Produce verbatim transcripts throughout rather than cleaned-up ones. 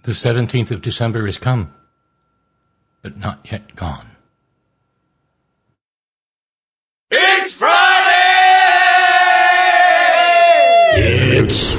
The seventeenth of December is come, but not yet gone. It's Friday! It's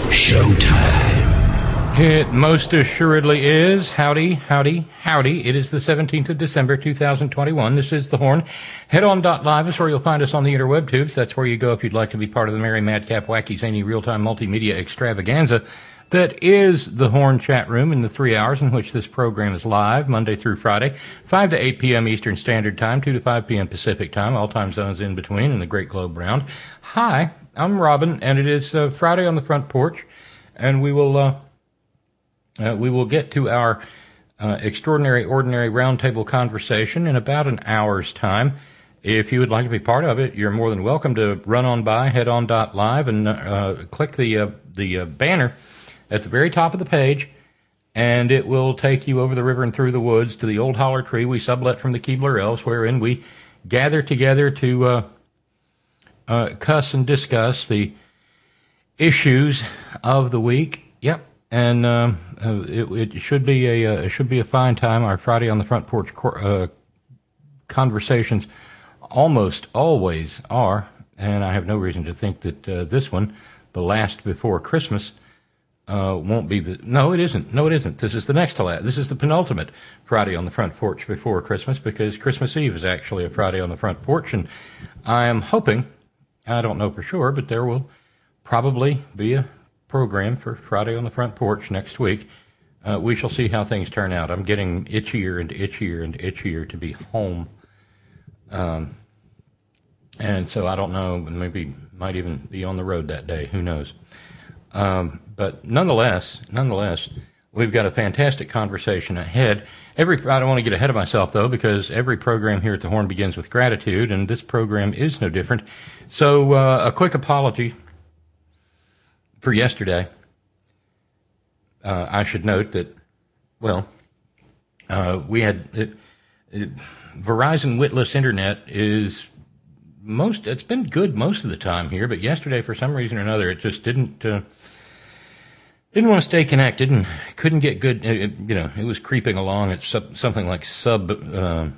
showtime. It most assuredly is. Howdy, howdy, howdy. It is the seventeenth of December, two thousand twenty-one. This is The Horn. Head on dot live is where you'll find us on the interweb tubes. That's where you go if you'd like to be part of the merry, madcap, wacky, zany, real-time multimedia extravaganza that is The Horn chat room in the three hours in which this program is live, Monday through Friday, five to eight p.m. Eastern Standard Time, two to five p.m. Pacific Time, all time zones in between in the Great Globe Round. Hi, I'm Robin, and it is uh, Friday on the front porch, and we will uh, uh, we will get to our uh, extraordinary, ordinary roundtable conversation in about an hour's time. If you would like to be part of it, you're more than welcome to run on by, head on dot live, and uh, click the uh, the uh, banner at the very top of the page, and it will take you over the river and through the woods to the old holler tree we sublet from the Keebler Elves, wherein we gather together to uh, uh, cuss and discuss the issues of the week. Yep, and uh, uh, it, it should be a uh, it should be a fine time. Our Friday on the Front Porch uh, conversations almost always are, and I have no reason to think that uh, this one, the last before Christmas, Uh, won't be the, no, it isn't. No, it isn't. This is the next to last. This is the penultimate Friday on the Front Porch before Christmas, because Christmas Eve is actually a Friday on the Front Porch, and I am hoping, I don't know for sure, but there will probably be a program for Friday on the Front Porch next week. Uh, we shall see how things turn out. I'm getting itchier and itchier and itchier to be home. Um, and so I don't know, maybe might even be on the road that day. Who knows? Um, but nonetheless, nonetheless, we've got a fantastic conversation ahead. Every I don't want to get ahead of myself, though, because every program here at the Horn begins with gratitude, and this program is no different. So uh, a quick apology for yesterday. Uh, I should note that, well, uh, we had it, it, Verizon Witless Internet is most. It's been good most of the time here, but yesterday, for some reason or another, it just didn't. Uh, Didn't want to stay connected and couldn't get good, it, you know, it was creeping along at sub, something like sub, uh,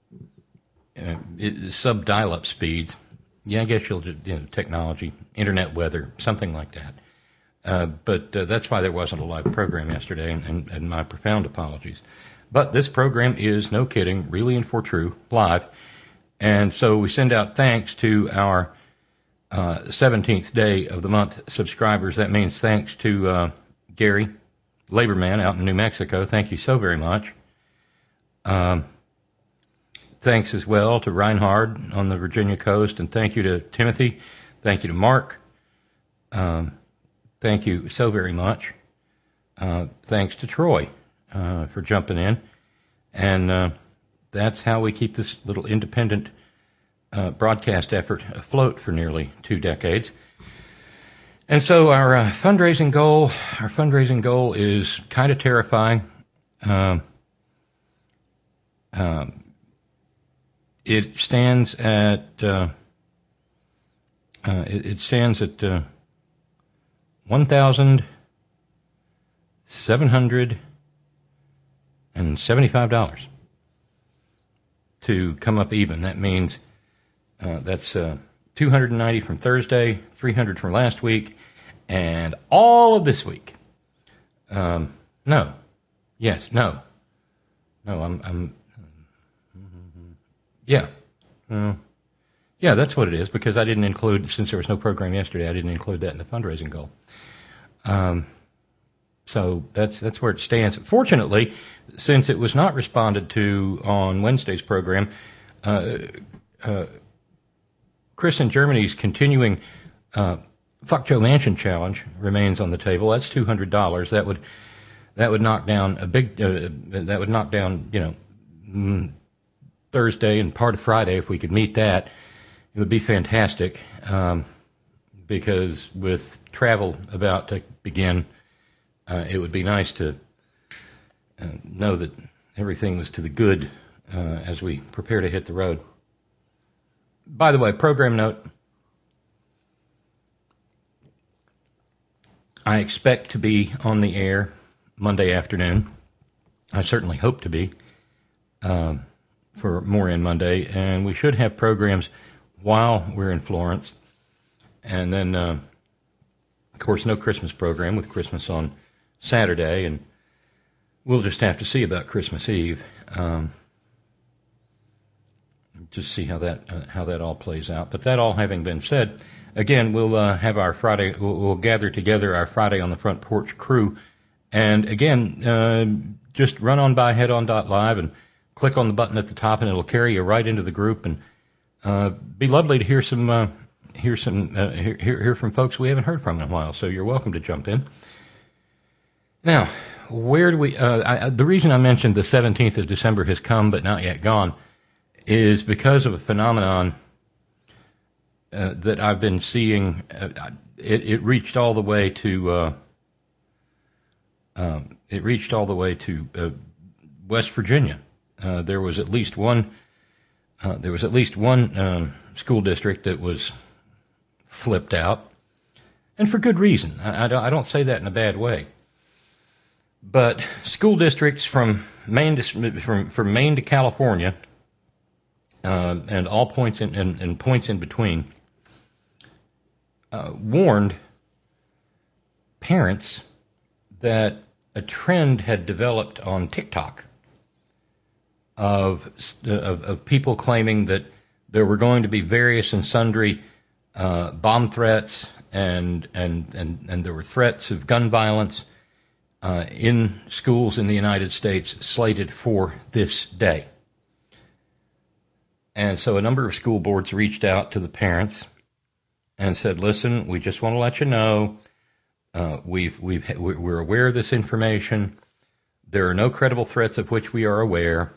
uh, it, sub dial-up speeds. Yeah, I guess you'll just, you know, technology, internet weather, something like that. Uh, but uh, that's why there wasn't a live program yesterday, and, and, and my profound apologies. But this program is, no kidding, really and for true, live. And so we send out thanks to our uh, seventeenth day of the month subscribers. That means thanks to uh, Gary, labor man out in New Mexico. Thank you so very much. Um, thanks as well to Reinhard on the Virginia coast, and thank you to Timothy. Thank you to Mark. Um, thank you so very much. Uh, thanks to Troy uh, for jumping in. And uh, that's how we keep this little independent uh, broadcast effort afloat for nearly two decades. And so our uh, fundraising goal, our fundraising goal is kind of terrifying. Um, um, it stands at uh, uh, it, it stands at uh, one thousand seven hundred and seventy-five dollars to come up even. That means uh, that's uh, two hundred ninety from Thursday, three hundred from last week, and all of this week. Um, no, yes, no, no. I'm, I'm, yeah, uh, yeah. That's what it is, because I didn't include, since there was no program yesterday, I didn't include that in the fundraising goal. Um, so that's that's where it stands. Fortunately, since it was not responded to on Wednesday's program, uh, uh, Chris in Germany's continuing uh, Fuck Joe Manchin challenge remains on the table. That's two hundred dollars. That would that would knock down a big uh, that would knock down you know mm, Thursday and part of Friday if we could meet that. It would be fantastic, um, because with travel about to begin, uh, it would be nice to uh, know that everything was to the good uh, as we prepare to hit the road. By the way, program note, I expect to be on the air Monday afternoon. I certainly hope to be, uh, for More In Monday. And we should have programs while we're in Florence. And then, uh, of course, no Christmas program with Christmas on Saturday. And we'll just have to see about Christmas Eve. Um, just see how that uh, how that all plays out. But that all having been said, again, we'll uh, have our Friday, we'll, we'll gather together our Friday on the Front Porch crew. And again, uh, just run on by head on dot live and click on the button at the top, and it'll carry you right into the group. And uh, be lovely to hear some uh, hear some uh, hear, hear from folks we haven't heard from in a while. So you're welcome to jump in. Now, where do we? Uh, I, the reason I mentioned the seventeenth of December has come but not yet gone is because of a phenomenon uh, that I've been seeing. Uh, it, it reached all the way to uh, um, it reached all the way to uh, West Virginia. Uh, there was at least one. Uh, there was at least one um, school district that was flipped out, and for good reason. I, I, I don't say that in a bad way. But school districts from Maine to from from Maine to California, uh, and all points in and, and points in between, uh, warned parents that a trend had developed on TikTok of of, of people claiming that there were going to be various and sundry uh, bomb threats, and and and and there were threats of gun violence Uh, in schools in the United States slated for this day. And so a number of school boards reached out to the parents and said, listen, we just want to let you know, uh, we've, we've, we're aware of this information. There are no credible threats of which we are aware,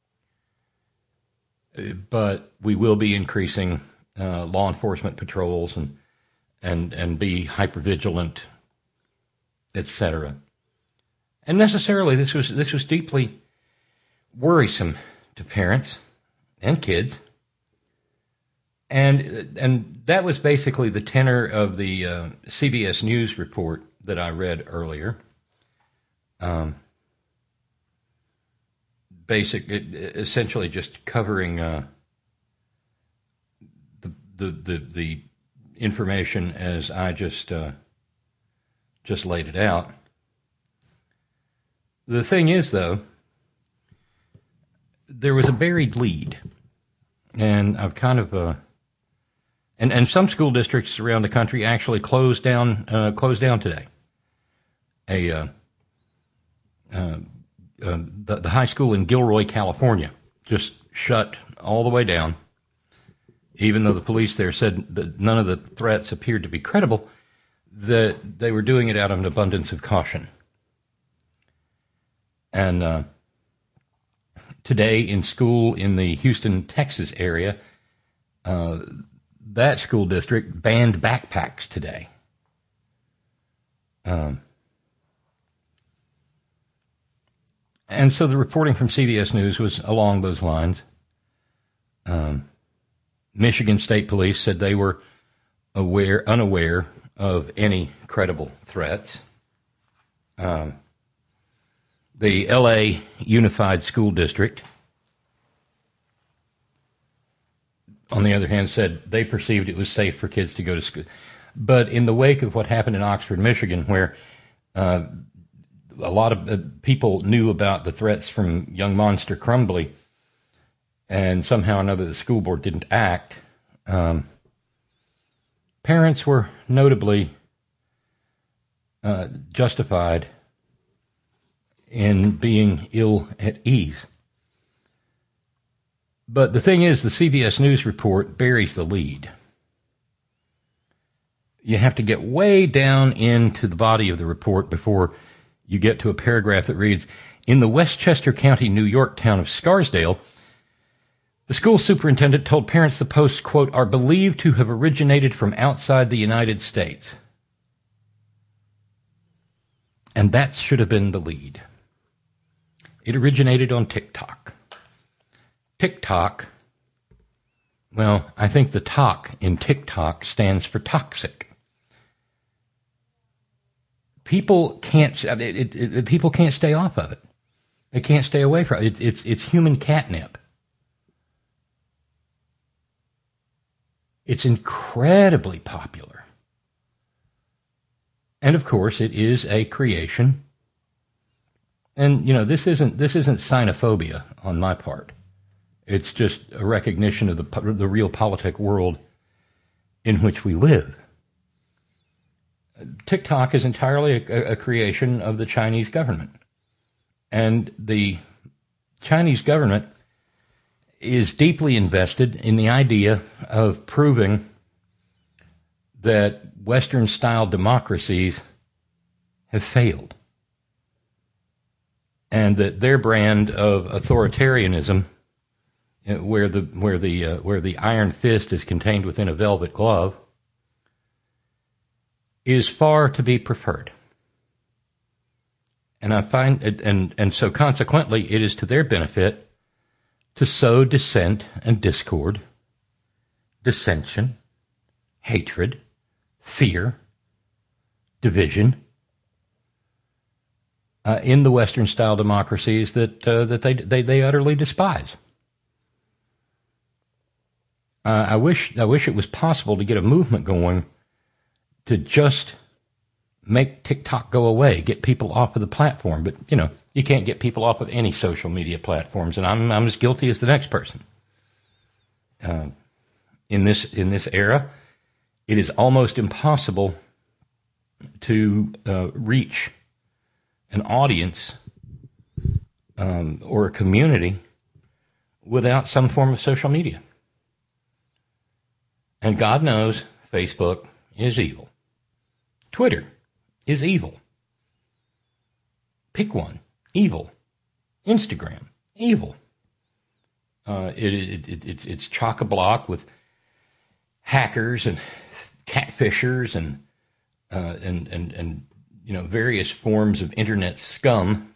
but we will be increasing uh, law enforcement patrols and, and, and be hypervigilant, et cetera. And necessarily, this was this was deeply worrisome to parents and kids, and and that was basically the tenor of the uh, C B S News report that I read earlier. Um, basic, it, essentially, just covering uh, the, the the the information as I just uh, just laid it out. The thing is, though, there was a buried lead, and I've kind of, uh, and and some school districts around the country actually closed down, uh, closed down today. A uh, uh, uh, the, the high school in Gilroy, California, just shut all the way down, even though the police there said that none of the threats appeared to be credible, that they were doing it out of an abundance of caution. And uh, today in school in the Houston, Texas area, uh, that school district banned backpacks today. Um, and so the reporting from C B S News was along those lines. Um, Michigan State Police said they were aware, unaware of any credible threats. Um, The L A Unified School District, on the other hand, said they perceived it was safe for kids to go to school. But in the wake of what happened in Oxford, Michigan, where uh, a lot of uh, people knew about the threats from young monster Crumbly, and somehow or another the school board didn't act, um, parents were notably uh, justified in being ill at ease. But the thing is, the C B S News report buries the lead. You have to get way down into the body of the report before you get to a paragraph that reads, in the Westchester County, New York town of Scarsdale, the school superintendent told parents the posts, quote, are believed to have originated from outside the United States. And that should have been the lead. It originated on TikTok. TikTok, well, I think the talk in TikTok stands for toxic. People can't, it, it, it, people can't stay off of it. They can't stay away from it. It's, it's human catnip. It's incredibly popular. And of course, it is a creation. And, you know, this isn't, this isn't xenophobia on my part. It's just a recognition of the, the real politic world in which we live. TikTok is entirely a, a creation of the Chinese government. And the Chinese government is deeply invested in the idea of proving that Western-style democracies have failed. And that their brand of authoritarianism, where the where the uh, where the iron fist is contained within a velvet glove, is far to be preferred. And I find it, and and so consequently, it is to their benefit to sow dissent and discord, dissension, hatred, fear, division uh, in the Western-style democracies that uh, that they, they they utterly despise. Uh, I wish I wish it was possible to get a movement going to just make TikTok go away, get people off of the platform. But, you know, you can't get people off of any social media platforms, and I'm I'm as guilty as the next person. Uh, in this in this era, it is almost impossible to uh, reach an audience um, or a community without some form of social media. And God knows Facebook is evil. Twitter is evil. Pick one. Evil. Instagram. Evil. Uh, it, it, it, it's, it's chock-a-block with hackers and catfishers and, uh, and, and, and, you know, various forms of internet scum.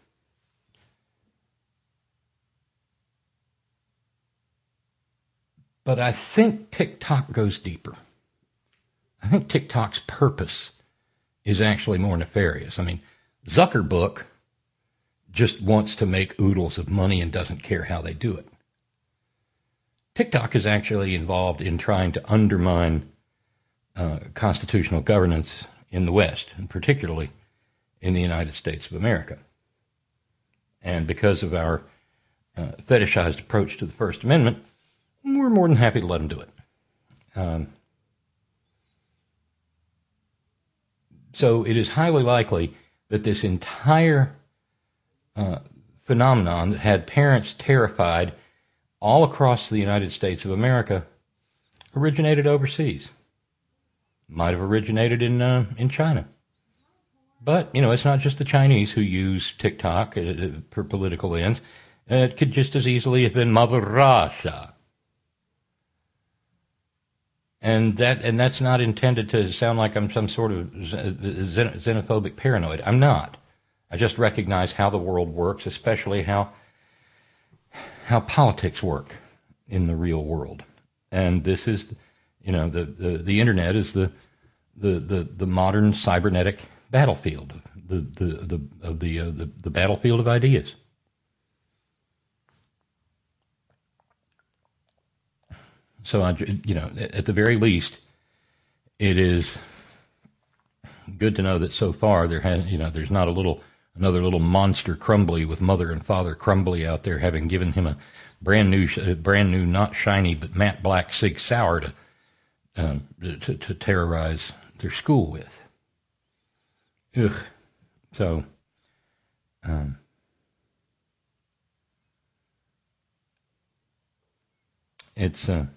But I think TikTok goes deeper. I think TikTok's purpose is actually more nefarious. I mean, Zuckerberg just wants to make oodles of money and doesn't care how they do it. TikTok is actually involved in trying to undermine uh, constitutional governance in the West, and particularly in the United States of America. And because of our uh, fetishized approach to the First Amendment, we're more than happy to let them do it. Um, so it is highly likely that this entire uh, phenomenon that had parents terrified all across the United States of America originated overseas. Might have originated in uh, in China. But, you know, it's not just the Chinese who use TikTok uh, for political ends. Uh, it could just as easily have been Mother Russia. And that and that's not intended to sound like I'm some sort of xen- xenophobic paranoid. I'm not. I just recognize how the world works, especially how how politics work in the real world. And this is, you know, the, the, the internet is the, the, the, the modern cybernetic battlefield, the the the of the, uh, the the battlefield of ideas. So, I, you know, at the very least, it is good to know that so far there has, you know, there's not a little another little monster Crumbly with mother and father Crumbly out there having given him a brand new, brand new, not shiny but matte black Sig Sauer to um, to, to terrorize their school with. Ugh. So, um, it's. Uh,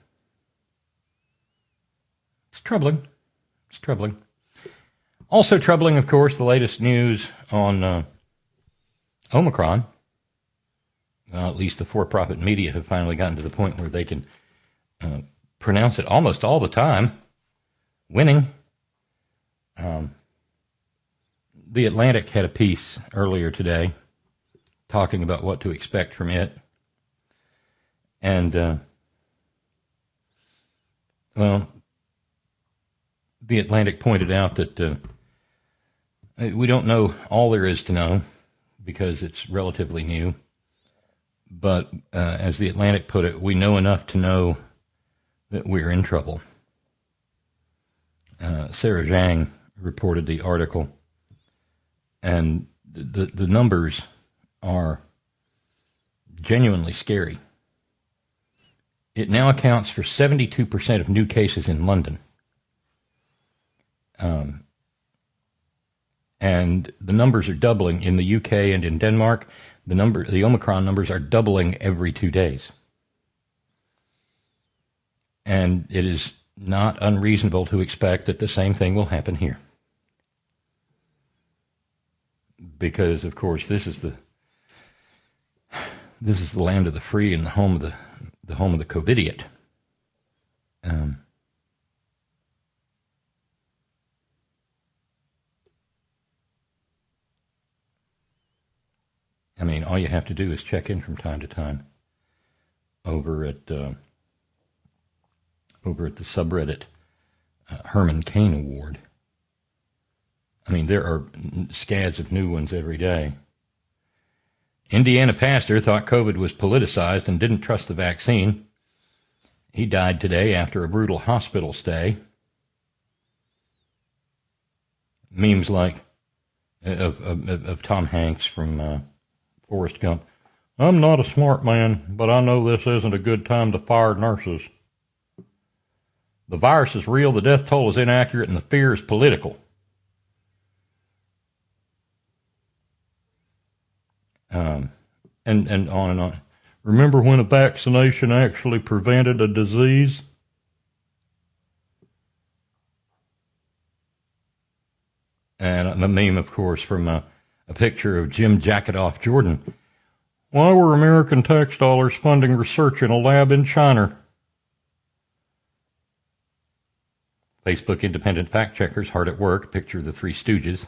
It's troubling. It's troubling. Also troubling, of course, the latest news on uh, Omicron. Uh, at least the for-profit media have finally gotten to the point where they can uh, pronounce it almost all the time. Winning. Um, the Atlantic had a piece earlier today talking about what to expect from it. And, uh, well... The Atlantic pointed out that uh, we don't know all there is to know because it's relatively new. But uh, as the Atlantic put it, we know enough to know that we're in trouble. Uh, Sarah Zhang reported the article, and the the numbers are genuinely scary. It now accounts for seventy-two percent of new cases in London. Um, and the numbers are doubling in the U K and in Denmark. The number, the Omicron numbers are doubling every two days. And it is not unreasonable to expect that the same thing will happen here. Because, of course, this is the this is the land of the free and the home of the the home of the COVIDiot. Um, I mean, all you have to do is check in from time to time over at uh, over at the subreddit uh, Herman Cain Award. I mean, there are scads of new ones every day. Indiana pastor thought COVID was politicized and didn't trust the vaccine. He died today after a brutal hospital stay. Memes like of of, of Tom Hanks from uh, Forrest Gump. I'm not a smart man, but I know this isn't a good time to fire nurses. The virus is real, the death toll is inaccurate, and the fear is political. Um, and, and on and on. Remember when a vaccination actually prevented a disease? And a meme, of course, from a, a picture of Jim Jacketoff Jordan. Why were American tax dollars funding research in a lab in China? Facebook independent fact checkers hard at work. Picture of the Three Stooges.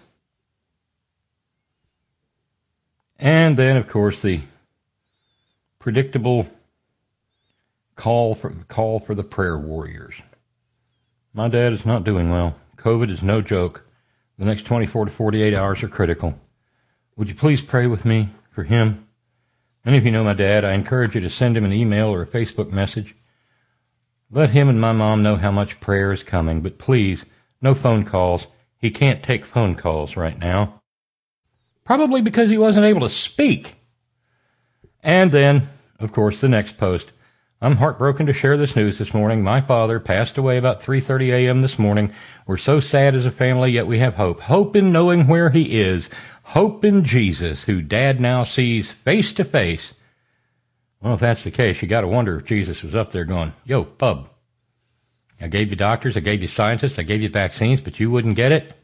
And then, of course, the predictable call for call for the prayer warriors. My dad is not doing well. COVID is no joke. The next twenty-four to forty-eight hours are critical. Would you please pray with me for him? Many of you know my dad. I encourage you to send him an email or a Facebook message. Let him and my mom know how much prayer is coming, but please, no phone calls. He can't take phone calls right now. Probably because he wasn't able to speak. And then, of course, the next post. I'm heartbroken to share this news this morning. My father passed away about three thirty a.m. this morning. We're so sad as a family, yet we have hope. Hope in knowing where he is. Hope in Jesus, who Dad now sees face to face. Well, if that's the case, you got to wonder if Jesus was up there going, yo, bub, I gave you doctors, I gave you scientists, I gave you vaccines, but you wouldn't get it?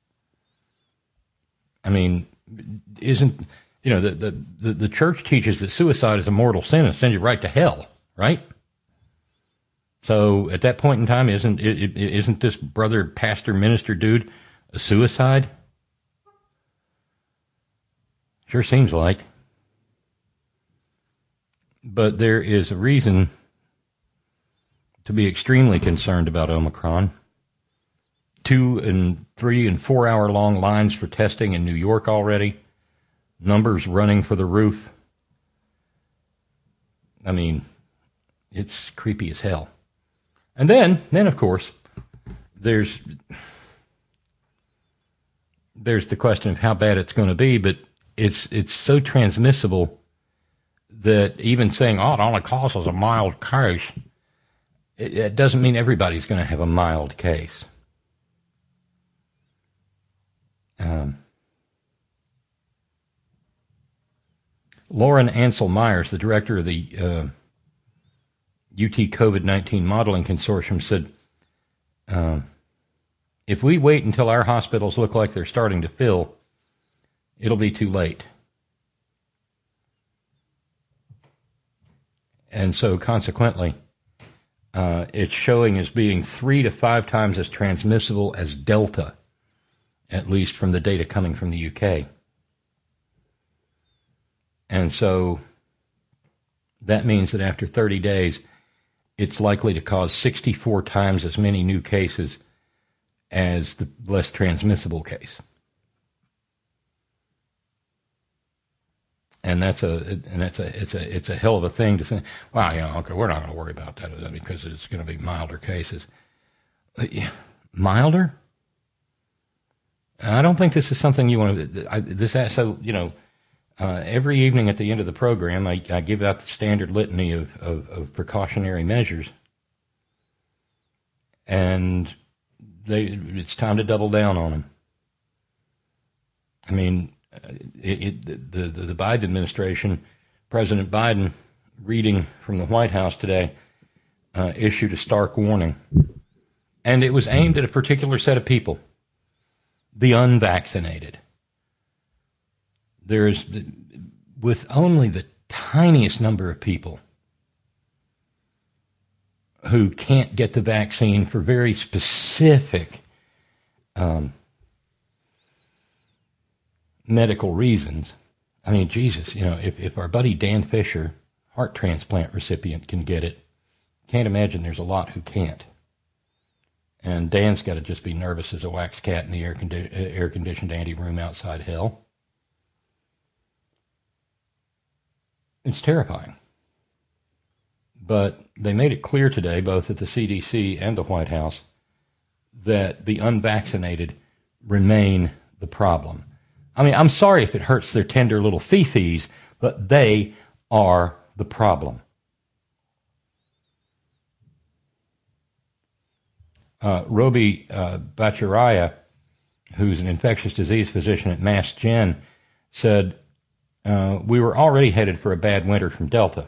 I mean, isn't, you know, the, the, the, the church teaches that suicide is a mortal sin and sends you right to hell, right? So at that point in time, isn't it, isn't this brother, pastor, minister dude a suicide? Sure seems like. But there is a reason to be extremely concerned about Omicron. Two and three and four hour long lines for testing in New York already. Numbers running for the roof. I mean, it's creepy as hell. And then, then of course, there's there's the question of how bad it's going to be, but it's it's so transmissible that even saying, oh, it only causes a mild case, it, it doesn't mean everybody's going to have a mild case. Um, Lauren Ansel Myers, the director of the uh, U T COVID nineteen Modeling Consortium, said, uh, if we wait until our hospitals look like they're starting to fill, it'll be too late. And so consequently, uh, it's showing as being three to five times as transmissible as Delta, at least from the data coming from the U K. And so that means that after thirty days, it's likely to cause sixty-four times as many new cases as the less transmissible case. And that's a and that's a it's a it's a hell of a thing to say. Wow, you know, okay, we're not going to worry about that because it's going to be milder cases. Milder? I don't think this is something you want to. I, this so you know, uh, every evening at the end of the program, I, I give out the standard litany of, of, of precautionary measures, and they it's time to double down on them. I mean. It, it, the, the, the Biden administration, President Biden, reading from the White House today, uh, issued a stark warning. And it was aimed at a particular set of people, the unvaccinated. There's, with only the tiniest number of people who can't get the vaccine for very specific um medical reasons. I mean, Jesus, you know, if, if our buddy Dan Fisher, heart transplant recipient, can get it, can't imagine there's a lot who can't. And Dan's got to just be nervous as a wax cat in the air condi- air-conditioned anteroom outside hell. It's terrifying. But they made it clear today, both at the C D C and the White House, that the unvaccinated remain the problem. I mean, I'm sorry if it hurts their tender little fifis, but they are the problem. Uh, Roby uh, Bhattacharya, who's an infectious disease physician at Mass Gen, said, uh, we were already headed for a bad winter from Delta.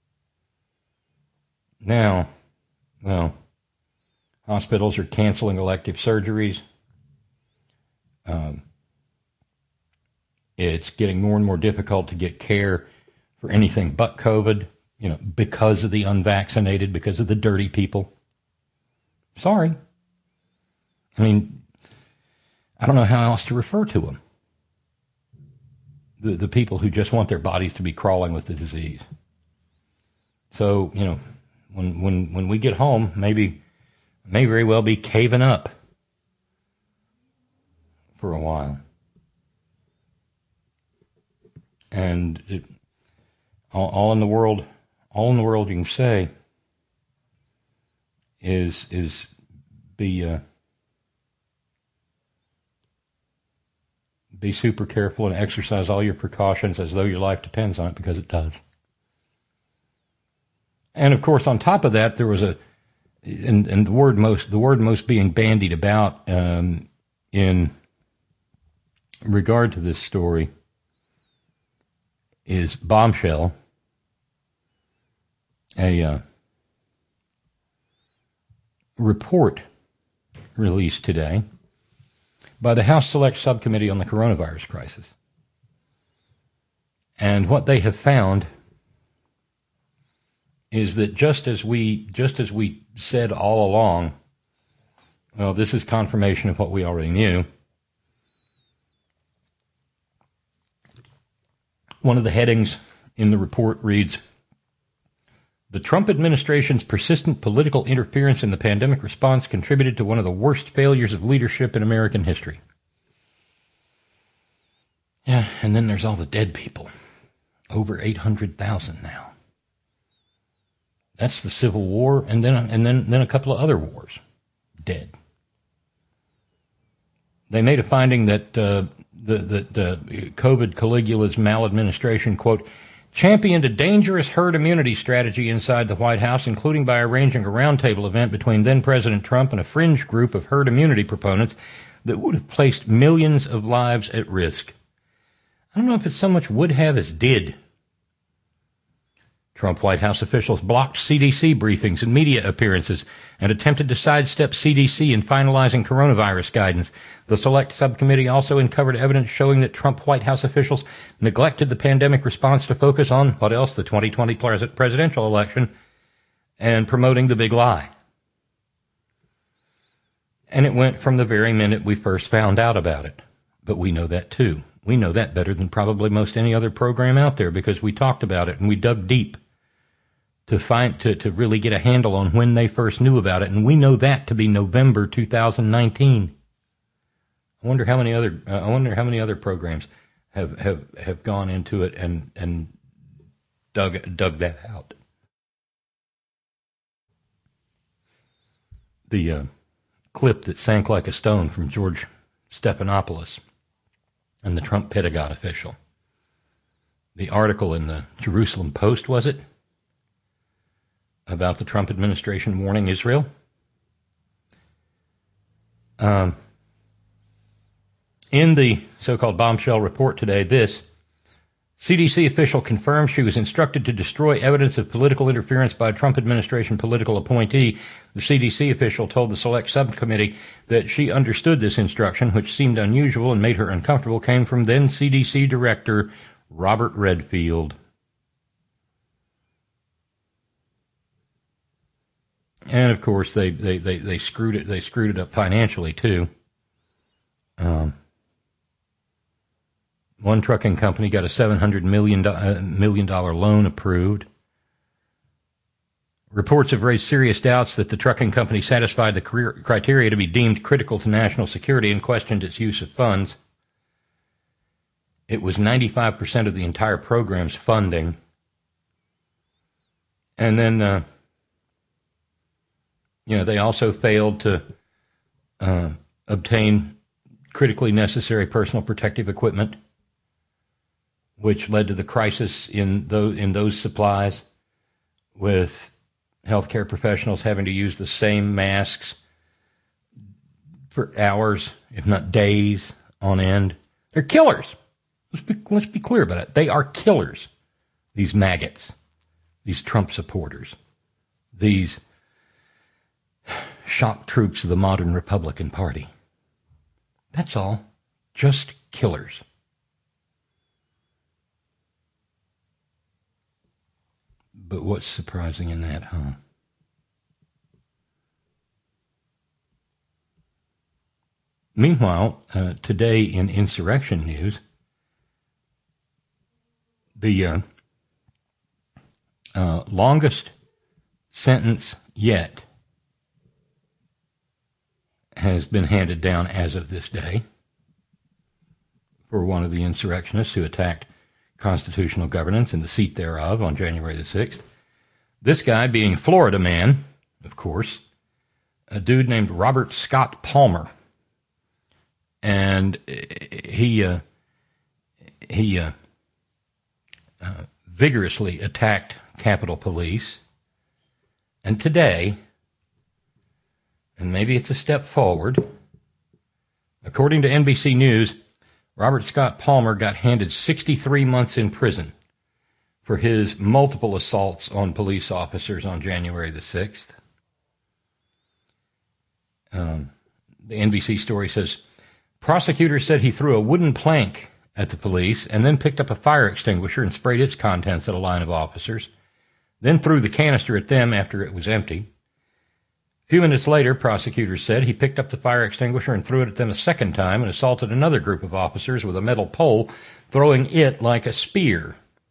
Now, well, hospitals are canceling elective surgeries. Um, It's getting more and more difficult to get care for anything but COVID, you know, because of the unvaccinated, because of the dirty people. Sorry. I mean, I don't know how else to refer to them. The the people who just want their bodies to be crawling with the disease. So, you know, when when when we get home, maybe may very well be caving up for a while. And it, all, all in the world, all in the world you can say is is be uh, be super careful and exercise all your precautions as though your life depends on it, because it does. And of course, on top of that, there was a and and the word most the word most being bandied about um, in regard to this story is bombshell, a uh, report released today by the House Select Subcommittee on the Coronavirus Crisis. And what they have found is that just as we just as we said all along, well, this is confirmation of what we already knew. One of the headings in the report reads, "The Trump administration's persistent political interference in the pandemic response contributed to one of the worst failures of leadership in American history." Yeah, and then there's all the dead people. Over eight hundred thousand now. That's the Civil War, and then and then, then a couple of other wars. Dead. They made a finding that uh, the, the, the COVID Caligula's maladministration, quote, championed a dangerous herd immunity strategy inside the White House, including by arranging a roundtable event between then-President Trump and a fringe group of herd immunity proponents that would have placed millions of lives at risk. I don't know if it's so much would have as did. Trump White House officials blocked C D C briefings and media appearances and attempted to sidestep C D C in finalizing coronavirus guidance. The Select Subcommittee also uncovered evidence showing that Trump White House officials neglected the pandemic response to focus on, what else, the twenty twenty presidential election and promoting the big lie. And it went from the very minute we first found out about it. But we know that too. We know that better than probably most any other program out there because we talked about it and we dug deep to find to, to really get a handle on when they first knew about it, and we know that to be November two thousand nineteen. I wonder how many other uh, I wonder how many other programs have have, have gone into it and and dug dug that out. The uh, clip that sank like a stone from George Stephanopoulos and the Trump Pentagon official. The article in the Jerusalem Post, was it? About the Trump administration warning Israel? Um, in the so-called bombshell report today, this C D C official confirmed she was instructed to destroy evidence of political interference by a Trump administration political appointee. The C D C official told the select subcommittee that she understood this instruction, which seemed unusual and made her uncomfortable, came from then C D C Director Robert Redfield. And of course, they, they, they, they screwed it. They screwed it up financially too. Um, one trucking company got a seven hundred million dollars loan approved. Reports have raised serious doubts that the trucking company satisfied the career criteria to be deemed critical to national security and questioned its use of funds. It was ninety-five percent of the entire program's funding. And then, uh, you know, they also failed to uh, obtain critically necessary personal protective equipment, which led to the crisis in those, in those supplies, with healthcare professionals having to use the same masks for hours, if not days on end. They're killers. Let's be, let's be clear about it. They are killers, these maggots, these Trump supporters, these shock troops of the modern Republican Party. That's all. Just killers. But what's surprising in that, huh? Meanwhile, uh, today in insurrection news, the uh, uh, longest sentence yet has been handed down as of this day for one of the insurrectionists who attacked constitutional governance and the seat thereof on January the sixth. This guy being a Florida man, of course, a dude named Robert Scott Palmer. And he uh, he uh, uh, vigorously attacked Capitol Police. And today, and maybe it's a step forward, according to N B C News, Robert Scott Palmer got handed sixty-three months in prison for his multiple assaults on police officers on January the sixth. Um, the N B C story says, prosecutors said he threw a wooden plank at the police and then picked up a fire extinguisher and sprayed its contents at a line of officers, then threw the canister at them after it was empty. A few minutes later, prosecutors said, he picked up the fire extinguisher and threw it at them a second time and assaulted another group of officers with a metal pole, throwing it like a spear.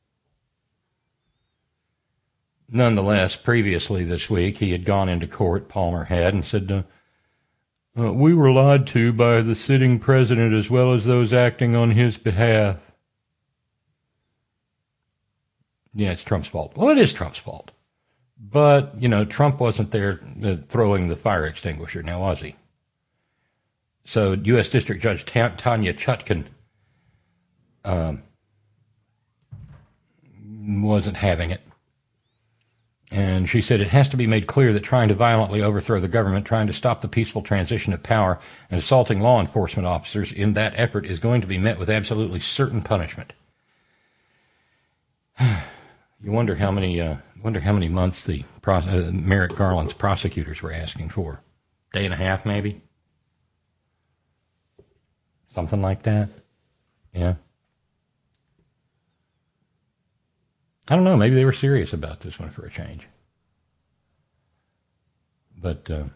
Nonetheless, previously this week, he had gone into court, Palmer had, and said, uh, uh, we were lied to by the sitting president as well as those acting on his behalf. Yeah, it's Trump's fault. Well, it is Trump's fault. But, you know, Trump wasn't there uh, throwing the fire extinguisher, now was he? So U S District Judge Ta- Tanya Chutkan um, wasn't having it. And she said it has to be made clear that trying to violently overthrow the government, trying to stop the peaceful transition of power, and assaulting law enforcement officers in that effort is going to be met with absolutely certain punishment. You wonder how many uh, wonder how many months the pro- uh, Merrick Garland's prosecutors were asking for. Day and a half, maybe? Something like that? Yeah. I don't know. Maybe they were serious about this one for a change. But uh,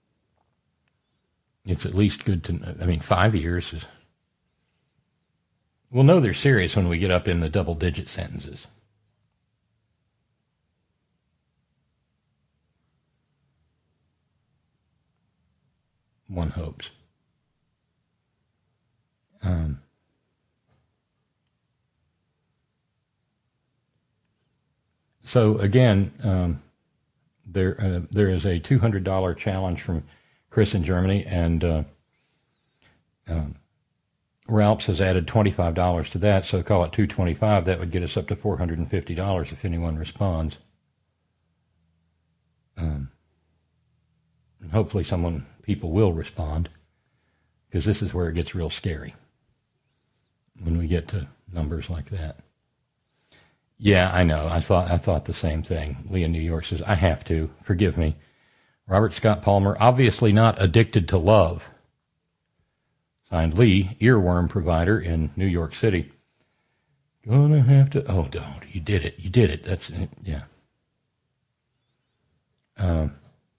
it's at least good to know. I mean, five years is... We'll know they're serious when we get up in the double-digit sentences. One hopes. Um, so again, um, there uh, there is a two hundred dollars challenge from Chris in Germany, and uh, um, Ralphs has added twenty-five dollars to that, so call it two hundred twenty-five dollars. That would get us up to four hundred fifty dollars if anyone responds. Um, and hopefully someone, people will respond, because this is where it gets real scary when we get to numbers like that. Yeah, I know. I thought I thought the same thing. Lee in New York says, I have to. Forgive me. Robert Scott Palmer, obviously not addicted to love. Signed Lee, earworm provider in New York City. Gonna have to... Oh, don't. You did it. You did it. That's it. Yeah. Um,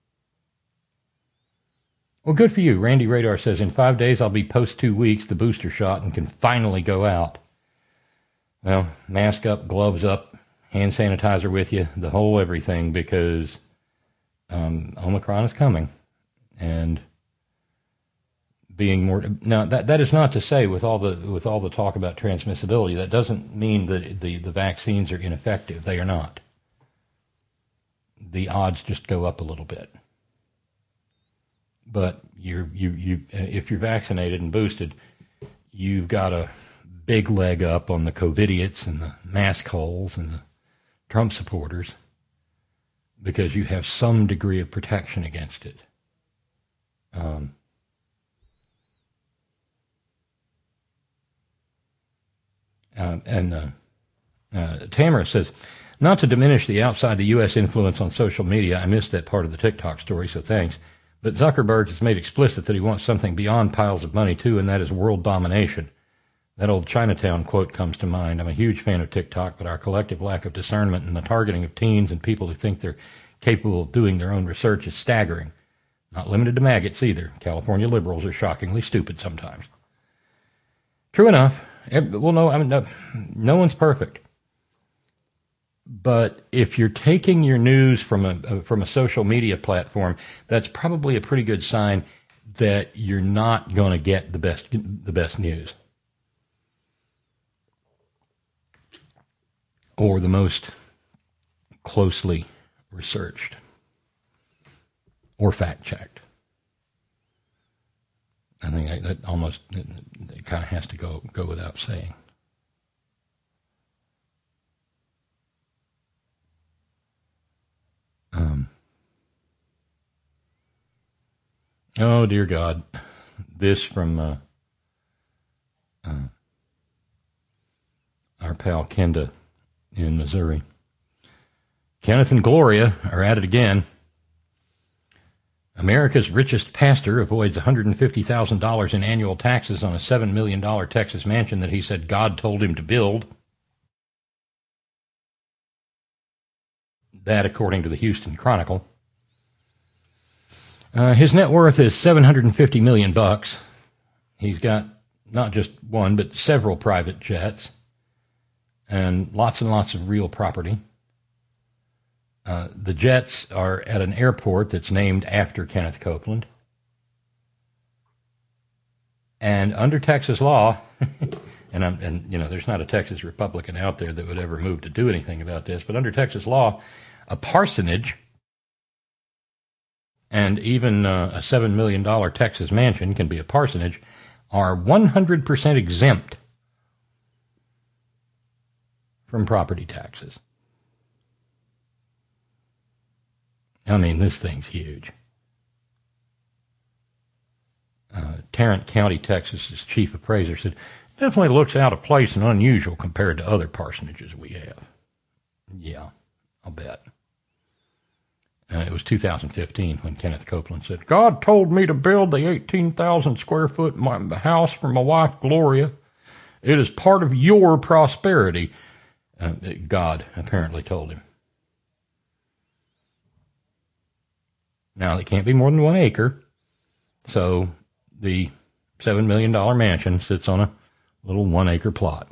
well, good for you. Randy Radar says, in five days I'll be post two weeks, the booster shot, and can finally go out. Well, mask up, gloves up, hand sanitizer with you, the whole everything, because um, Omicron is coming. And being more... Now, that that is not to say, with all the with all the talk about transmissibility, that doesn't mean that the, the vaccines are ineffective. They are not. The odds just go up a little bit. But you're you you if you're vaccinated and boosted, you've got a big leg up on the COVIDiots and the mask holes and the Trump supporters, because you have some degree of protection against it. Um, uh, and uh, uh, Tamara says, not to diminish the outside the U S influence on social media. I missed that part of the TikTok story, so thanks. But Zuckerberg has made explicit that he wants something beyond piles of money, too, and that is world domination. That old Chinatown quote comes to mind. I'm a huge fan of TikTok, but our collective lack of discernment and the targeting of teens and people who think they're capable of doing their own research is staggering. Not limited to maggots either. California liberals are shockingly stupid sometimes. True enough. Well, no, I mean, no, no one's perfect. But if you're taking your news from a from a social media platform, that's probably a pretty good sign that you're not going to get the best the best news, or the most closely researched or fact checked. I think that, that almost it, it kind of has to go go without saying. Um, oh, dear God. This from uh, uh, our pal Kenda in Missouri. Kenneth and Gloria are at it again. America's richest pastor avoids one hundred fifty thousand dollars in annual taxes on a seven million dollars Texas mansion that he said God told him to build. That, according to the Houston Chronicle. Uh, his net worth is seven hundred fifty million bucks. He's got not just one, but several private jets and lots and lots of real property. Uh, the jets are at an airport that's named after Kenneth Copeland. And under Texas law, and, I'm, and you know, there's not a Texas Republican out there that would ever move to do anything about this, but under Texas law, a parsonage and even uh, a seven million dollars Texas mansion can be a parsonage, are one hundred percent exempt from property taxes. I mean, this thing's huge. Uh, Tarrant County, Texas's chief appraiser said, definitely looks out of place and unusual compared to other parsonages we have. Yeah, I'll bet. Uh, it was two thousand fifteen when Kenneth Copeland said, God told me to build the eighteen thousand square foot my, house for my wife, Gloria. It is part of your prosperity. Uh, God apparently told him. Now, it can't be more than one acre. So the seven million dollars mansion sits on a little one acre plot.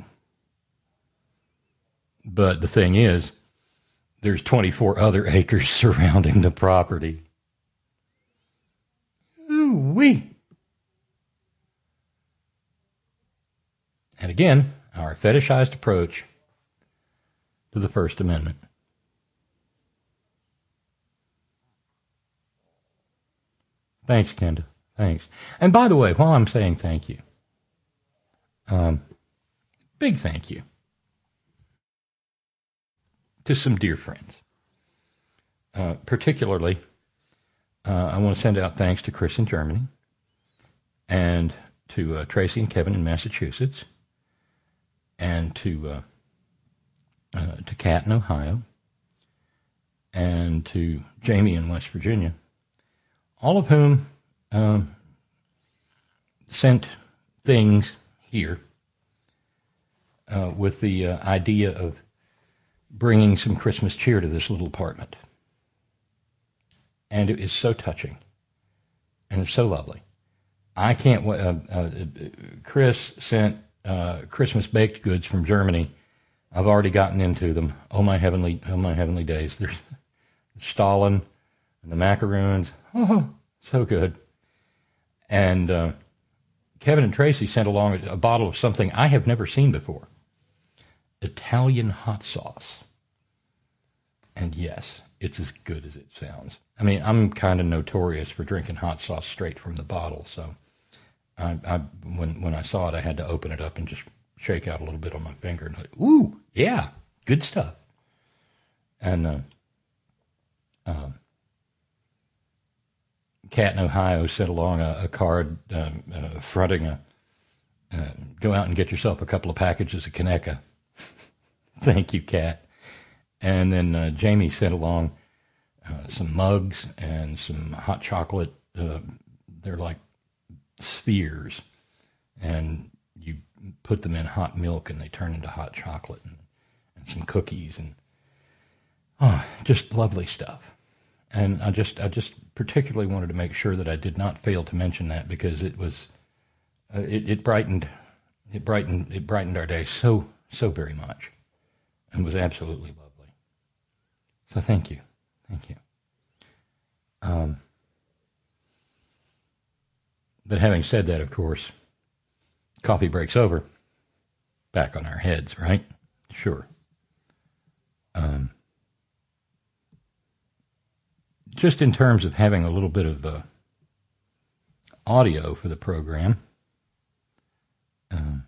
But the thing is, there's twenty-four other acres surrounding the property. Ooh-wee. And again, our fetishized approach to the First Amendment. Thanks, Kenda. Thanks. And by the way, while I'm saying thank you, um, big thank you to some dear friends. Uh, particularly, uh, I want to send out thanks to Chris in Germany and to uh, Tracy and Kevin in Massachusetts and to uh, uh, to Kat in Ohio and to Jamie in West Virginia, all of whom um, sent things here uh, with the uh, idea of bringing some Christmas cheer to this little apartment. And it is so touching, and it's so lovely. I can't wait. Uh, uh, Chris sent uh, Christmas baked goods from Germany. I've already gotten into them. Oh my heavenly, oh my heavenly days! There's Stalin and the macaroons. Oh, so good. And uh, Kevin and Tracy sent along a, a bottle of something I have never seen before: Italian hot sauce. And yes, it's as good as it sounds. I mean, I'm kind of notorious for drinking hot sauce straight from the bottle, so I, I when when I saw it, I had to open it up and just shake out a little bit on my finger and like, ooh, yeah, good stuff. And uh, um, Kat in Ohio sent along a, a card uh, uh, fronting a uh, go out and get yourself a couple of packages of Kaneka. Thank you, Kat. And then uh, Jamie sent along uh, some mugs and some hot chocolate. Uh, they're like spheres, and you put them in hot milk, and they turn into hot chocolate, and, and some cookies, and oh, just lovely stuff. And I just, I just particularly wanted to make sure that I did not fail to mention that because it was, uh, it, it brightened, it brightened, it brightened our day so, so very much, and was absolutely lovely. So thank you. Thank you. Um, but having said that, of course, coffee breaks over. Back on our heads, right? Sure. Um, just in terms of having a little bit of uh, audio for the program, um,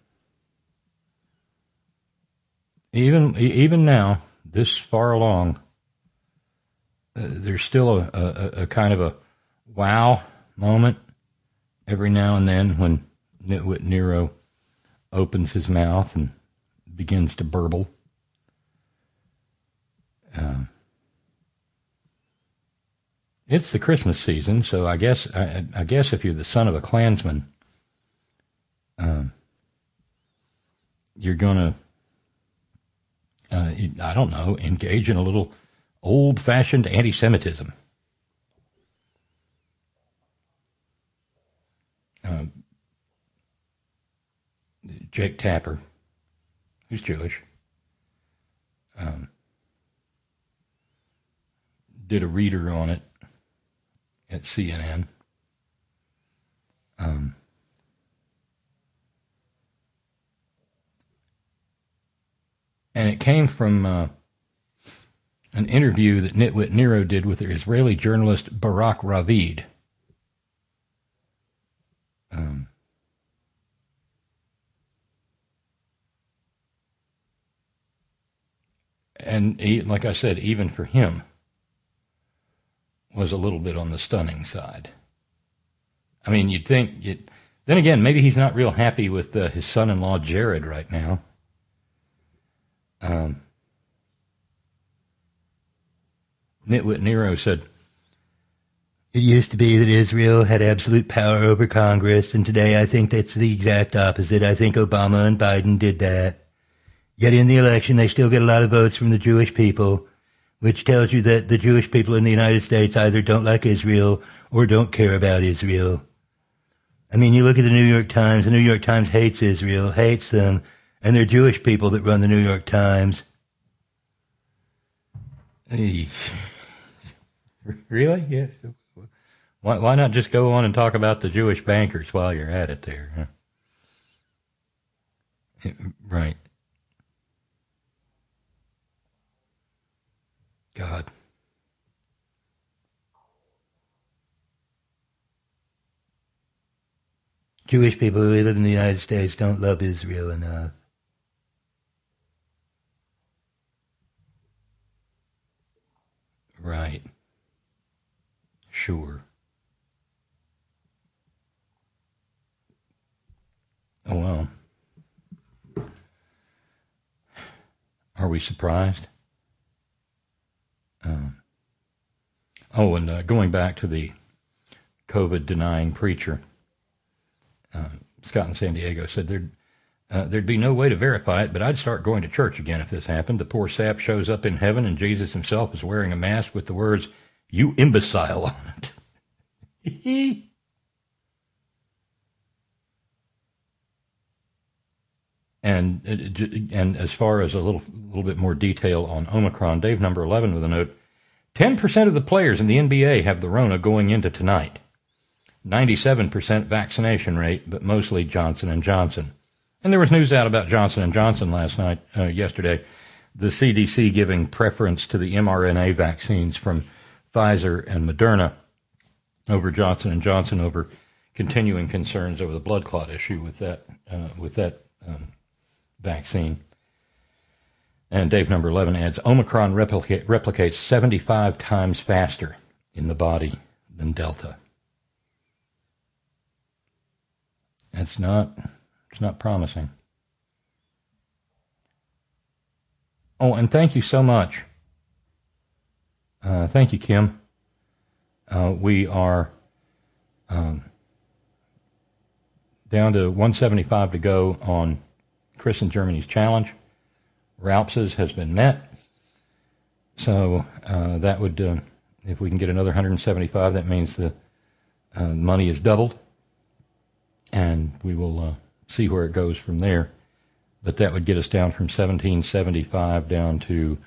even even now, this far along, Uh, there's still a, a, a kind of a wow moment every now and then when Nitwit Nero opens his mouth and begins to burble. Um, it's the Christmas season, so I guess I, I guess if you're the son of a Klansman, um, you're gonna, uh, I don't know, engage in a little old-fashioned anti-Semitism. Uh, Jake Tapper, who's Jewish, um, did a reader on it at C N N. Um, and it came from uh, an interview that Nitwit Nero did with the Israeli journalist Barak Ravid. Um, and he, like I said, even for him, was a little bit on the stunning side. I mean, you'd think, you'd, then again, maybe he's not real happy with uh, his son-in-law Jared right now. Um, Nitwit Nero said, "It used to be that Israel had absolute power over Congress, and today I think that's the exact opposite. I think Obama and Biden did that. Yet in the election, they still get a lot of votes from the Jewish people, which tells you that the Jewish people in the United States either don't like Israel or don't care about Israel. I mean, you look at the New York Times. The New York Times hates Israel, hates them, and they're Jewish people that run the New York Times." Hey. Really? Yeah. Why, why not just go on and talk about the Jewish bankers while you're at it there? Huh? Right. God. Jewish people who live in the United States don't love Israel enough. Right. Sure. Oh, well. Are we surprised? Um, oh, and uh, going back to the COVID-denying preacher, uh, Scott in San Diego said there'd, uh, there'd be no way to verify it, but I'd start going to church again if this happened. The poor sap shows up in heaven, and Jesus himself is wearing a mask with the words, "You imbecile," on it. And and as far as a little little bit more detail on Omicron, Dave number eleven with a note, ten percent of the players in the N B A have the Rona going into tonight. ninety-seven percent vaccination rate, but mostly Johnson and Johnson. And there was news out about Johnson and Johnson last night, uh, yesterday. The C D C giving preference to the mRNA vaccines from Pfizer and Moderna over Johnson and Johnson over continuing concerns over the blood clot issue with that uh, with that um, vaccine. And Dave number eleven adds, Omicron replicate, replicates seventy-five times faster in the body than Delta. That's not, it's not promising. Oh, and thank you so much. Uh, thank you, Kim. Uh, we are um, down to one seventy-five to go on Chris in Germany's challenge. Ralph's has been met. So uh, that would, uh, if we can get another one hundred seventy-five, that means the uh, money is doubled. And we will uh, see where it goes from there. But that would get us down from seventeen seventy-five down to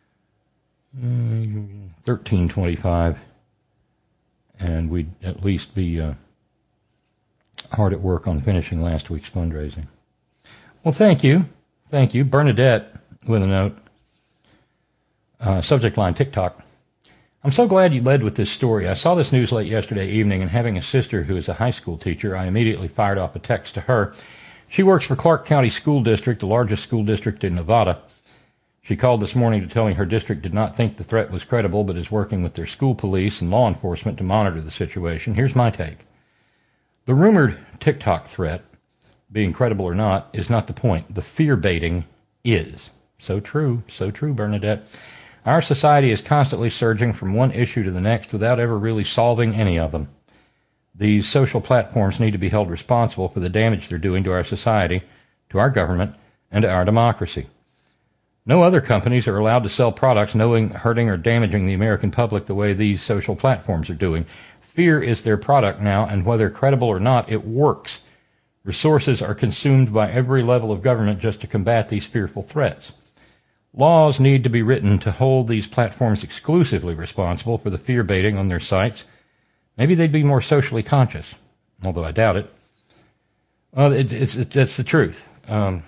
uh, thirteen twenty-five. And we'd at least be uh, hard at work on finishing last week's fundraising. Well, thank you. Thank you. Bernadette with a note. Uh, subject line, TikTok. I'm so glad you led with this story. I saw this news late yesterday evening, and having a sister who is a high school teacher, I immediately fired off a text to her. She works for Clark County School District, the largest school district in Nevada. She called this morning to tell me her district did not think the threat was credible, but is working with their school police and law enforcement to monitor the situation. Here's my take. The rumored TikTok threat, being credible or not, is not the point. The fear baiting is. So true, so true, Bernadette. Our society is constantly surging from one issue to the next without ever really solving any of them. These social platforms need to be held responsible for the damage they're doing to our society, to our government, and to our democracy. No other companies are allowed to sell products knowing, hurting, or damaging the American public the way these social platforms are doing. Fear is their product now, and whether credible or not, it works. Resources are consumed by every level of government just to combat these fearful threats. Laws need to be written to hold these platforms exclusively responsible for the fear baiting on their sites. Maybe they'd be more socially conscious, although I doubt it. Well, it, it's it, that's the truth. Um,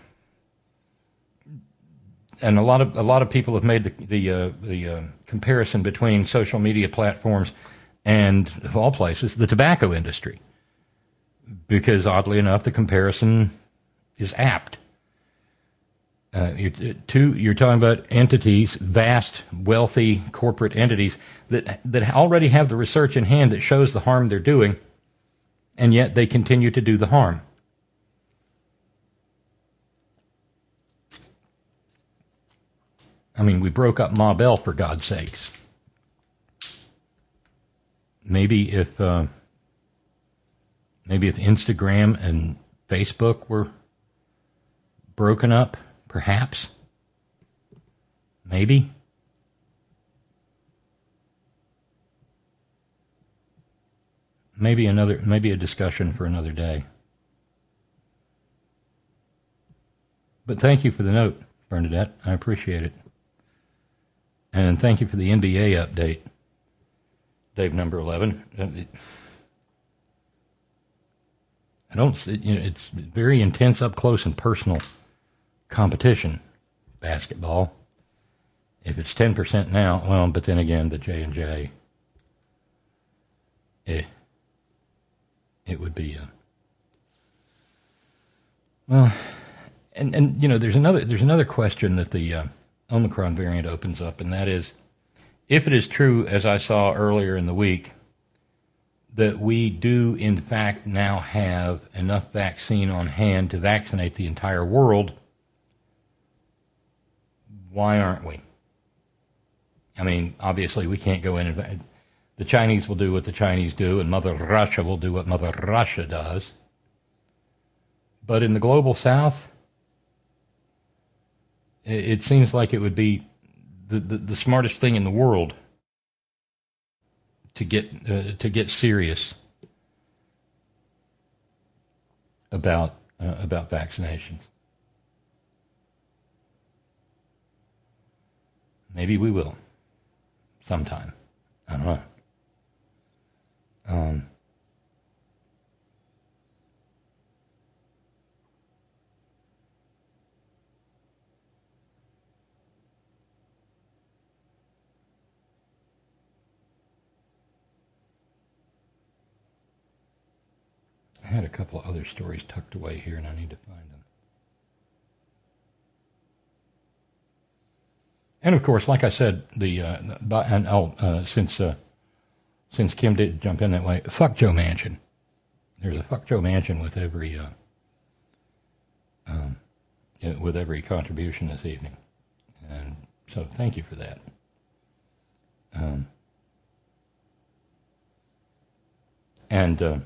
and a lot of a lot of people have made the the uh, the uh, comparison between social media platforms and, of all places, the tobacco industry, because oddly enough, the comparison is apt. Uh, you're, two, you're talking about entities, vast, wealthy corporate entities that that already have the research in hand that shows the harm they're doing, and yet they continue to do the harm. I mean, we broke up Ma Bell, for God's sakes. Maybe if uh, maybe if Instagram and Facebook were broken up, perhaps. Maybe. Maybe another, maybe a discussion for another day. But thank you for the note, Bernadette. I appreciate it. And thank you for the N B A update, Dave number eleven. I don't, you know, it's very intense, up close and personal competition, basketball. If it's ten percent now, well, but then again, the J and J, eh, it would be a, Well, and, and you know, there's another there's another question that the uh, Omicron variant opens up, and that is, if it is true, as I saw earlier in the week, that we do in fact now have enough vaccine on hand to vaccinate the entire world, why aren't we? I mean, obviously we can't go in and... The Chinese will do what the Chinese do, and Mother Russia will do what Mother Russia does. But in the global south, it seems like it would be the, the, the smartest thing in the world to get uh, to get serious about uh, about vaccinations. Maybe we will sometime. I don't know. Um, I had a couple of other stories tucked away here, and I need to find them. And of course, like I said, the uh, and oh, uh, since uh, since Kim did jump in that way, fuck Joe Manchin. There's a fuck Joe Manchin with every uh, um, with every contribution this evening, and so thank you for that. Um, and uh,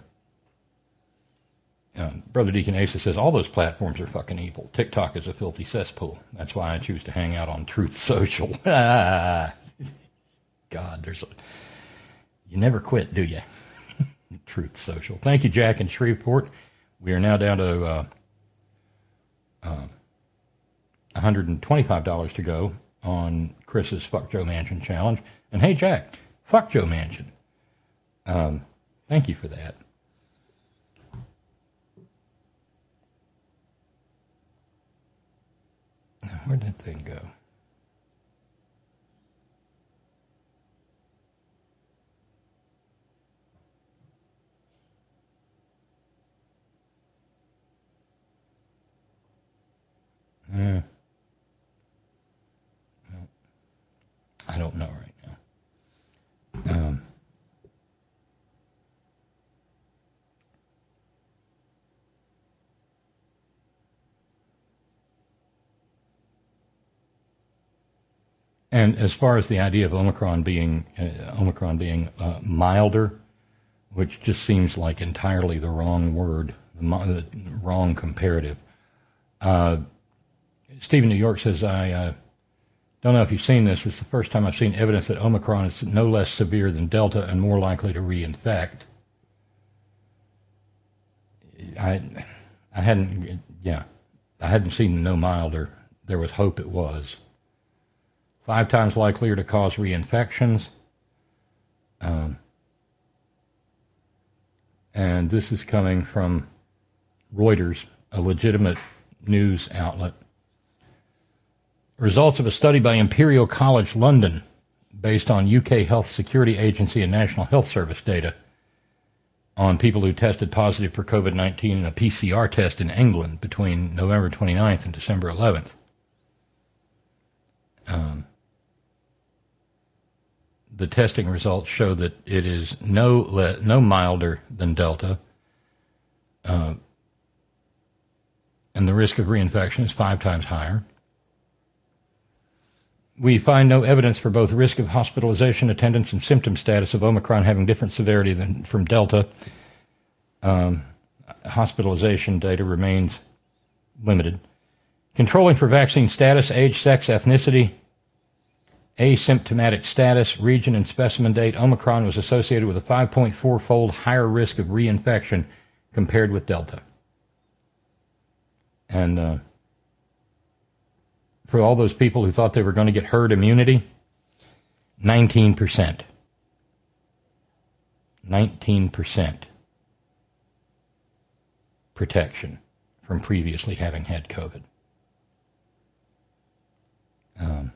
uh, Brother Deacon Asa says all those platforms are fucking evil. TikTok is a filthy cesspool. That's why I choose to hang out on Truth Social. God, there's a, you never quit, do you? Truth Social. Thank you, Jack in Shreveport. We are now down to uh, uh, one hundred twenty-five dollars to go on Chris's Fuck Joe Manchin challenge. And hey, Jack, fuck Joe Manchin. Um, thank you for that. Where'd that thing go? Uh, I don't know right now. Um, and as far as the idea of Omicron being uh, Omicron being uh, milder, which just seems like entirely the wrong word, the, the wrong comparative. Uh, Stephen New York says, I uh, don't know if you've seen this. It's the first time I've seen evidence that Omicron is no less severe than Delta and more likely to reinfect. I, I hadn't, yeah, I hadn't seen no milder. There was hope it was. Five times likelier to cause reinfections. Um, and this is coming from Reuters, a legitimate news outlet. Results of a study by Imperial College London, based on U K Health Security Agency and National Health Service data on people who tested positive for COVID nineteen in a P C R test in England between November twenty-ninth and December eleventh. Um, the testing results show that it is no le- no milder than Delta, uh, and the risk of reinfection is five times higher. We find no evidence for both risk of hospitalization, attendance, and symptom status of Omicron having different severity than from Delta. Um, hospitalization data remains limited. Controlling for vaccine status, age, sex, ethnicity, asymptomatic status, region, and specimen date, Omicron was associated with a five point four fold higher risk of reinfection compared with Delta. And uh, for all those people who thought they were going to get herd immunity, nineteen percent. nineteen percent protection from previously having had COVID. Um,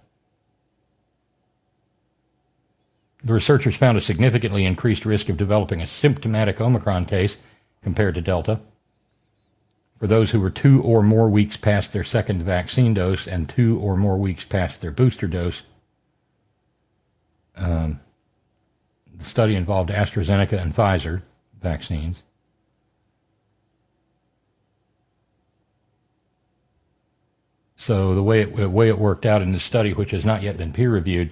the researchers found a significantly increased risk of developing a symptomatic Omicron case compared to Delta. for those who were two or more weeks past their second vaccine dose and two or more weeks past their booster dose. Um, the study involved AstraZeneca and Pfizer vaccines. So the way it, the way it worked out in this study, which has not yet been peer-reviewed,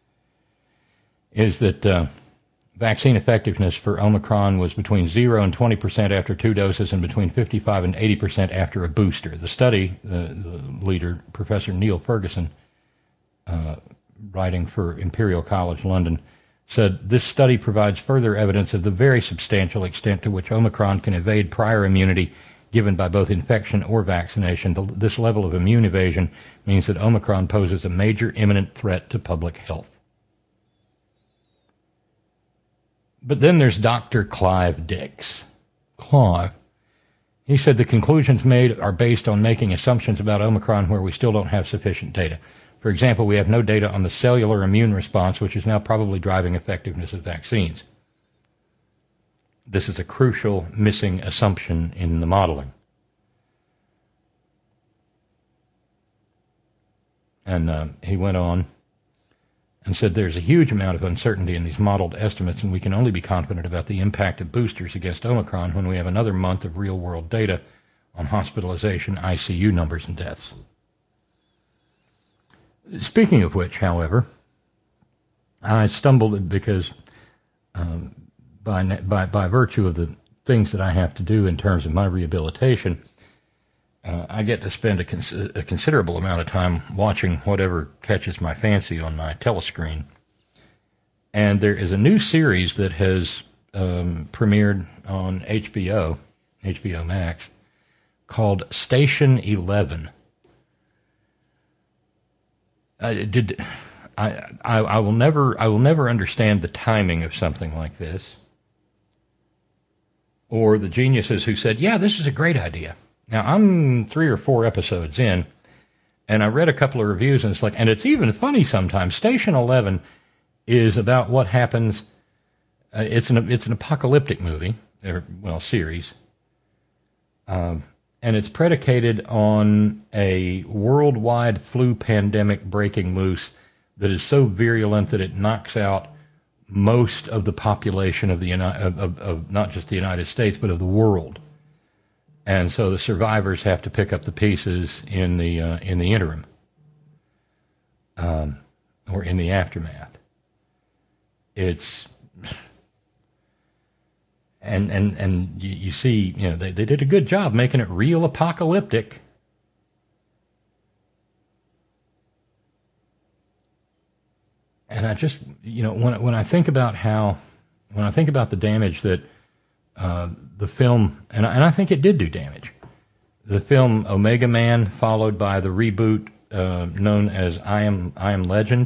is that uh, vaccine effectiveness for Omicron was between zero and twenty percent after two doses and between fifty-five and eighty percent after a booster. The study, uh, the leader, Professor Neil Ferguson, uh, writing for Imperial College London, said this study provides further evidence of the very substantial extent to which Omicron can evade prior immunity given by both infection or vaccination. The, this level of immune evasion means that Omicron poses a major imminent threat to public health. But then there's Doctor Clive Dix. Clive. He said the conclusions made are based on making assumptions about Omicron where we still don't have sufficient data. For example, we have no data on the cellular immune response, which is now probably driving effectiveness of vaccines. This is a crucial missing assumption in the modeling. And uh, he went on and said there's a huge amount of uncertainty in these modeled estimates, and we can only be confident about the impact of boosters against Omicron when we have another month of real-world data on hospitalization, I C U numbers, and deaths. Speaking of which, however, I stumbled because um, by, by, by virtue of the things that I have to do in terms of my rehabilitation, Uh, I get to spend a, cons- a considerable amount of time watching whatever catches my fancy on my telescreen. And there is a new series that has um, premiered on H B O, H B O Max, called Station Eleven. I did. I, I I will never I will never understand the timing of something like this, or the geniuses who said, "Yeah, this is a great idea." Now, I'm three or four episodes in, and I read a couple of reviews, and it's like, and it's even funny sometimes. Station Eleven is about what happens. Uh, it's an it's an apocalyptic movie, or well, series, um, and it's predicated on a worldwide flu pandemic breaking loose that is so virulent that it knocks out most of the population of the of, of, of not just the United States but of the world. And so the survivors have to pick up the pieces in the uh, in the interim, um, or in the aftermath. It's and and and you, you see, you know, they they did a good job making it real apocalyptic. And I just, you know, when when I think about how when I think about the damage that Uh, the film, and I, and I think it did do damage. The film Omega Man, followed by the reboot uh, known as I Am I Am Legend,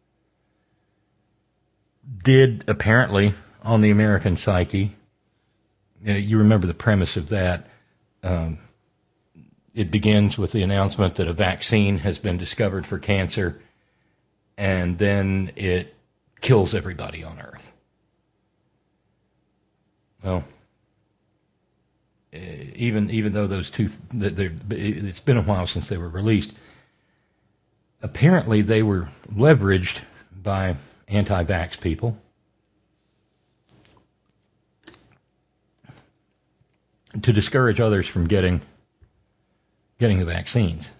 did apparently on the American psyche. You know, you remember the premise of that. Um, it begins with the announcement that a vaccine has been discovered for cancer, and then it kills everybody on Earth. Well, even even though those two, it's been a while since they were released, apparently they were leveraged by anti-vax people to discourage others from getting getting the vaccines.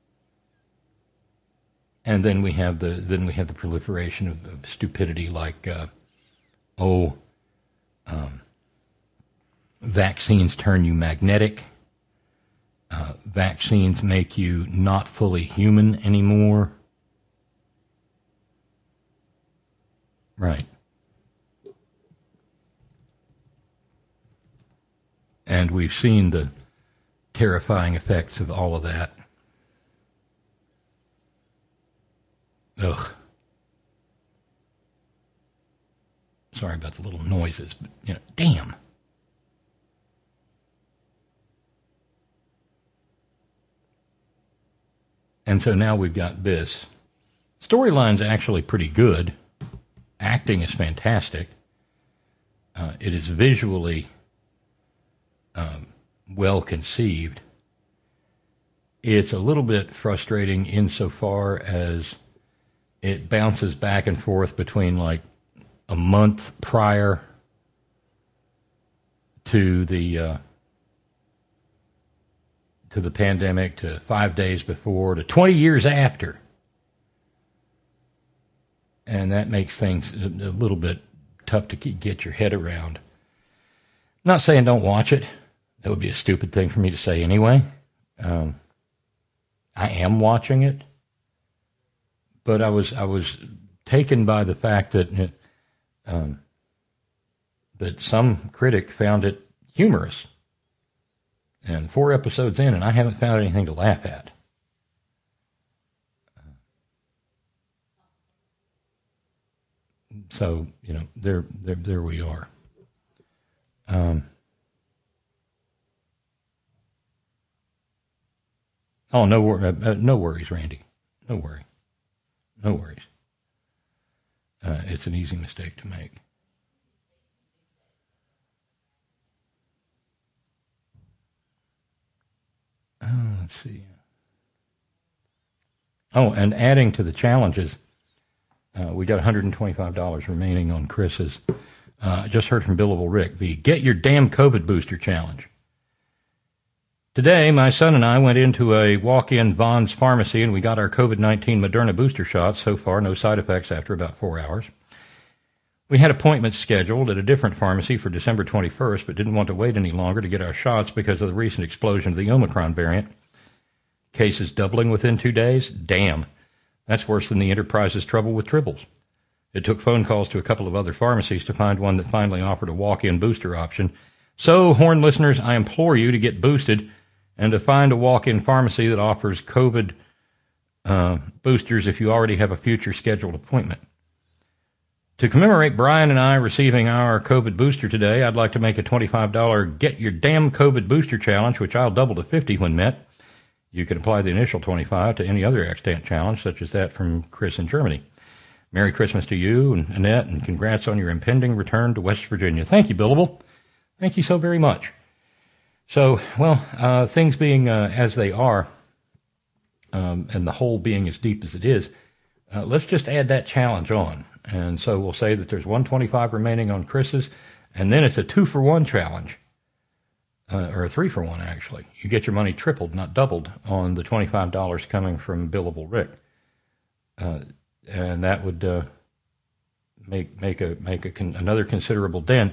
And then we have the then we have the proliferation of, of stupidity like, uh, oh. Um, Vaccines turn you magnetic. Uh, vaccines make you not fully human anymore. Right. And we've seen the terrifying effects of all of that. Ugh. Sorry about the little noises, but, you know, damn. And so now we've got this. Storyline's actually pretty good. Acting is fantastic. Uh, it is visually um, well conceived. It's a little bit frustrating insofar as it bounces back and forth between like a month prior to the uh, to the pandemic, to five days before, to twenty years after. And that makes things a little bit tough to get your head around. I'm not saying don't watch it. That would be a stupid thing for me to say anyway. Um, I am watching it, but I was I was taken by the fact that um, that some critic found it humorous. And four episodes in, and I haven't found anything to laugh at. So, you know, there, there, there we are. Um, oh, no, wor- uh, no worries, Randy. No worry. No worries. Uh, it's an easy mistake to make. Oh, let's see. Oh, and adding to the challenges, uh, we got one hundred twenty-five dollars remaining on Chris's. Uh, I just heard from Billable Rick, the Get Your Damn COVID Booster Challenge. Today, my son and I went into a walk-in Vons pharmacy and we got our COVID nineteen Moderna booster shots. So far, no side effects after about four hours. We had appointments scheduled at a different pharmacy for December twenty-first, but didn't want to wait any longer to get our shots because of the recent explosion of the Omicron variant. Cases doubling within two days? Damn. That's worse than the Enterprise's trouble with triples. It took phone calls to a couple of other pharmacies to find one that finally offered a walk-in booster option. So, Horn listeners, I implore you to get boosted and to find a walk-in pharmacy that offers COVID uh, boosters if you already have a future scheduled appointment. To commemorate Brian and I receiving our COVID booster today, I'd like to make a twenty-five dollars Get Your Damn COVID Booster Challenge, which I'll double to fifty dollars when met. You can apply the initial twenty-five dollars to any other extant challenge, such as that from Chris in Germany. Merry Christmas to you and Annette, and congrats on your impending return to West Virginia. Thank you, Billable. Thank you so very much. So, well, uh, things being uh, as they are, um, and the hole being as deep as it is, uh, let's just add that challenge on. And so we'll say that there's one hundred twenty-five dollars remaining on Chris's, and then it's a two-for-one challenge, uh, or a three-for-one, actually. You get your money tripled, not doubled, on the twenty-five dollars coming from Billable Rick. Uh, and that would uh, make make a make a con- another considerable dent,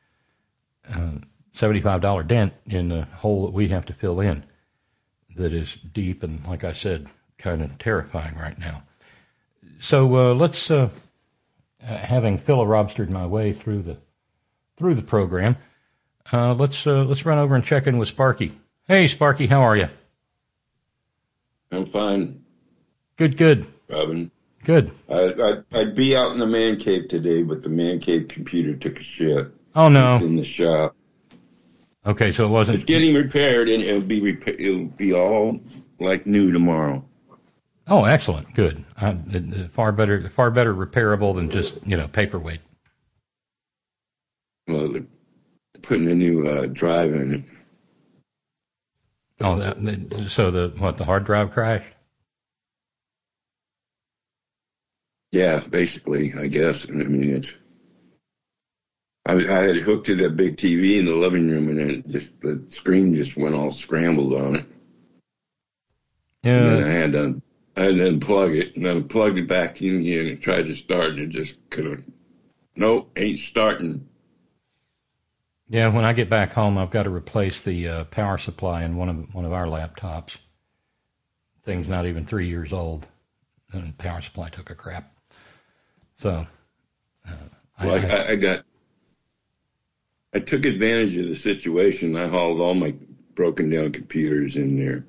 uh, seventy-five dollars dent in the hole that we have to fill in that is deep and, like I said, kind of terrifying right now. So uh, let's... Uh, Uh, having filibobstered my way through the through the program, uh, let's uh, let's run over and check in with Sparky. Hey, Sparky, how are you? I'm fine. Good, good. Robin. Good. I, I, I'd be out in the man cave today, but the man cave computer took a shit. Oh no! It's in the shop. Okay, so it wasn't. It's getting repaired, and it'll be repa- it'll be all like new tomorrow. Oh, excellent. Good. Uh, far better, far better repairable than just, you know, paperweight. Well, they're putting a new uh, drive in it. Oh, that, so the, what, the hard drive crashed? Yeah, basically, I guess. I mean, it's, I, I had it hooked to that big T V in the living room, and it just, the screen just went all scrambled on it. Yeah. And then I had to, I had to unplug it, and then plugged it back in again and tried to start, and it just couldn't. Nope, ain't starting. Yeah, when I get back home, I've got to replace the uh, power supply in one of one of our laptops. Thing's not even three years old, and the power supply took a crap. So, uh, well, I, I, I got, I took advantage of the situation. I hauled all my broken down computers in there.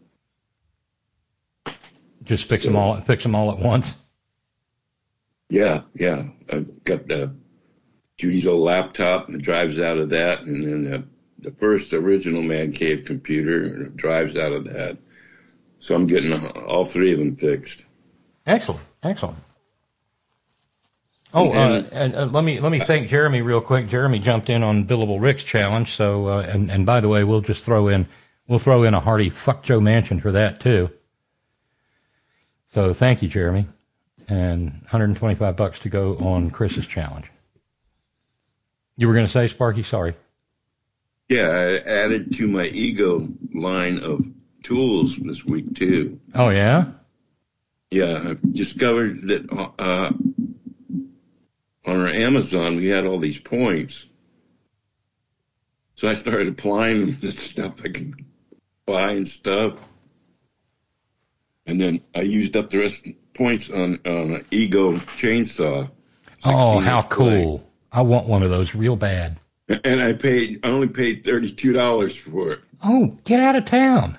Just fix so, them all. Fix them all at once. Yeah, yeah. I got the Judy's old laptop and the drives out of that, and then the, the first original Man Cave computer and the drives out of that. So I'm getting all three of them fixed. Excellent, excellent. Oh, And- uh, and, uh, let me let me thank Jeremy real quick. Jeremy jumped in on Billable Rick's challenge. So, uh, and and by the way, we'll just throw in we'll throw in a hearty fuck Joe Manchin for that too. So, thank you, Jeremy, and one hundred twenty-five bucks to go on Chris's challenge. You were going to say, Sparky? Sorry. Yeah, I added to my Ego line of tools this week too. Oh yeah. Yeah, I've discovered that uh, on our Amazon we had all these points, so I started applying them to stuff I could buy and stuff, and then I used up the rest of the points on on an Ego chainsaw. Oh, how sixteen inch blade. cool! I want one of those real bad. And I paid, I only paid thirty-two dollars for it. Oh, get out of town.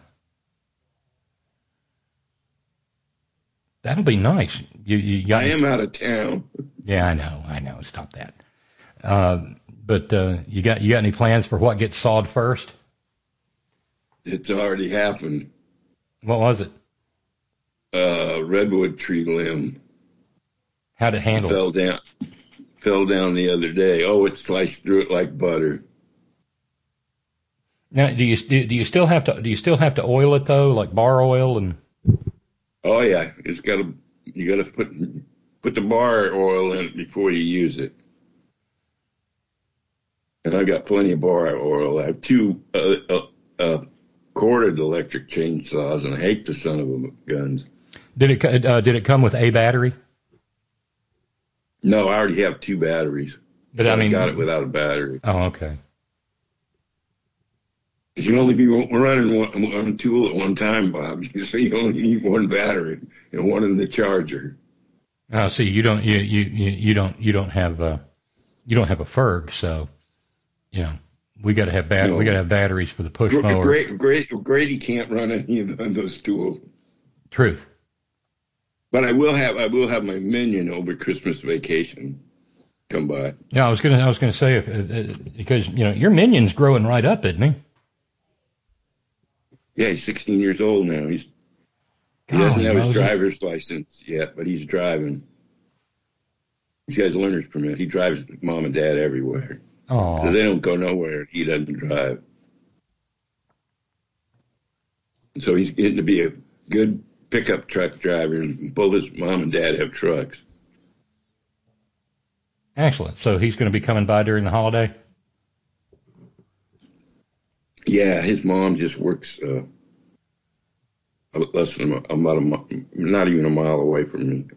That'll be nice. You, you got, I am out of town. Yeah, I know, I know. Stop that. Uh, but uh, you got you got any plans for what gets sawed first? It's already happened. What was it? Uh, redwood tree limb. How'd it handle? Fell down. Fell down the other day. Oh, it sliced through it like butter. Now, do you do you still have to do you still have to oil it though, like bar oil and? Oh yeah, it's got to. You got to put put the bar oil in it before you use it. And I got plenty of bar oil. I have two uh, uh, uh, corded electric chainsaws, and I hate the son of them guns. Did it uh, did it come with a battery? No, I already have two batteries. But So I mean, got it without a battery. Oh, okay. You can only be running one, one tool at one time, Bob. So you only need one battery and one in the charger. Oh, see, you don't you you you you don't you don't have uh you don't have a Ferg, so you know we got to have bat- No. we got to have batteries for the push Gr- mower. Gra- Gra- Grady can't run any of those tools. Truth. But I will have I will have my minion over Christmas vacation come by. Yeah, I was gonna I was gonna say if, uh, uh, because you know your minion's growing right up, isn't he? Yeah, he's sixteen years old now. He's he Golly doesn't have his Moses. driver's license yet, but he's driving. He's got his learner's permit. He drives with mom and dad everywhere. Oh, So they don't go nowhere. He doesn't drive. And so he's getting to be a good pickup truck driver, and both his mom and dad have trucks. excellent. So he's going to be coming by during the holiday. Yeah, his mom just works uh, less than a, about a mi- not even a mile away from me.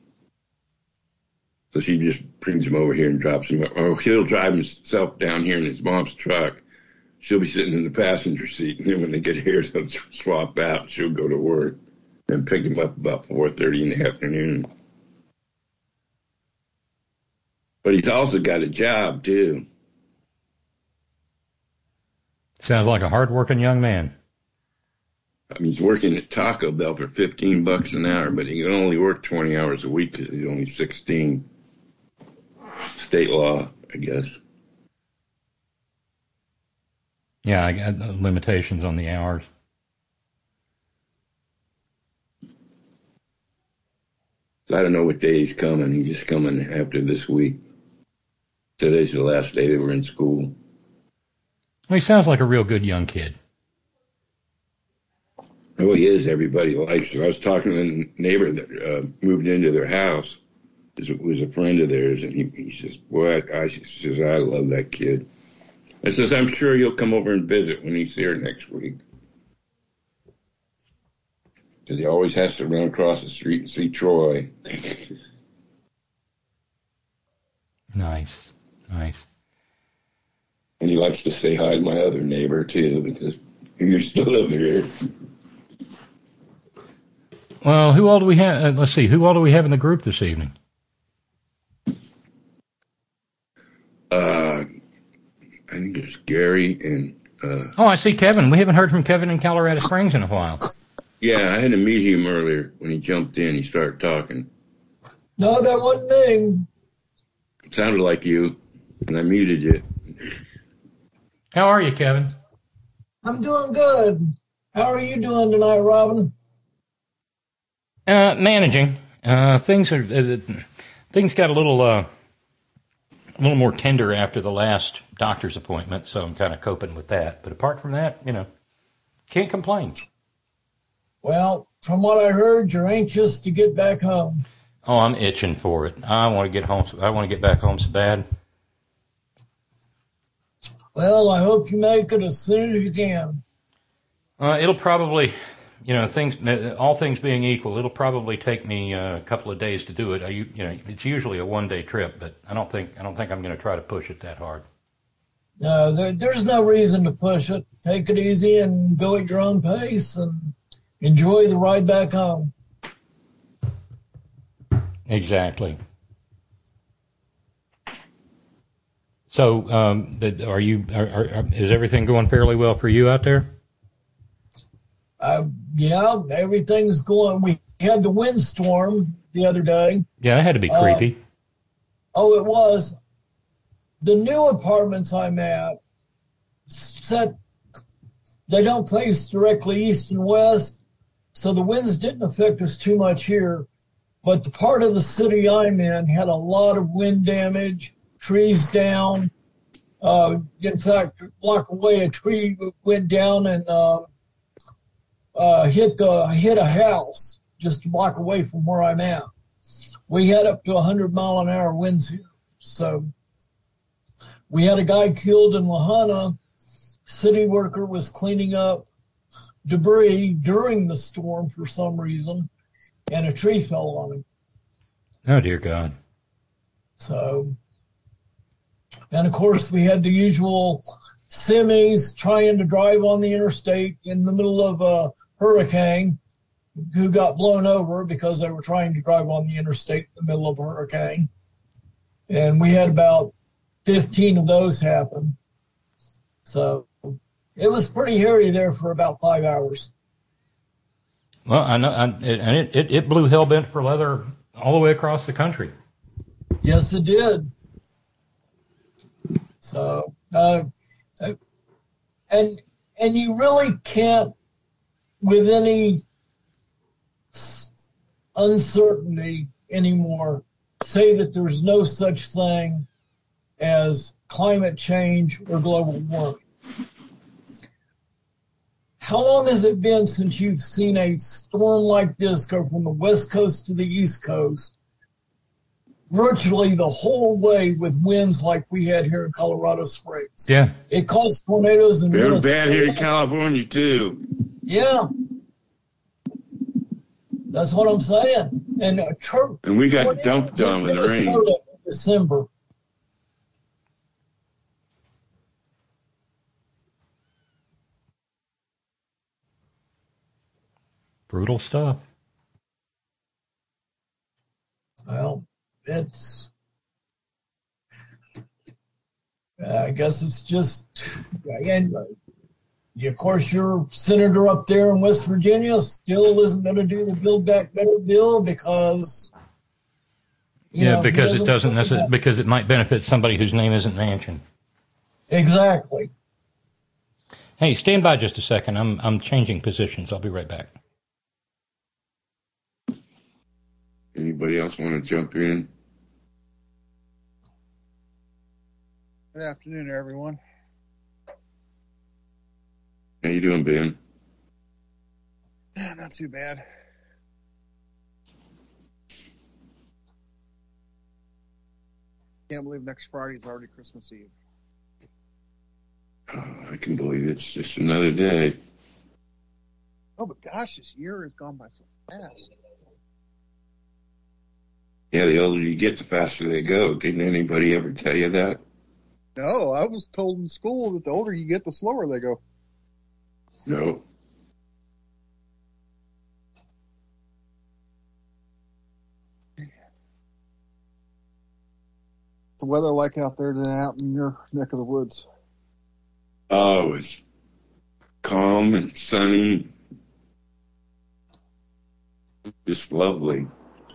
So she just brings him over here and drops him, or he'll drive himself down here in his mom's truck. She'll be sitting in the passenger seat, and then when they get here, they'll swap out. She'll go to work and pick him up about four thirty in the afternoon. But he's also got a job too. Sounds like a hard-working young man. I mean, he's working at Taco Bell for fifteen bucks an hour, but he can only work twenty hours a week because he's only sixteen. State law, I guess. Yeah, I got limitations on the hours. So I don't know what day he's coming. He's just coming after this week. Today's the last day they were in school. Well, he sounds like a real good young kid. Oh, he is. Everybody likes him. I was talking to a neighbor that uh, moved into their house. It was a friend of theirs, and he, he says, boy, I, he says, I love that kid. I says, I'm sure you'll come over and visit when he's here next week. Because he always has to run across the street and see Troy. Nice, nice. And he likes to say hi to my other neighbor, too, because he used to live here. Well, who all do we have? Uh, let's see, who all do we have in the group this evening? Uh, I think it's Gary and... Uh, Oh, I see Kevin. We haven't heard from Kevin in Colorado Springs in a while. yeah, I had to meet him earlier. When he jumped in, he started talking. No, that wasn't me. It sounded like you, and I muted you. How are you, Kevin? I'm doing good. How are you doing tonight, Robin? Uh, managing. Uh, things are uh, Things got a little, uh, a little more tender after the last doctor's appointment, so I'm kind of coping with that. But apart from that, you know, can't complain. Well, from what I heard, you're anxious to get back home. Oh, I'm itching for it. I want to get home. I want to get back home so bad. Well, I hope you make it as soon as you can. Uh, it'll probably, you know, things, all things being equal, it'll probably take me uh, a couple of days to do it. I, you know, it's usually a one-day trip, but I don't think I don't think I'm going to try to push it that hard. No, there, there's no reason to push it. Take it easy and go at your own pace and enjoy the ride back home. Exactly. So, um, are you? Are, are, is everything going fairly well for you out there? Uh, yeah, everything's going. We had the windstorm the other day. Yeah, it had to be creepy. Uh, oh, it was. The new apartments I'm at set. They don't face directly east and west, so the winds didn't affect us too much here. But the part of the city I'm in had a lot of wind damage, trees down. Uh, in fact, a block away, a tree went down and uh, uh, hit the hit a house just a block away from where I'm at. We had up to one hundred mile an hour winds here. So we had a guy killed in Lahana. City worker was cleaning up debris during the storm for some reason, and a tree fell on him. Oh, dear God. So, and of course, we had the usual semis trying to drive on the interstate in the middle of a hurricane who got blown over because they were trying to drive on the interstate in the middle of a hurricane. And we had about fifteen of those happen. So it was pretty hairy there for about five hours. Well, I know, I, it, and it, it, it blew hell-bent for leather all the way across the country. Yes, it did. So, uh, and and you really can't, with any uncertainty anymore, say that there's no such thing as climate change or global warming. How long has it been since you've seen a storm like this go from the west coast to the east coast, virtually the whole way with winds like we had here in Colorado Springs? Yeah. It caused tornadoes in They're Minnesota. bad here in California, too. Yeah. That's what I'm saying. And, uh, tur- And we got dumped on with the rain. in December. Brutal stuff. Well, it's, I guess it's just, and of course your senator up there in West Virginia still isn't going to do the Build Back Better bill because, you Yeah, know, he because it doesn't look at necessarily, that. because it might benefit somebody whose name isn't mentioned. Exactly. Hey, stand by just a second. I'm I'm changing positions. I'll be right back. Anybody else want to jump in? Good afternoon, everyone. How you doing, Ben? Yeah, not too bad. Can't believe next Friday is already Christmas Eve. Oh, I can believe it's just another day. Oh, but gosh, this year has gone by so fast. Yeah, the older you get, the faster they go. Didn't anybody ever tell you that? No, I was told in school that the older you get, the slower they go. No. What's the weather like out there than out in your neck of the woods? Oh, it's calm and sunny. Just lovely.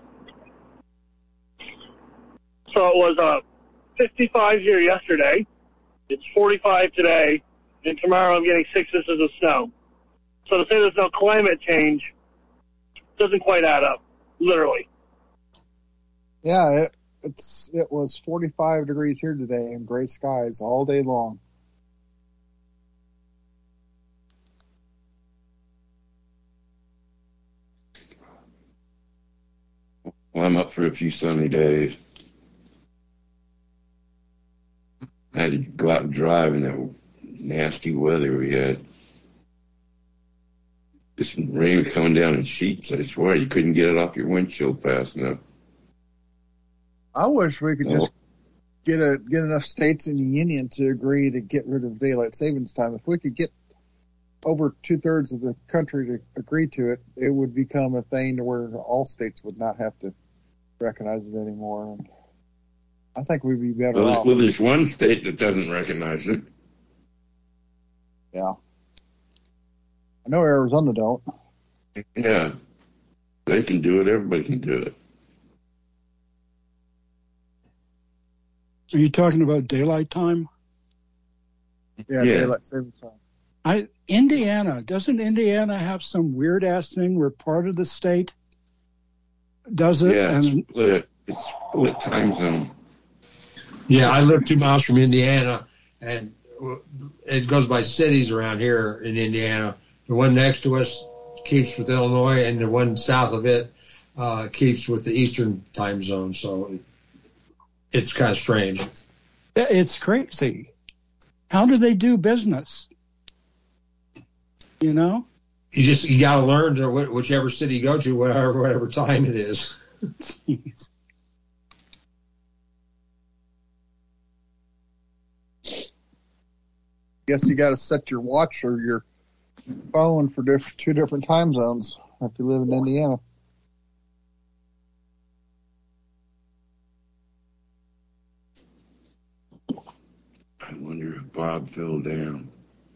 So it was uh, fifty-five here yesterday. It's forty-five today. And tomorrow I'm getting six inches of snow. So to say there's no climate change doesn't quite add up, literally. Yeah, it, it's it was forty-five degrees here today and gray skies all day long. Well, I'm up for a few sunny days. I had to go out and drive in that nasty weather we had. This rain coming down in sheets, I swear. You couldn't get it off your windshield fast enough. I wish we could Oh. just get a get enough states in the union to agree to get rid of daylight savings time. If we could get over two-thirds of the country to agree to it, it would become a thing to where all states would not have to recognize it anymore. And I think we'd be better Well, off. well, there's one state that doesn't recognize it. Yeah. I know Arizona don't. Yeah. They can do it. Everybody can do it. Are you talking about daylight time? Yeah, Yeah. daylight savings time. I Indiana, doesn't Indiana have some weird ass thing where part of the state does it? Yeah, it's and split. It's split time zone. Yeah, I live two miles from Indiana, and it goes by cities around here in Indiana. The one next to us keeps with Illinois, and the one south of it uh, keeps with the Eastern time zone. So it's kind of strange. it's crazy. How do they do business? You know? You just you got to learn to wh- whichever city you go to, whatever whatever time it is. Jeez. Guess you got to set your watch or your phone for diff- two different time zones if you live in Indiana. I wonder if Bob fell down.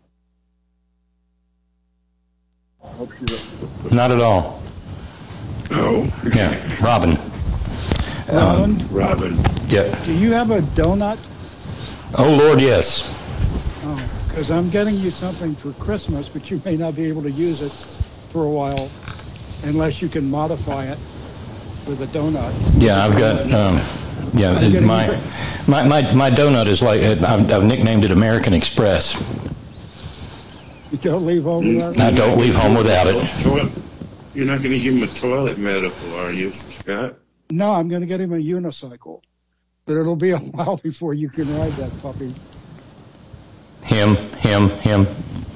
I hope she's Not at all. Oh, Yeah, Robin. Robin, Robin. Yep. do you have a donut? Oh, Lord, yes. Oh, because I'm getting you something for Christmas, but you may not be able to use it for a while unless you can modify it with a donut. Yeah, I've got, um, yeah, I'm getting my, you- my, my, my donut is like, I've, I've nicknamed it American Express. You don't leave home without I don't leave home without it. Toilet. You're not going to give him a toilet metaphor, are you, Scott? No, I'm going to get him a unicycle. But it'll be a while before you can ride that puppy. Him, him, him.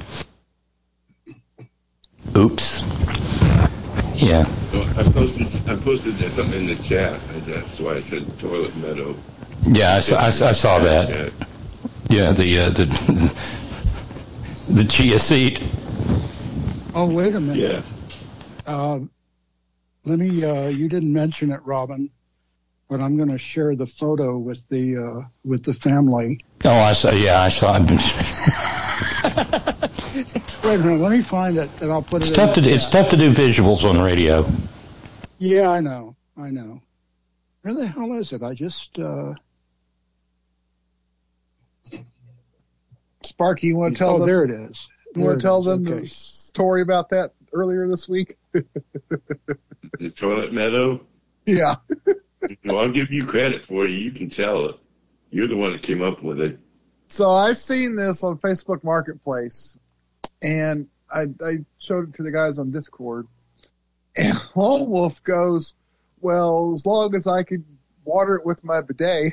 Oops. Yeah. So I posted I posted something in the chat. That's why I said toilet meadow. Yeah, I, saw- I, saw- I saw that. Yeah, the, uh, the, the chia seed. Oh, wait a minute. Yeah. Uh, let me, uh, you didn't mention it, Robin, but I'm going to share the photo with the, uh, with the family. Oh, I saw, yeah, I saw it. Wait a minute, let me find it and I'll put It's it tough in to, the it's chat. tough to do visuals on radio. Yeah, I know, I know. Where the hell is it? I just, uh, Sparky, you want to tell oh, them? there it is. You There want it to tell is, them okay. the story about that earlier this week? The toilet meadow. Yeah. Well, I'll give you credit for it. You can tell it. You're the one that came up with it. So I seen this on Facebook Marketplace, and I, I showed it to the guys on Discord. And Lone Wolf goes, well, as long as I could water it with my bidet.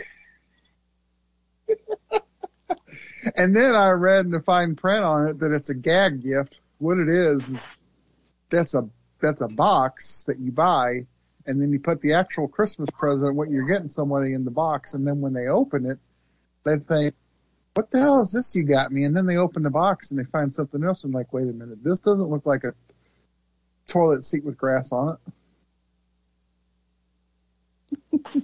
And then I read in the fine print on it that it's a gag gift. What it is is that's a that's a box that you buy, and then you put the actual Christmas present, what you're getting somebody in the box, and then when they open it, they think, what the hell is this you got me? And then they open the box and they find something else and like, wait a minute, this doesn't look like a toilet seat with grass on it.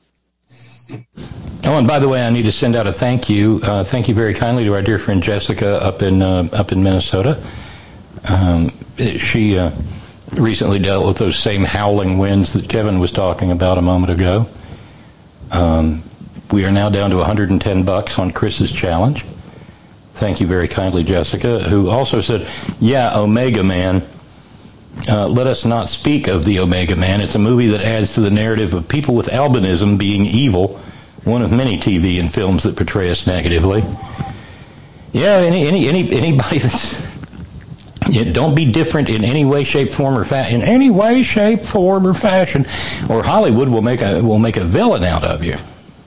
Oh, and by the way, I need to send out a thank you. Uh, thank you very kindly to our dear friend Jessica up in uh, up in Minnesota. Um, she uh, recently dealt with those same howling winds that Kevin was talking about a moment ago. Um, we are now down to one hundred ten bucks on Chris's challenge. Thank you very kindly, Jessica, who also said, "Yeah, Omega Man." uh, Let Us Not Speak of the Omega Man. It's a movie that adds to the narrative of people with albinism being evil, one of many T V and films that portray us negatively. Yeah, any any, any anybody that's... Yeah, don't be different in any way, shape, form, or fa- in any way, shape, form, or fashion, or Hollywood will make a will make a villain out of you.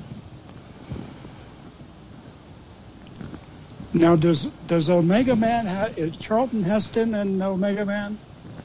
Now, does does Omega Man ha- is Charlton Heston and Omega Man?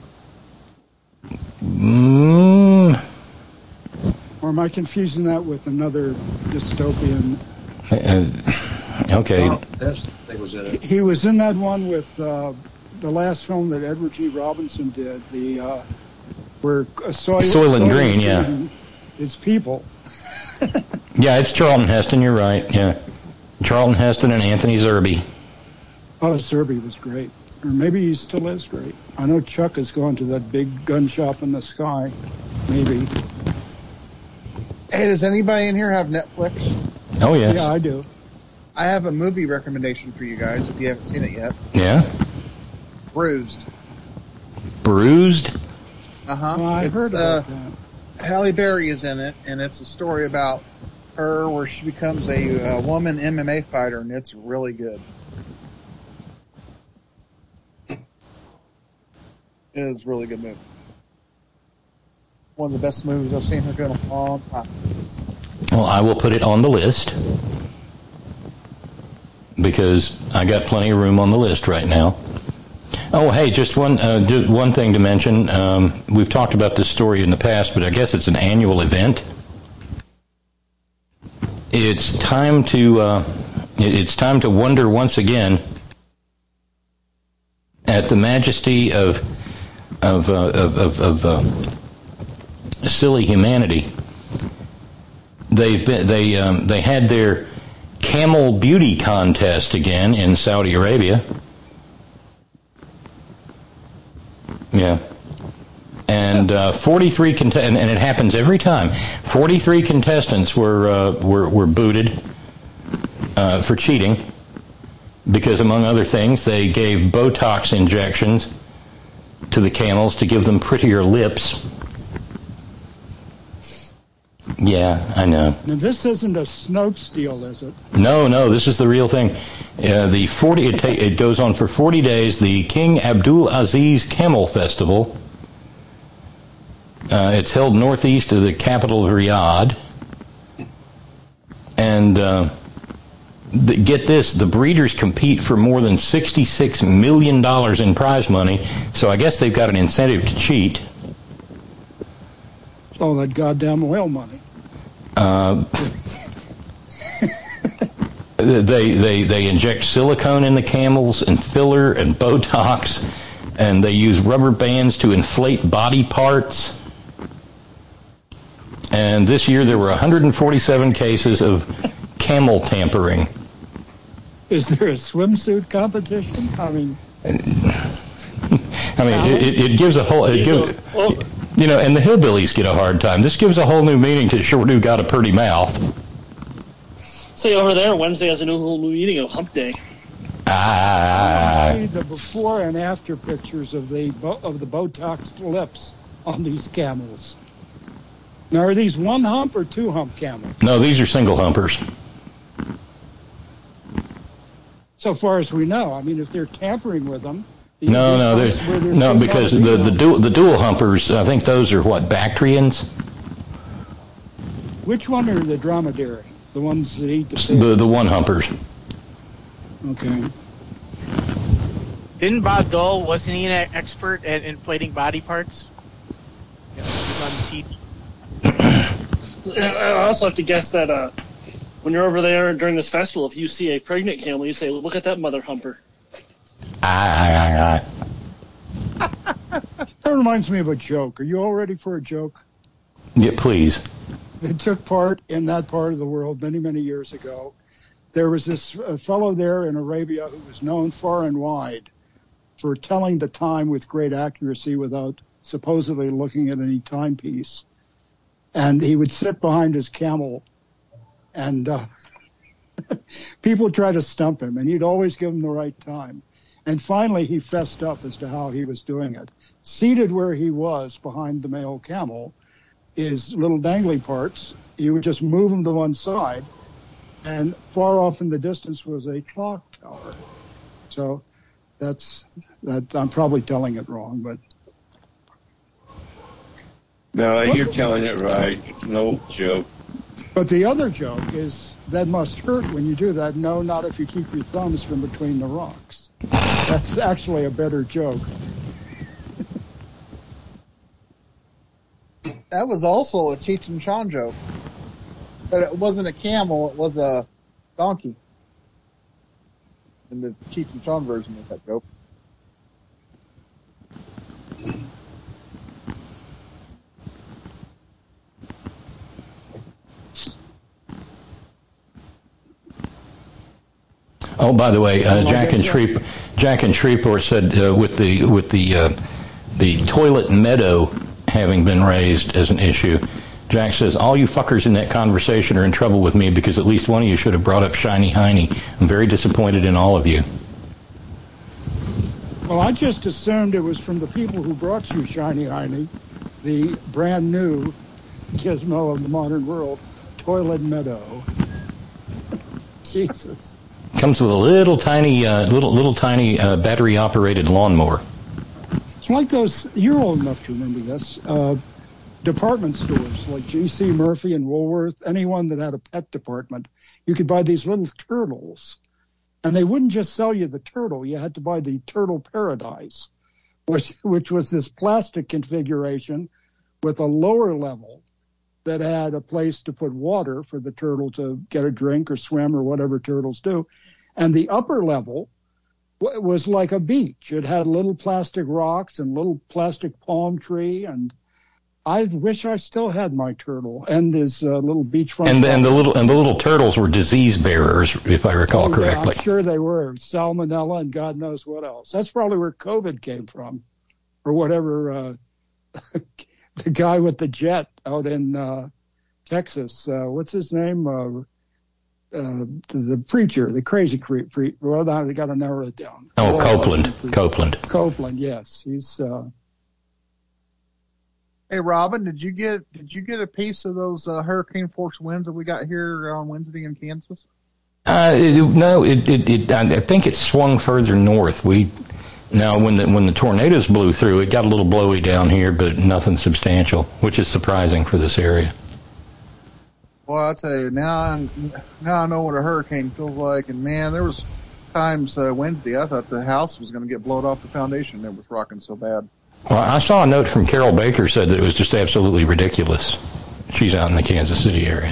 Mm. Or am I confusing that with another dystopian? Uh, okay. Oh, that's, I think was in it. He was in that one with uh, the last film that Edward G. Robinson did, the uh, where uh, Soil, Soil and Green, yeah. It's people. Yeah, it's Charlton Heston. You're right. Yeah, Charlton Heston and Anthony Zerbe. Oh, Zerbe was great. Or maybe he still is great. I know Chuck has gone to that big gun shop in the sky. Maybe. Hey, does anybody in here have Netflix? Oh, yes. Yeah, I do. I have a movie recommendation for you guys if you haven't seen it yet. Yeah? Bruised. Bruised? Uh-huh. Well, I it's, heard uh, about that. Halle Berry is in it, and it's a story about her where she becomes a uh, woman M M A fighter, and it's really good. It is a really good movie. One of the best movies I've seen her do in a long time. Well, I will put it on the list because I got plenty of room on the list right now. Oh, hey, just one uh, one thing to mention. Um, we've talked about this story in the past, but I guess it's an annual event. It's time to uh, it's time to wonder once again at the majesty of of uh, of, of, of uh, silly humanity. They've been they um, they had their camel beauty contest again in Saudi Arabia. Yeah. And uh, forty-three cont- and, and it happens every time. forty-three contestants were uh, were were booted uh, for cheating because, among other things, they gave Botox injections to the camels to give them prettier lips. Yeah, I know. Now, this isn't a Snopes deal, is it? No, no, this is the real thing. Uh, the forty it, ta- it goes on for forty days. The King Abdul Aziz Camel Festival. Uh, it's held northeast of the capital of Riyadh. And uh, the, get this, the breeders compete for more than sixty-six million dollars in prize money, so I guess they've got an incentive to cheat. All that goddamn oil money. Uh, they, they, they inject silicone in the camels and filler and Botox, and they use rubber bands to inflate body parts. And this year there were one hundred forty-seven cases of camel tampering. Is there a swimsuit competition? I mean, I mean, it, it gives a whole, it gives, you know, and the hillbillies get a hard time. This gives a whole new meaning to sure do got a pretty mouth. See, over there, Wednesday has a new whole new meaning of Hump Day. Ah. I see the before and after pictures of the of the Botoxed lips on these camels. Now, are these one hump or two hump camels? No, these are single humpers. So far as we know, I mean, if they're tampering with them. No, no, there's, there's no because the the dual, the dual humpers, I think those are what, Bactrians? Which one are the dromedary? The ones that eat the pigs? The the one humpers. Okay. Didn't Bob Dole, wasn't he an expert at inflating body parts? Yeah, he was on T V. I also have to guess that uh, when you're over there during this festival, if you see a pregnant camel, you say, look at that mother humper. Ah, That reminds me of a joke. Are you all ready for a joke? Yeah, please. It took part in that part of the world many, many years ago. There was this uh, fellow there in Arabia who was known far and wide for telling the time with great accuracy without supposedly looking at any timepiece. And he would sit behind his camel, and uh, people would try to stump him, and he'd always give them the right time. And finally, he fessed up as to how he was doing it. Seated where he was behind the male camel is little dangly parts. You would just move them to one side, and far off in the distance was a clock tower. So that's that. I'm probably telling it wrong, but No, you're telling it right. It's no joke. But the other joke is that must hurt when you do that. No, not if you keep your thumbs from between the rocks. That's actually a better joke. That was also a Cheech and Chong joke. But it wasn't a camel, it was a donkey. In the Cheech and Chong version of that joke. Oh, by the way, uh, Jack and Shreve, Jack and Shreveport said uh, with the with the uh, the toilet meadow having been raised as an issue, Jack says all you fuckers in that conversation are in trouble with me because at least one of you should have brought up Shiny Heine. I'm very disappointed in all of you. Well, I just assumed it was from the people who brought you Shiny Heine, the brand new gizmo of the modern world, toilet meadow. Jesus. Comes with a little tiny, uh, little little tiny uh, battery-operated lawnmower. It's like those. You're old enough to remember this. Uh, department stores like G C Murphy and Woolworth. Anyone that had a pet department, you could buy these little turtles, and they wouldn't just sell you the turtle. You had to buy the Turtle Paradise, which which was this plastic configuration with a lower level that had a place to put water for the turtle to get a drink or swim or whatever turtles do. And the upper level w- was like a beach. It had little plastic rocks and little plastic palm tree. And I wish I still had my turtle and his uh, little beachfront. And, and the little and the little turtles were disease bearers, if I recall oh, correctly. Yeah, I'm sure they were. Salmonella and God knows what else. That's probably where COVID came from, or whatever. Uh, the guy with the jet out in uh, Texas, uh, what's his name? Uh, uh, the, the preacher, the crazy pre- pre- well, now they got to narrow it down. Oh, well, Copeland. Copeland. Copeland, yes. He's. Uh... Hey, Robin, did you get did you get a piece of those uh, hurricane force winds that we got here on Wednesday in Kansas? Uh, it, no, it, it, it. I think it swung further north. We. Now, when the when the tornadoes blew through, it got a little blowy down here, but nothing substantial, which is surprising for this area. Well, I'll tell you, now I, now I know what a hurricane feels like, and man, there was times uh, Wednesday I thought the house was going to get blown off the foundation. It was rocking so bad. Well, I saw a note from Carol Baker said that it was just absolutely ridiculous. She's out in the Kansas City area.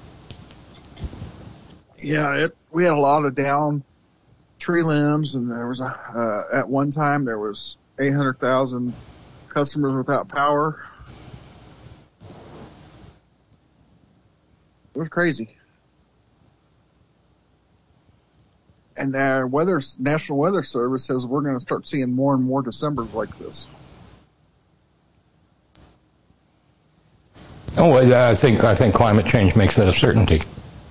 Yeah, it. We had a lot of down tree limbs, and there was a, uh, at one time there was eight hundred thousand customers without power. It was crazy. And our weather, National Weather Service says we're going to start seeing more and more Decembers like this. Oh, I think I think climate change makes that a certainty.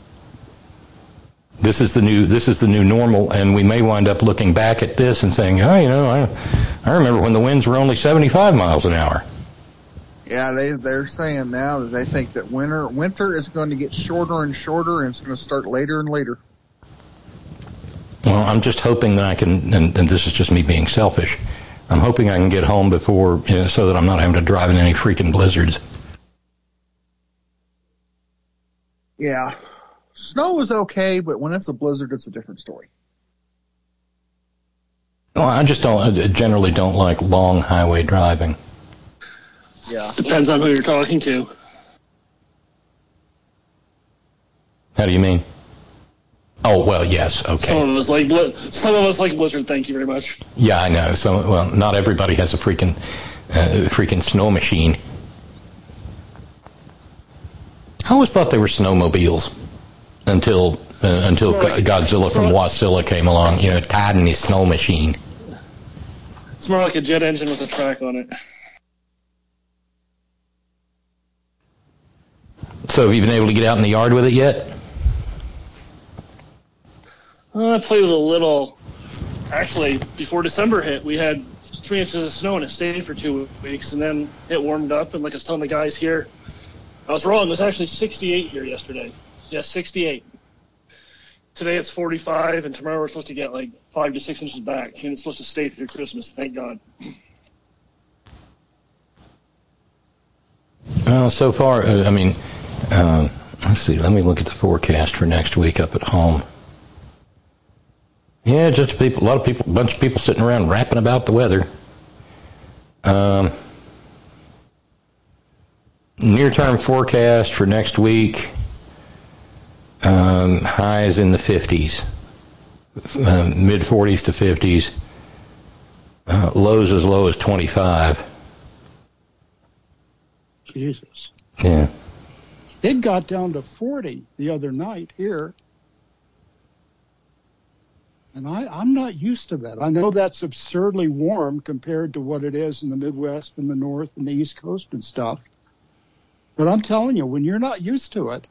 This is the new this is the new normal, and we may wind up looking back at this and saying, oh, you know, I, I remember when the winds were only seventy-five miles an hour. Yeah, they they're saying now that they think that winter winter is going to get shorter and shorter, and it's going to start later and later. Well, I'm just hoping that I can, and, and this is just me being selfish, I'm hoping I can get home before, you know, so that I'm not having to drive in any freaking blizzards. Yeah. Snow is okay, but when it's a blizzard, it's a different story. Well, I just don't, I generally don't like long highway driving. Yeah. Depends on who you're talking to. How do you mean? Oh, well, yes, okay. Some of us like Bli- some of us like Blizzard. Thank you very much. Yeah, I know. So, well, not everybody has a freaking, uh, freaking snow machine. I always thought they were snowmobiles until uh, until like, Godzilla from Wasilla came along. You know, tied in his snow machine. It's more like a jet engine with a track on it. So, have you been able to get out in the yard with it yet? Uh, I played with a little actually, before December hit, we had three inches of snow and it stayed for two weeks, and then it warmed up. And like I was telling the guys here, I was wrong. It was actually sixty-eight here yesterday. Yeah, sixty-eight. Today it's forty-five, and tomorrow we're supposed to get like five to six inches back, and it's supposed to stay through Christmas. Thank God. Well, so far, uh, I mean, um, let's see. Let me look at the forecast for next week up at home. Yeah, just people, a lot of people, a bunch of people sitting around rapping about the weather. Um, near-term forecast for next week, um, highs in the fifties, uh, mid-forties to fifties, uh, lows as low as twenty-five. Jesus. Yeah. It got down to forty the other night here. And I, I'm not used to that. I know that's absurdly warm compared to what it is in the Midwest and the North and the East Coast and stuff. But I'm telling you, when you're not used to it,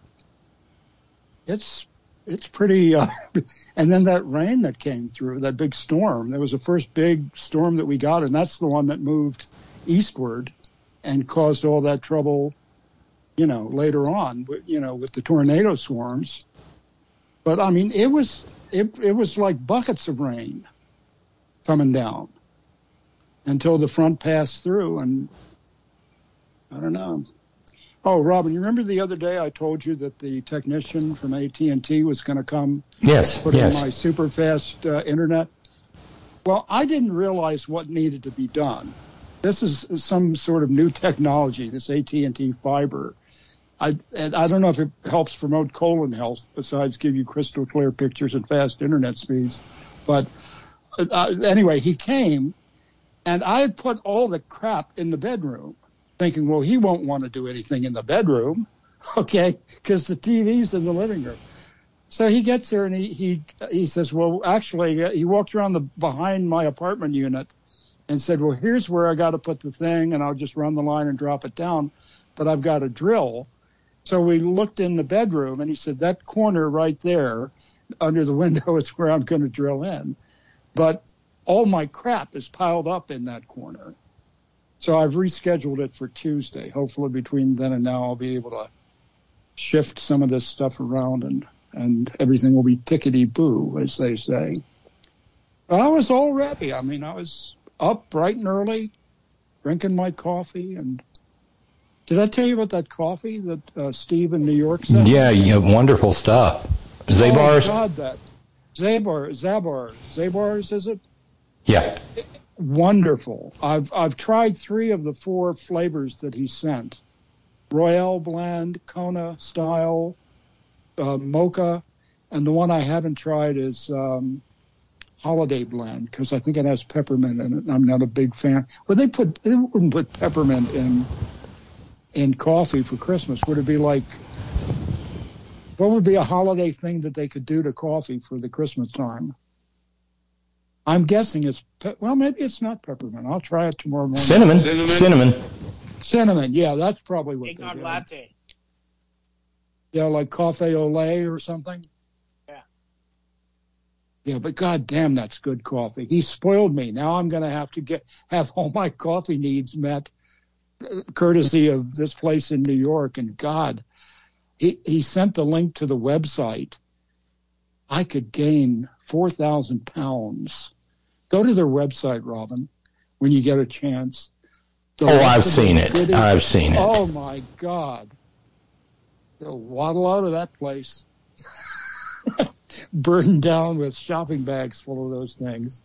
it's it's pretty... Uh, and then that rain that came through, that big storm, that was the first big storm that we got, and that's the one that moved eastward and caused all that trouble, you know, later on, you know, with the tornado swarms. But, I mean, it was... It it was like buckets of rain coming down until the front passed through, and I don't know. Oh, Robin, you remember the other day I told you that the technician from A T and T was going to come yes, put yes. in my super fast uh, internet? Well, I didn't realize what needed to be done. This is some sort of new technology, this A T and T fiber. I and I don't know if it helps promote colon health besides give you crystal clear pictures and fast internet speeds. But uh, anyway, he came, and I had put all the crap in the bedroom, thinking, well, he won't want to do anything in the bedroom, okay, because the T V's in the living room. So he gets there, and he, he, he says, well, actually, uh, he walked around the behind my apartment unit and said, well, here's where I got to put the thing, and I'll just run the line and drop it down, but I've got a drill. So we looked in the bedroom, and he said, that corner right there under the window is where I'm going to drill in. But all my crap is piled up in that corner. So I've rescheduled it for Tuesday. Hopefully between then and now I'll be able to shift some of this stuff around, and, and everything will be tickety-boo, as they say. But I was all ready. I mean, I was up bright and early, drinking my coffee, and... Did I tell you about that coffee that uh, Steve in New York sent? Yeah, yeah, wonderful stuff. Zabar's? Oh, God, that. Zabar, Zabar, Zabar's, is it? Yeah. Wonderful. I've I've tried three of the four flavors that he sent. Royale blend, Kona style, uh, mocha, and the one I haven't tried is um, holiday blend, because I think it has peppermint in it, and I'm not a big fan. Well, they put they wouldn't put peppermint in... in coffee for Christmas. Would it be like, what would be a holiday thing that they could do to coffee for the Christmas time? I'm guessing it's, pe- well, maybe it's not peppermint. I'll try it tomorrow morning. Cinnamon. Cinnamon. Cinnamon. Cinnamon, yeah, that's probably what Eggnog they do. latte. Yeah, like coffee au lait or something? Yeah. Yeah, but goddamn, that's good coffee. He spoiled me. Now I'm going to have to get have all my coffee needs met, courtesy of this place in New York. And God, he, he sent the link to the website. I could gain four thousand pounds. Go to their website, Robin, when you get a chance. The oh, I've seen it. Goodies. I've seen it. Oh, my God. They'll waddle out of that place, burdened down with shopping bags full of those things.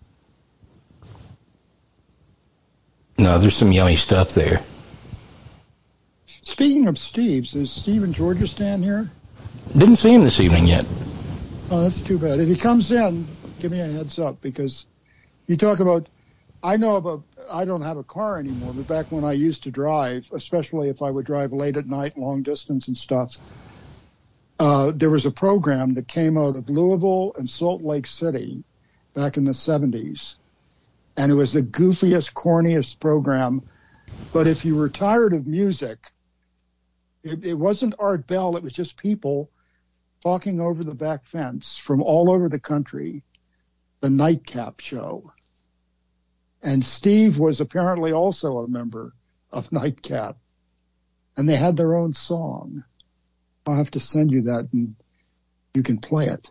No, there's some yummy stuff there. Speaking of Steve's, is Steve in Georgistan here? Didn't see him this evening yet. Oh, that's too bad. If he comes in, give me a heads up, because you talk about, I know about, I don't have a car anymore, but back when I used to drive, especially if I would drive late at night, long distance and stuff, uh, there was a program that came out of Louisville and Salt Lake City back in the seventies. And it was the goofiest, corniest program. But if you were tired of music, it, it wasn't Art Bell. It was just people talking over the back fence from all over the country the Nightcap Show. And Steve was apparently also a member of Nightcap. And they had their own song. I'll have to send you that and you can play it.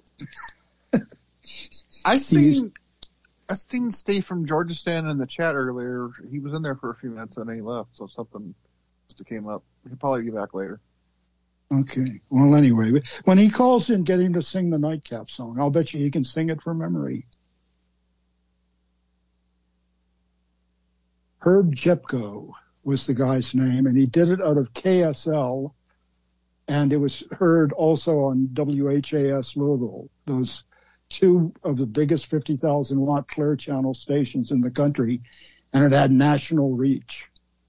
I seen I seen Steve from Georgistan in the chat earlier. He was in there for a few minutes and then he left, so something must have came up. He'll probably be back later. Okay. Well, anyway, when he calls in, get him to sing the Nightcap song. I'll bet you he can sing it from memory. Herb Jepko was the guy's name, and he did it out of K S L, and it was heard also on W H A S Louisville, those two of the biggest fifty thousand watt Clear Channel stations in the country, and it had national reach.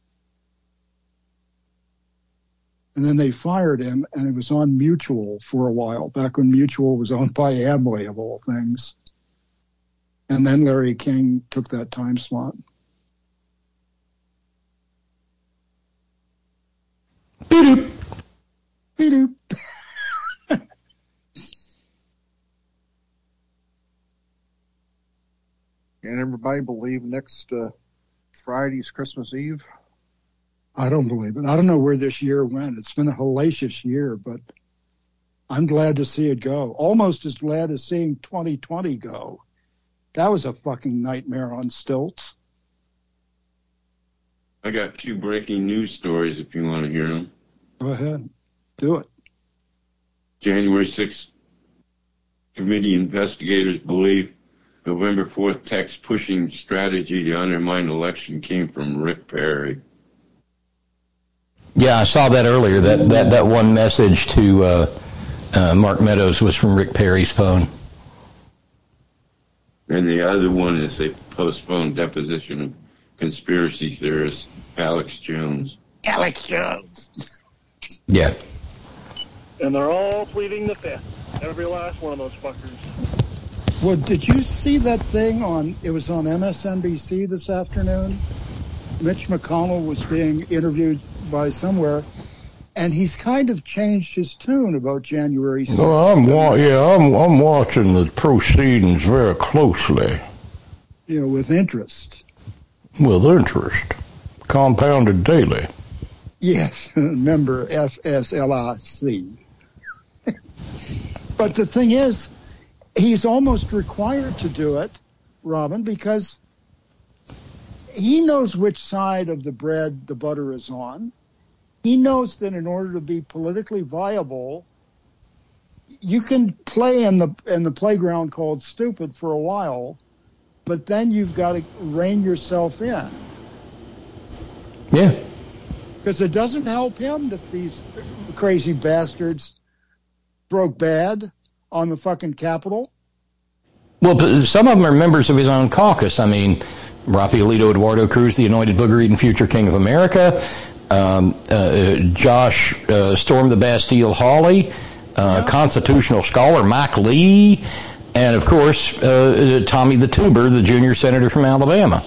And then they fired him, and it was on Mutual for a while, back when Mutual was owned by Amway, of all things. And then Larry King took that time slot. Beep-doop. Beep-doop. Can everybody believe next uh, Friday's Christmas Eve? I don't believe it. I don't know where this year went. It's been a hellacious year, but I'm glad to see it go. Almost as glad as seeing twenty twenty go. That was a fucking nightmare on stilts. I got two breaking news stories if you want to hear them. Go ahead. Do it. January sixth committee investigators believe November fourth text pushing strategy to undermine election came from Rick Perry. Yeah, I saw that earlier. That that, that one message to uh, uh, Mark Meadows was from Rick Perry's phone. And the other one is they postponed deposition of conspiracy theorist Alex Jones. Alex Jones. Yeah. And they're all pleading the fifth. Every last one of those fuckers. Well, did you see that thing on, it was on M S N B C this afternoon? Mitch McConnell was being interviewed by somewhere, and he's kind of changed his tune about January sixth. Well, I'm wa- yeah, I'm I'm watching the proceedings very closely. You know, with interest. With interest, compounded daily. Yes, member F S L I C. But the thing is, he's almost required to do it, Robin, because he knows which side of the bread the butter is on. He knows that in order to be politically viable, you can play in the in the playground called stupid for a while, but then you've got to rein yourself in. Yeah. Because it doesn't help him that these crazy bastards broke bad on the fucking Capitol. Well, but some of them are members of his own caucus. I mean, Rafaelito Eduardo Cruz, the anointed booger-eating future king of America. Um, uh, Josh uh, Storm the Bastille Hawley, uh, yeah. Constitutional scholar Mike Lee, and, of course, uh, Tommy the Tuber, the junior senator from Alabama.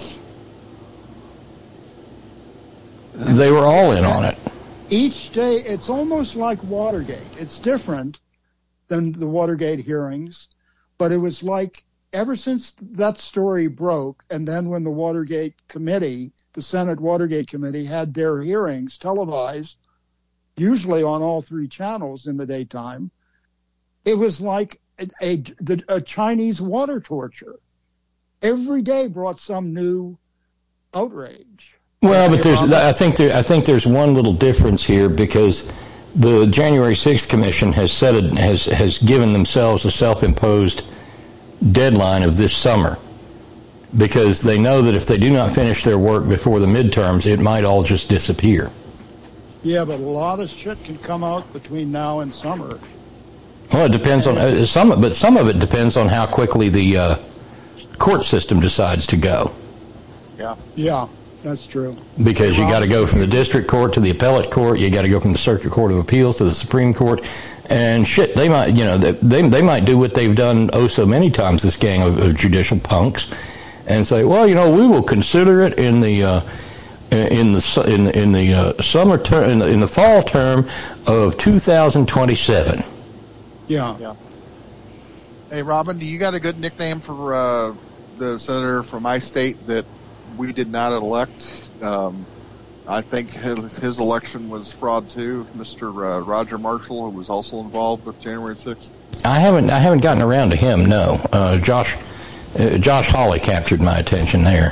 They were all in on it. Each day, it's almost like Watergate. It's different than the Watergate hearings, but it was like ever since that story broke, and then when the Watergate Committee, the Senate Watergate Committee, had their hearings televised, usually on all three channels in the daytime, it was like a, a, a Chinese water torture. Every day brought some new outrage. Well, but there's, I think there, I think there's one little difference here, because the January sixth Commission has set a, has has given themselves a self-imposed deadline of this summer, because they know that if they do not finish their work before the midterms, it might all just disappear. Yeah, but a lot of shit can come out between now and summer. Well, it depends on uh, some, but some of it depends on how quickly the uh, court system decides to go. Yeah, yeah. That's true. Because you got to go from the district court to the appellate court, you got to go from the circuit court of appeals to the Supreme Court, and shit, they might, you know, they they might do what they've done oh so many times, this gang of, of judicial punks, and say, well, you know, we will consider it in the uh, in the in the, in the uh, summer term, in the, in the fall term of two thousand twenty-seven. Yeah. Yeah. Hey, Robin, do you got a good nickname for uh, the senator from my state that we did not elect? Um, I think his, his election was fraud too, Mister Uh, Roger Marshall, who was also involved with January sixth. I haven't I haven't gotten around to him. No, uh, Josh uh, Josh Hawley captured my attention there.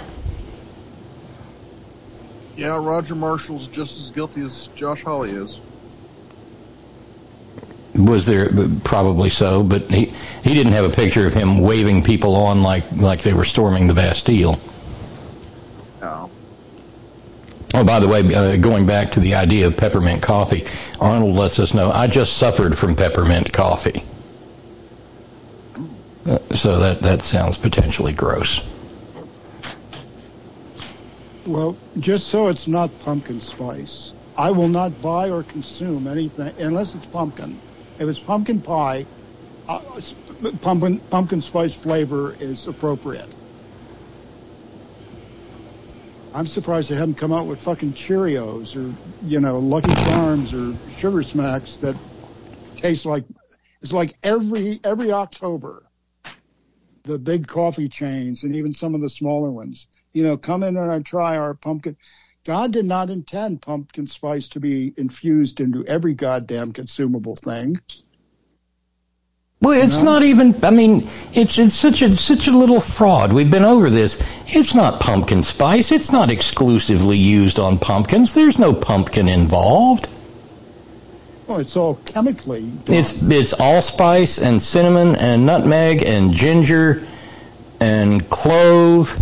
Yeah, Roger Marshall's just as guilty as Josh Hawley is. Was there probably so, but he he didn't have a picture of him waving people on like like they were storming the Bastille. No. Oh, by the way, uh, going back to the idea of peppermint coffee, Arnold lets us know I just suffered from peppermint coffee, uh, so that that sounds potentially gross. Well, just so it's not pumpkin spice, I will not buy or consume anything unless it's pumpkin. If it's pumpkin pie, uh, pumpkin pumpkin spice flavor is appropriate. I'm surprised they haven't come out with fucking Cheerios or, you know, Lucky Charms or Sugar Smacks that taste like, it's like every every October, the big coffee chains and even some of the smaller ones, you know, come in and try our pumpkin. God did not intend pumpkin spice to be infused into every goddamn consumable thing. Well, it's you know? not even, I mean, it's it's such a such a little fraud. We've been over this. It's not pumpkin spice. It's not exclusively used on pumpkins. There's no pumpkin involved. Well, it's all chemically done. It's it's allspice and cinnamon and nutmeg and ginger and clove.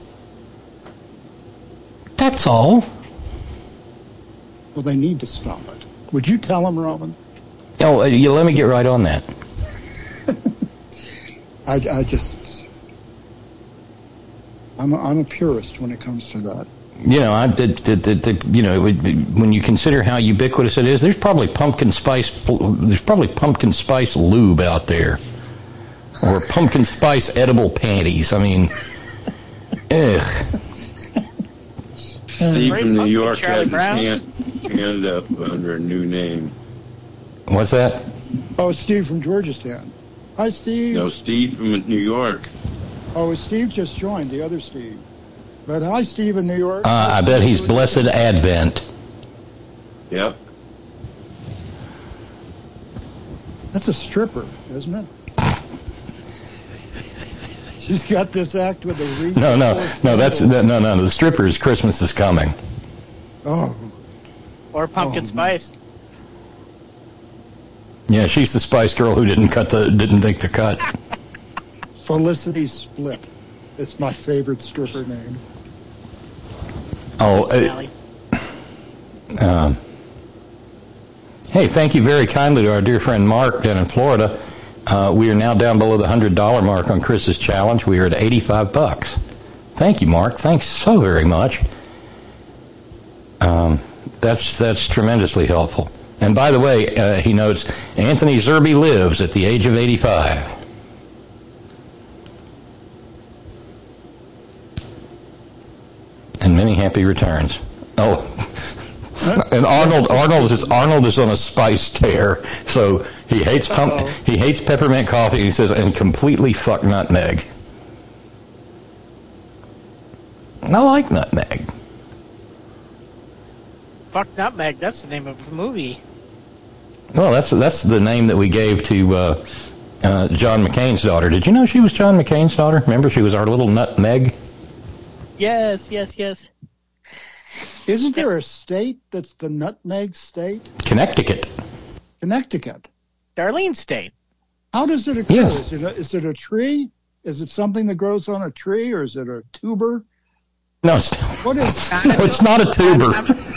That's all. Well, they need to stop it. Would you tell them, Robin? Oh, uh, you let me get right on that. I, I just, I'm a, I'm a purist when it comes to that. You know, I did, did, did, did, you know, when you consider how ubiquitous it is, there's probably pumpkin spice, there's probably pumpkin spice lube out there, or pumpkin spice edible panties. I mean, ugh. Steve from New York Charlie has his Brown? hand, hand up under a new name. What's that? Oh, it's Steve from Georgetown. Hi, Steve. No, Steve from New York. Oh, Steve just joined, the other Steve. But hi, Steve in New York. Uh, I bet he's Blessed Advent. Yep. That's a stripper, isn't it? She's got this act with a wreath. No, no, no. That's no, no, no. The stripper is Christmas is Coming. Oh. Or pumpkin Oh, spice. Yeah, she's the Spice Girl who didn't cut the didn't think to cut. Felicity Split. It's my favorite stripper name. Oh, uh, um, hey, thank you very kindly to our dear friend Mark down in Florida. Uh, we are now down below the one hundred dollars mark on Chris's challenge. We are at eighty-five bucks. Thank you, Mark. Thanks so very much. Um, that's that's tremendously helpful. And by the way, uh, he notes, Anthony Zerbe lives at the age of eighty-five. And many happy returns. Oh, and Arnold Arnold is Arnold is on a spice tear. So he hates pump, Uh-oh. he hates peppermint coffee. He says, and completely fuck nutmeg. I like nutmeg. Fuck Nutmeg, that's the name of the movie. Well, that's that's the name that we gave to uh, uh, John McCain's daughter. Did you know she was John McCain's daughter? Remember, she was our little nutmeg. Yes, yes, yes. Isn't there a state that's the nutmeg state? Connecticut. Connecticut. Darlene State. How does it occur? Yes. Is it a, is it a tree? Is it something that grows on a tree, or is it a tuber? No, it's, What is? no, it's not a tuber.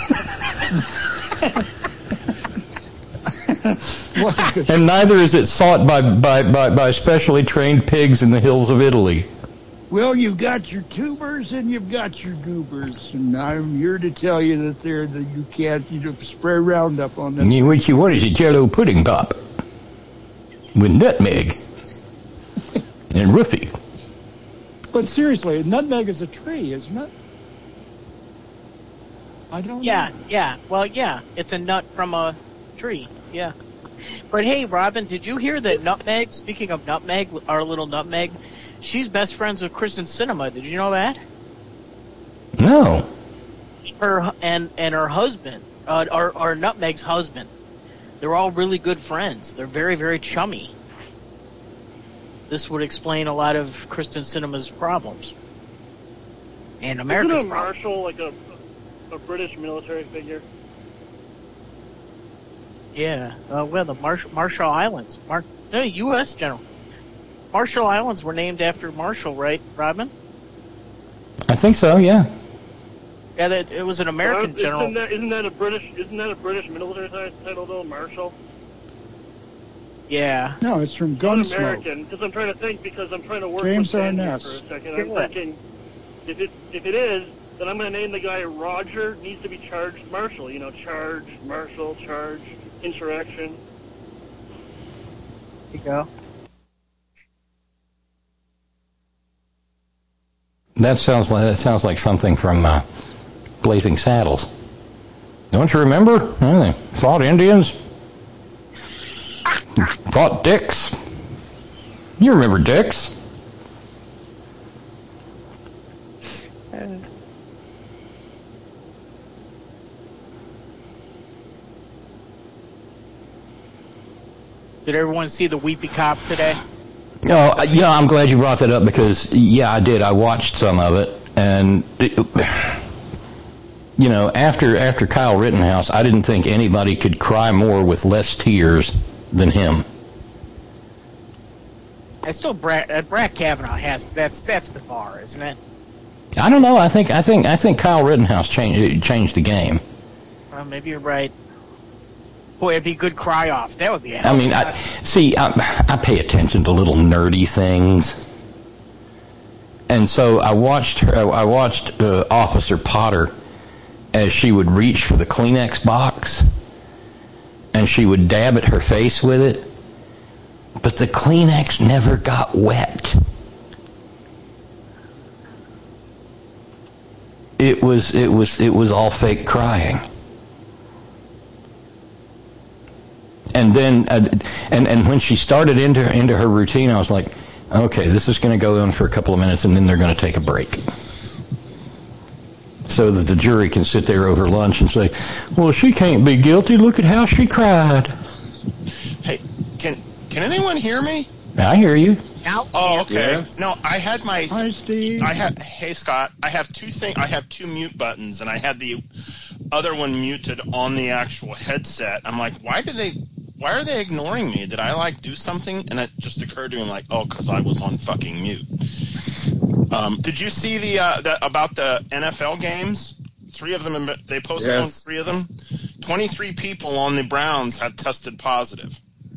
And neither is it sought by, by, by, by specially trained pigs in the hills of Italy. Well, you've got your tubers and you've got your goobers, and I'm here to tell you that they're that you can't you know, spray Roundup on them. You, what you want is a Jello pudding pop with nutmeg and roofie. But seriously, nutmeg is a tree, isn't it? I don't Yeah, know. yeah. Well, yeah. It's a nut from a tree. Yeah. But hey, Robin, did you hear that Nutmeg, speaking of Nutmeg, our little Nutmeg, she's best friends with Kristen Cinema. Did you know that? No. Her and and her husband, uh, our, our Nutmeg's husband, they're all really good friends. They're very, very chummy. This would explain a lot of Kristen Cinema's problems. And America's Isn't a problems. Marshall like a, a British military figure? Yeah, uh, well, the Marshall, Marshall Islands. Mar- no, U S General. Marshall Islands were named after Marshall, right, Robin? I think so, yeah. Yeah, that, it was an American Well, general. Isn't that, isn't that a British? Isn't that a British military title though, Marshall? Yeah. No, it's from Not Gunsmoke. American, because I'm trying to think. Because I'm trying to work James with Ben here Arness. for a second. Yeah. I'm thinking, if it if it is, then I'm going to name the guy Roger. Needs to be charged Marshall. You know, charge Marshall, charge insurrection. There you go. That sounds like that sounds like something from uh, Blazing Saddles. Don't you remember? Huh, they fought Indians, fought Dicks. You remember Dicks? Did everyone see the Weepy Cop today? Oh, you know, I'm glad you brought that up because, yeah, I did. I watched some of it, and it, you know, after after Kyle Rittenhouse, I didn't think anybody could cry more with less tears than him. I still Brad, uh, Brad Kavanaugh has that's that's the bar, isn't it? I don't know. I think I think I think Kyle Rittenhouse changed changed the game. Well, maybe you're right. Boy, it'd be a good cry off. That would be. A I mean, I, see, I, I pay attention to little nerdy things, and so I watched her. I watched uh, Officer Potter as she would reach for the Kleenex box, and she would dab at her face with it, but the Kleenex never got wet. It was it was it was all fake crying. And then, uh, and and when she started into into her routine, I was like, okay, this is going to go on for a couple of minutes, and then they're going to take a break, so that the jury can sit there over lunch and say, well, she can't be guilty. Look at how she cried. Hey, can can anyone hear me? I hear you. Oh, okay. Yeah. No, I had my. Hi, Steve. I had. Hey, Scott. I have two thing. I have two mute buttons, and I had the other one muted on the actual headset. I'm like, why do they? Why are they ignoring me? Did I like do something? And it just occurred to me, like, oh, because I was on fucking mute. Um, did you see the, uh, the about the N F L games? Three of them. They posted Yes. on three of them. Twenty-three people on the Browns had tested positive.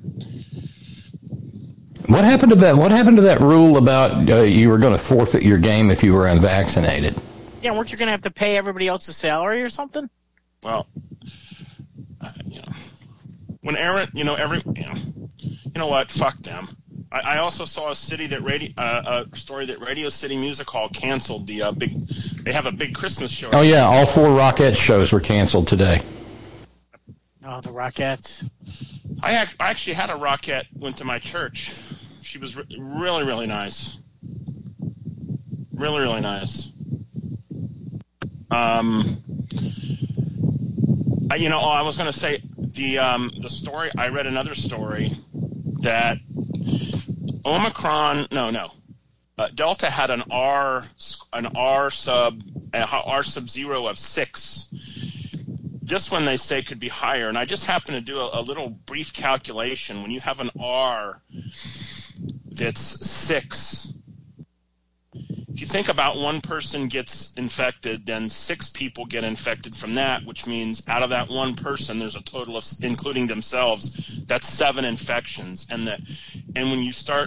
What happened to that? What happened to that rule about uh, you were going to forfeit your game if you were unvaccinated? Yeah, weren't you going to have to pay everybody else's salary or something? Well, uh, you know, when Aaron, you know, every, you know, you know what? Fuck them. I, I also saw a city that radio, uh, a story that Radio City Music Hall canceled the uh, big. They have a big Christmas show. Oh yeah, all four Rockettes shows were canceled today. Oh, the Rockettes. I, ac- I actually had a Rockette went to my church. She was re- really, really nice. Really, really nice. Um, I, you know, oh, I was going to say the um, the story. I read another story that Omicron. No, no. Uh, Delta had an R an R sub uh, R sub zero of six. This one they say could be higher, and I just happened to do a, a little brief calculation. When you have an R that's six, if you think about one person gets infected, then six people get infected from that, which means out of that one person, there's a total of, including themselves, that's seven infections. And that, and when you start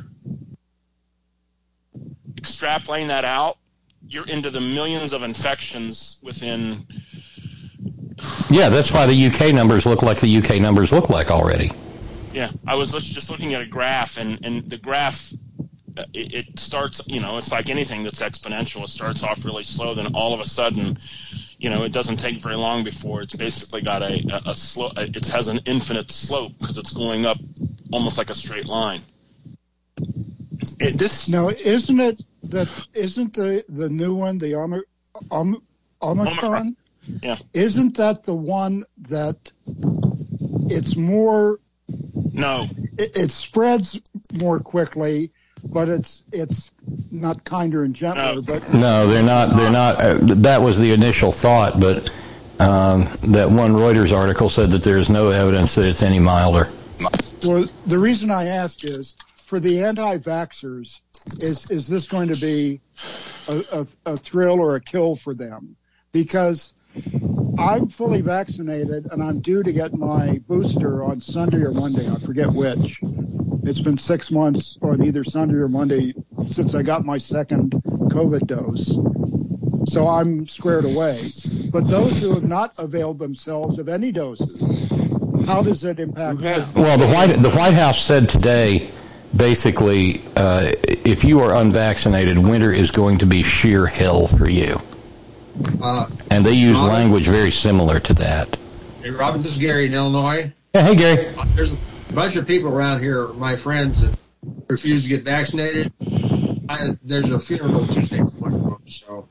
extrapolating that out, you're into the millions of infections within. Yeah, that's why the U K numbers look like the U K numbers look like already. Yeah, I was just looking at a graph, and, and the graph, it, it starts, you know, it's like anything that's exponential. It starts off really slow, then all of a sudden you know, it doesn't take very long before it's basically got a, a, a slope. It has an infinite slope because it's going up almost like a straight line. It, this now, isn't it that isn't the, the new one, the Om, Om, Omicron? Omicron? Yeah. Isn't that the one that it's more? No. It, it spreads more quickly, but it's it's not kinder and gentler. No. But No, they're not. They're not. Uh, that was the initial thought, but um, that one Reuters article said that there is no evidence that it's any milder. Well, the reason I ask is for the anti-vaxxers, is is this going to be a, a, a thrill or a kill for them? Because I'm fully vaccinated and I'm due to get my booster on Sunday or Monday. I forget which. It's been six months on either Sunday or Monday since I got my second COVID dose. So I'm squared away. But those who have not availed themselves of any doses, how does it impact them? Well, the White the White House said today, basically, uh, if you are unvaccinated, winter is going to be sheer hell for you. Uh, And they use Robin, language very similar to that. Hey, Robin, this is Gary in Illinois. Yeah, hey, Gary. There's a bunch of people around here, my friends, that refuse to get vaccinated. I, there's a funeral Tuesday morning, so.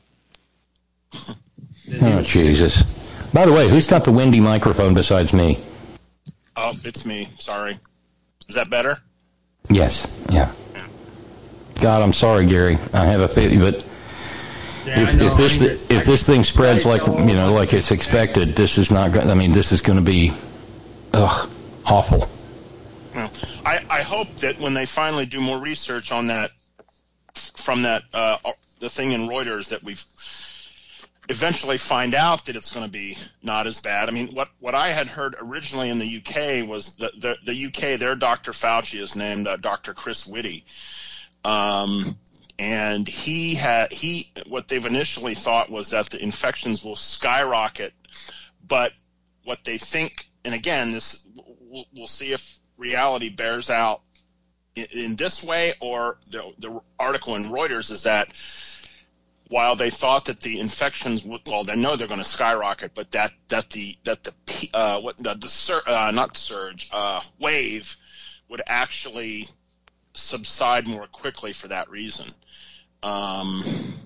Oh, Jesus. By the way, who's got the windy microphone besides me? Oh, it's me. Sorry. Is that better? Yes, yeah. God, I'm sorry, Gary. I have a feeling, but Yeah, if, I know. if this I mean, if this thing spreads like you know like it's expected, this is not going. I mean, this is going to be, ugh, awful. Well, I, I hope that when they finally do more research on that, from that uh, the thing in Reuters, that we've eventually find out that it's going to be not as bad. I mean, what, what I had heard originally in the U K was that the, the U K, their Doctor Fauci is named uh, Doctor Chris Whitty. Um, and he had, he, what they've initially thought was that the infections will skyrocket, but what they think, and again, this, we'll, we'll see if reality bears out in, in this way, or the, the article in Reuters is that while they thought that the infections would, well, they know they're going to skyrocket, but that, that the, that the, uh, what the, the sur, uh, not the surge, uh, wave would actually subside more quickly for that reason. Um,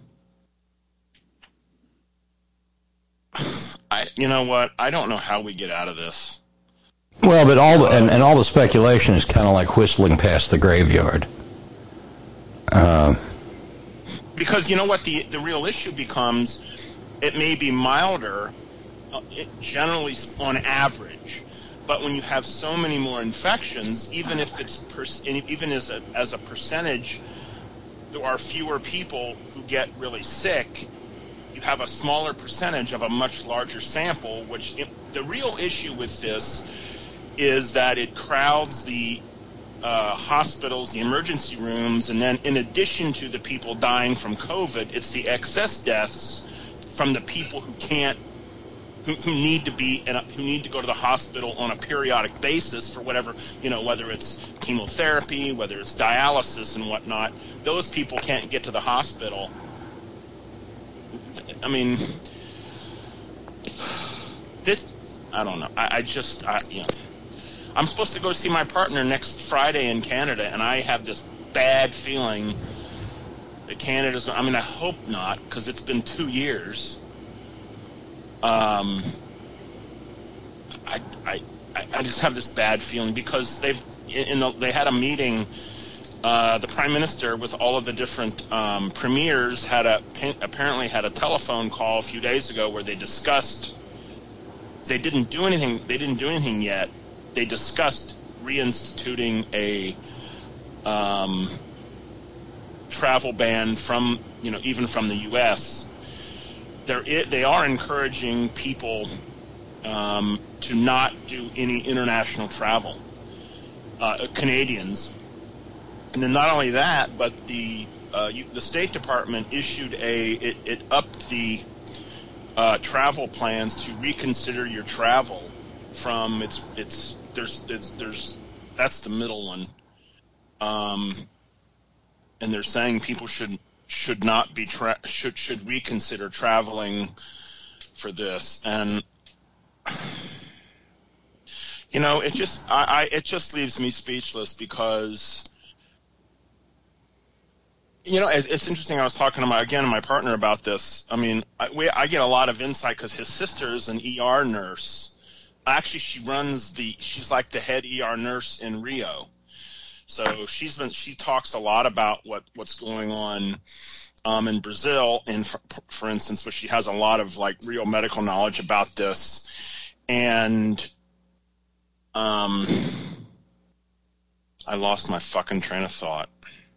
I, you know what? I don't know how we get out of this. Well, but all the, and, and all the speculation is kind of like whistling past the graveyard. Um, Because you know what the the real issue becomes, it may be milder, uh, it generally on average, but when you have so many more infections, even if it's per, even as a as a percentage, there are fewer people who get really sick. You have a smaller percentage of a much larger sample. Which it, the real issue with this is that it crowds the Uh, hospitals, the emergency rooms, and then in addition to the people dying from COVID, it's the excess deaths from the people who can't, who, who need to be, in a, who need to go to the hospital on a periodic basis for whatever, you know, whether it's chemotherapy, whether it's dialysis and whatnot. Those people can't get to the hospital. I mean, this, I don't know. I, I just, I, you know. I'm supposed to go see my partner next Friday in Canada, and I have this bad feeling that Canada's – I mean, I hope not, because it's been two years. Um, I, I, I just have this bad feeling because they've in the, they had a meeting uh, – the Prime Minister with all of the different um, premiers had a apparently had a telephone call a few days ago where they discussed – they didn't do anything – they didn't do anything yet. They discussed reinstituting a um, travel ban from, you know, even from the U S They're, they are encouraging people um, to not do any international travel, uh, Canadians. And then not only that, but the uh, you, the State Department issued a it, it upped the uh, travel plans to reconsider your travel from its its. There's, there's, there's, that's the middle one, um, and they're saying people should should not be tra- should should reconsider traveling for this, and you know, it just I, I it just leaves me speechless because. You know, it's interesting. I was talking to my again my partner about this. I mean, I, we, I get a lot of insight because his sister's an E R nurse. Actually, she runs the. She's like the head E R nurse in Rio. So she's been. She talks a lot about what, what's going on um, in Brazil, and for, for instance, but she has a lot of like real medical knowledge about this. And um, I lost my fucking train of thought.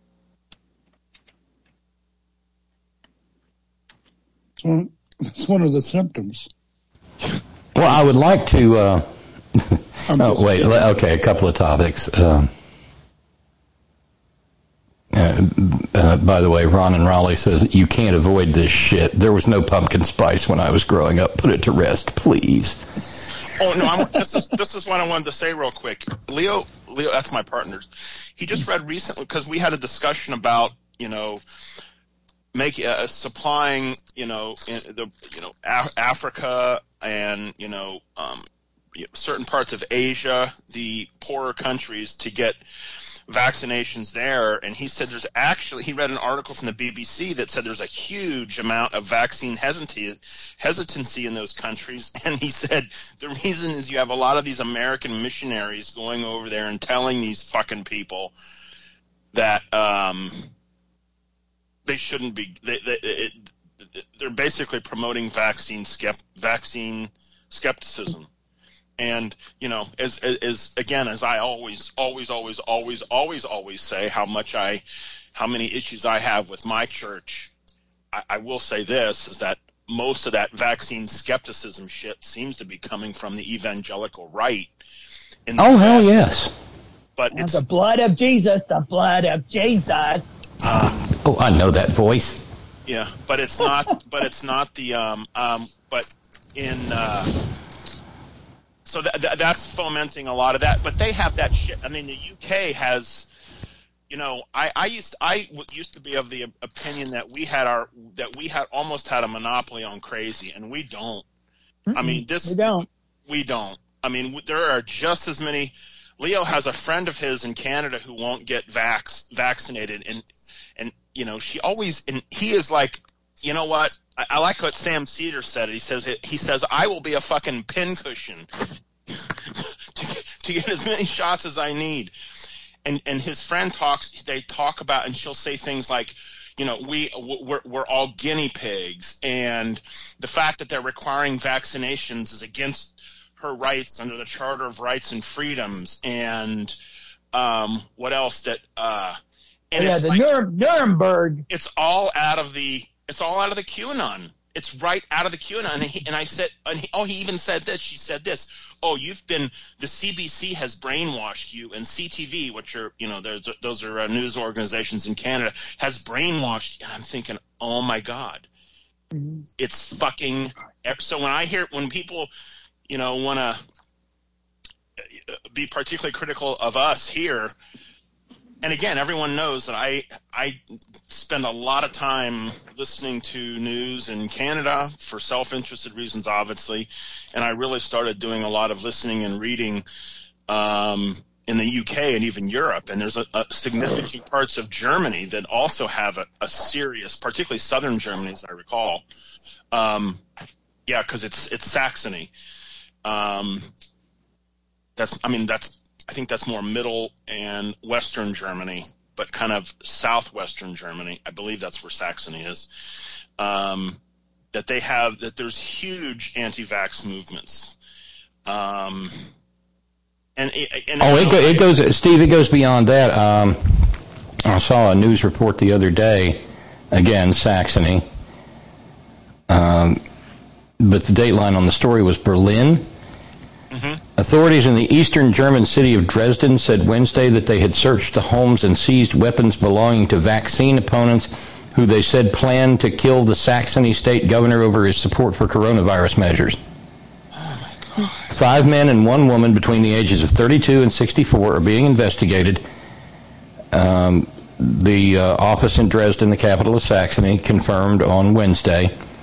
It's one of the symptoms. Well, I would like to. Uh, oh, wait. Kidding. Okay, a couple of topics. Um, uh, uh, by the way, Ron and Raleigh says you can't avoid this shit. There was no pumpkin spice when I was growing up. Put it to rest, please. Oh no! I'm, this is this is what I wanted to say real quick. Leo, Leo, that's my partner. He just read recently because we had a discussion about you know. Make uh, supplying, you know, in the you know Af- Africa and you know um, certain parts of Asia, the poorer countries, to get vaccinations there. And he said there's actually he read an article from the B B C that said there's a huge amount of vaccine hesitancy hesitancy in those countries. And he said the reason is you have a lot of these American missionaries going over there and telling these fucking people that. Um, They shouldn't be. They, they, it, they're basically promoting vaccine skept, vaccine skepticism, and you know, as, as again, as I always, always, always, always, always, always say, how much I, how many issues I have with my church. I, I will say this: is that most of that vaccine skepticism shit seems to be coming from the evangelical right. In the oh hell yes! But it's the blood of Jesus, the blood of Jesus. Um, oh, I know that voice. Yeah, but it's not. but it's not the. Um, um, but in. Uh, so that, that, that's fomenting a lot of that. But they have that shit. I mean, the U K has. You know, I, I used I used to be of the opinion that we had our that we had almost had a monopoly on crazy, and we don't. Mm-mm, I mean, this we don't. We don't. I mean, there are just as many. Leo has a friend of his in Canada who won't get vax vaccinated, and. And, you know, she always, and he is like, you know what? I, I like what Sam Cedar said. He says, he says, I will be a fucking pincushion to, to get as many shots as I need. And, and his friend talks, they talk about, and she'll say things like, you know, we, we're, we're all guinea pigs. And the fact that they're requiring vaccinations is against her rights under the Charter of Rights and Freedoms. And, um, what else that, uh, And yeah, it's the like, Nurem- Nuremberg. It's all out of the. It's all out of the QAnon. It's right out of the QAnon. And, he, and I said, and he, oh, he even said this. She said this. Oh, you've been. The C B C has brainwashed you, and C T V, which are you know, those are uh, news organizations in Canada, has brainwashed you. And I'm thinking, oh my God, mm-hmm. It's fucking. So when I hear when people, you know, want to be particularly critical of us here. And again, everyone knows that I I spend a lot of time listening to news in Canada for self-interested reasons, obviously, and I really started doing a lot of listening and reading um, in the U K and even Europe. And there's a, a significant parts of Germany that also have a, a serious, particularly southern Germany, as I recall. Um, yeah, because it's it's Saxony. Um, that's I mean that's. I think that's more middle and western Germany, but kind of southwestern Germany. I believe that's where Saxony is. Um, that they have that there's huge anti-vax movements. Um, and, and oh, it, go, it goes, Steve. It goes beyond that. Um, I saw a news report the other day. Again, Saxony. Um, but the dateline on the story was Berlin. Mm-hmm. Authorities in the eastern German city of Dresden said Wednesday that they had searched the homes and seized weapons belonging to vaccine opponents who they said planned to kill the Saxony state governor over his support for coronavirus measures. Oh my God. Five men and one woman between the ages of thirty-two and sixty-four are being investigated. Um, the uh, office in Dresden, the capital of Saxony, confirmed on Wednesday.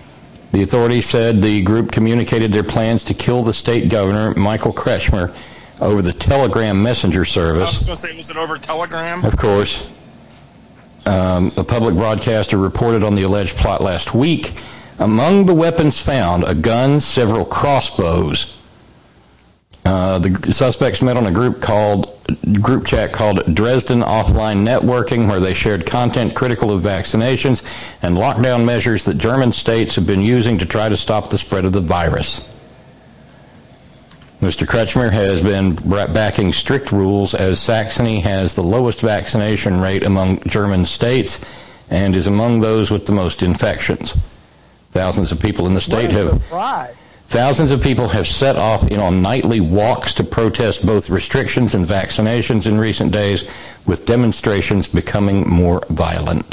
The authorities said the group communicated their plans to kill the state governor, Michael Kretschmer, over the Telegram messenger service. I was going to say, was it over Telegram? Of course. Um, a public broadcaster reported on the alleged plot last week. Among the weapons found, a gun, several crossbows. Uh, the suspects met on a group called group chat called Dresden Offline Networking, where they shared content critical of vaccinations and lockdown measures that German states have been using to try to stop the spread of the virus. Mister Kretschmer has been backing strict rules, as Saxony has the lowest vaccination rate among German states and is among those with the most infections. Thousands of people in the state have thousands of people have set off in on nightly walks to protest both restrictions and vaccinations in recent days, with demonstrations becoming more violent.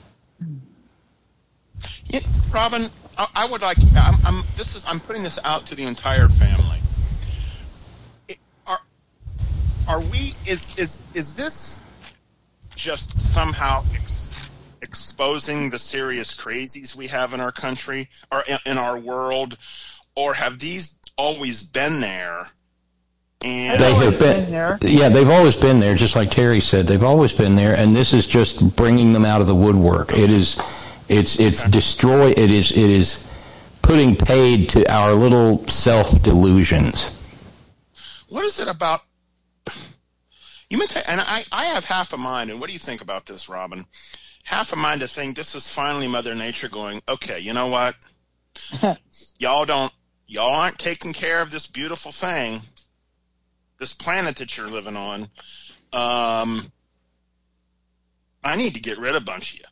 Yeah, Robin, I, I would like. I'm, I'm. This is. I'm putting this out to the entire family. It, are Are we? Is is is this just somehow ex, exposing the serious crazies we have in our country or in, in our world, or have these always been there? And they have been, been there. Yeah, they've always been there. Just like Terry said, they've always been there, and this is just bringing them out of the woodwork. It is. It's it's okay. destroy. It is it is putting paid to our little self delusions. What is it about? You meant to, and I I have half a mind. And what do you think about this, Robin? Half a mind to think this is finally Mother Nature going, okay, you know what? y'all don't y'all aren't taking care of this beautiful thing, this planet that you're living on. Um, I need to get rid of a bunch of you.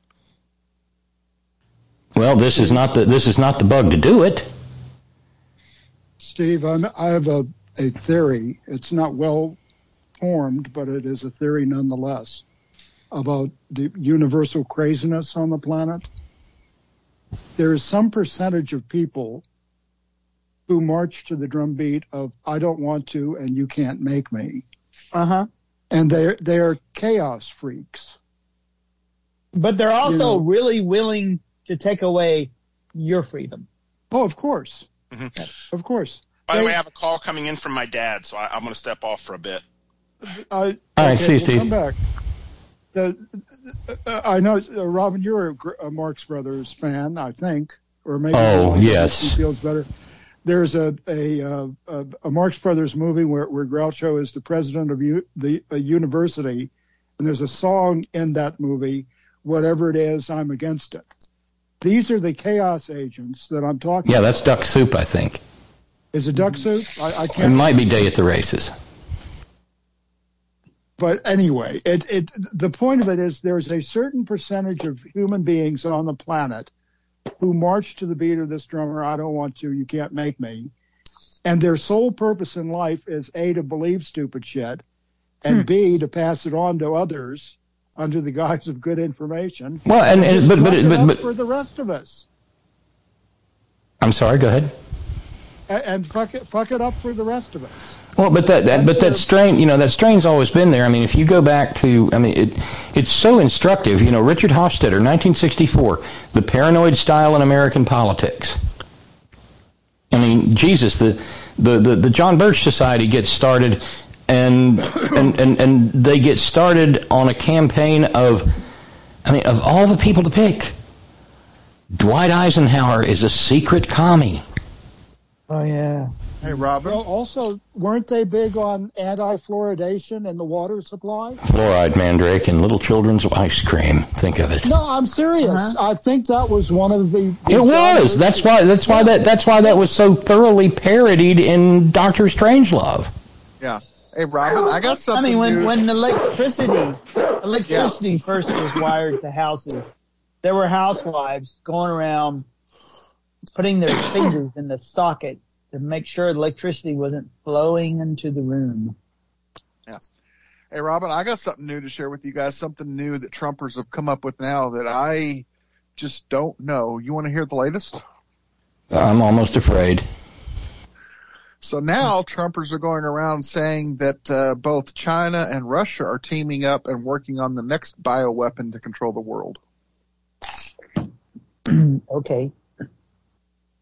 Well, this is not the this is not the bug to do it. Steve, I'm, I have a, a theory. It's not well formed, but it is a theory nonetheless about the universal craziness on the planet. There is some percentage of people who march to the drumbeat of "I don't want to, and you can't make me." Uh huh. And they they are chaos freaks. But they're also you know, really willing to take away your freedom. Oh, of course. Mm-hmm. Of course. By they, the way, I have a call coming in from my dad, so I, I'm going to step off for a bit. Uh, All right, okay, see you, we'll Steve. Come back. The, uh, I know, uh, Robin, you're a, a Marx Brothers fan, I think, or maybe oh yes, he feels better. There's a a, uh, a a Marx Brothers movie where where Groucho is the president of u, the a university, and there's a song in that movie, "Whatever it is, I'm against it." These are the chaos agents that I'm talking yeah, about. Yeah, that's Duck Soup, I think. Is it Duck Soup? I, I can't. It might be Day at the Races. But anyway, it, it the point of it is there's a certain percentage of human beings on the planet who march to the beat of this drummer, "I don't want to, you can't make me." And their sole purpose in life is A, to believe stupid shit, and hmm. B, to pass it on to others under the guise of good information. Well, and, and but but it, but, but for the rest of us. I'm sorry. Go ahead. And, and fuck it, fuck it up for the rest of us. Well, but that, that but that strain, you know, that strain's always been there. I mean, if you go back to, I mean, it it's so instructive. You know, Richard Hofstadter, nineteen sixty-four, The Paranoid Style in American Politics. I mean, Jesus, the the the, the John Birch Society gets started. And, and and and they get started on a campaign of, I mean, of all the people to pick, Dwight Eisenhower is a secret commie. Oh, yeah. Hey, Robert. Well, also, weren't they big on anti-fluoridation and the water supply? Fluoride mandrake and little children's ice cream. Think of it. No, I'm serious. Uh-huh. I think that was one of the. the it was. That's why. That's why that. That's why that was so thoroughly parodied in Doctor Strangelove. Yeah. Hey, Robin, I got something. I mean, when, new. when electricity electricity yeah. first was wired to houses, there were housewives going around putting their fingers in the sockets to make sure electricity wasn't flowing into the room. Yeah. Hey, Robin, I got something new to share with you guys, something new that Trumpers have come up with now that I just don't know. You want to hear the latest? I'm almost afraid. So now Trumpers are going around saying that uh, both China and Russia are teaming up and working on the next bioweapon to control the world. Okay.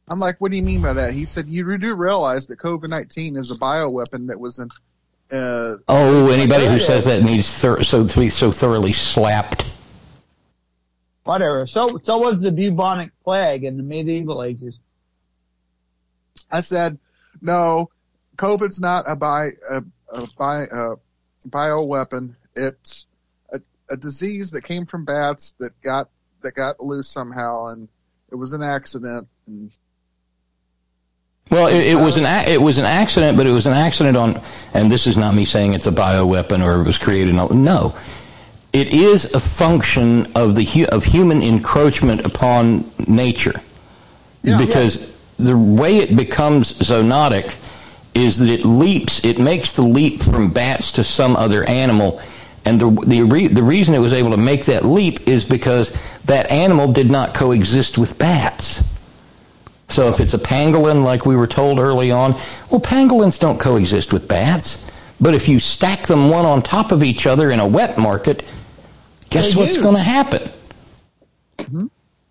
I'm like, what do you mean by that? He said, you do realize that COVID nineteen is a bioweapon that was in. Uh, oh, anybody who says that needs thir- so to be so thoroughly slapped. Whatever. So, so was the bubonic plague in the medieval ages. I said, no, COVID's not a bi a, a bi a bioweapon. It's a, a disease that came from bats that got that got loose somehow, and it was an accident. And Well, it, it was an a- it was an accident, but it was an accident on, and this is not me saying it's a bioweapon or it was created. No, it is a function of the hu- of human encroachment upon nature, Yeah. because Yeah. the way it becomes zoonotic is that it leaps, it makes the leap from bats to some other animal, and the the re- the reason it was able to make that leap is because that animal did not coexist with bats. So if it's a pangolin, like we were told early on, well, pangolins don't coexist with bats. But if you stack them one on top of each other in a wet market, guess They what's do. going to happen? Mm-hmm.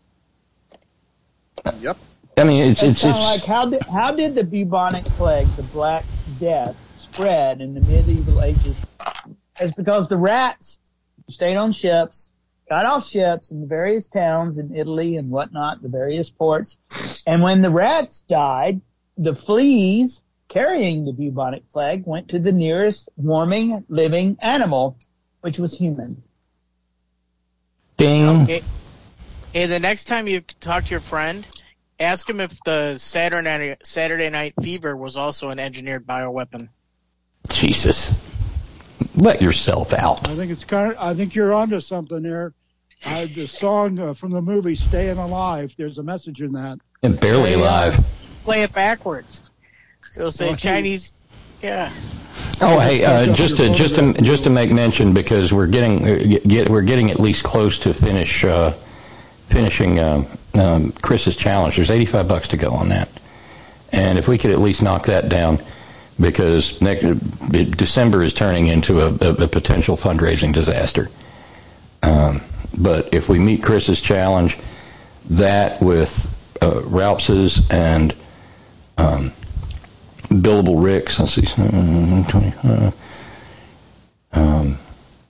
Yep. I mean, it's That's it's kind of it's like how did how did the bubonic plague, the Black Death, spread in the medieval ages? It's because the rats stayed on ships, got off ships in the various towns in Italy and whatnot, the various ports, and when the rats died, the fleas carrying the bubonic plague went to the nearest warming living animal, which was humans. ding. Okay. Hey, the next time you talk to your friend, ask him if the Saturday Night, Saturday Night Fever was also an engineered bioweapon. Jesus, let yourself out. I think it's kind of. I think you're onto something there. Uh, the song uh, from the movie "Staying Alive." There's a message in that. And barely Play, uh, alive. Play it backwards. It'll say Oh, hey. Chinese. Yeah. Oh, hey, uh, just to just to just to make mention, because we're getting uh, get, we're getting at least close to finish uh, finishing uh, um, Chris's challenge. There's eighty-five bucks to go on that, and if we could at least knock that down, because next December is turning into a, a, a potential fundraising disaster. Um, but if we meet Chris's challenge, that with uh, Ralph's and um, billable Rick's, let's see, twenty, um,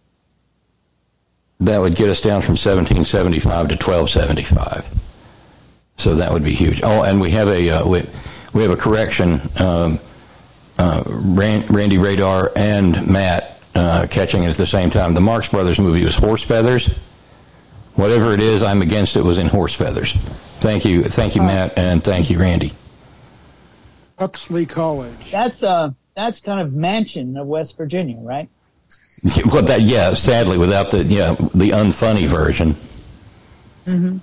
that would get us down from seventeen seventy-five to twelve seventy-five. So that would be huge. Oh, and we have a uh, we, we have a correction. Um, uh, Rand, Randy Radar and Matt uh, catching it at the same time. The Marx Brothers movie was Horse Feathers. Whatever it is, I'm against it was in Horse Feathers. Thank you, thank you, Matt, and thank you, Randy. Huxley College. That's uh that's kind of Mansion of West Virginia, right? Well, that yeah, sadly, without the yeah the unfunny version. Mm-hmm.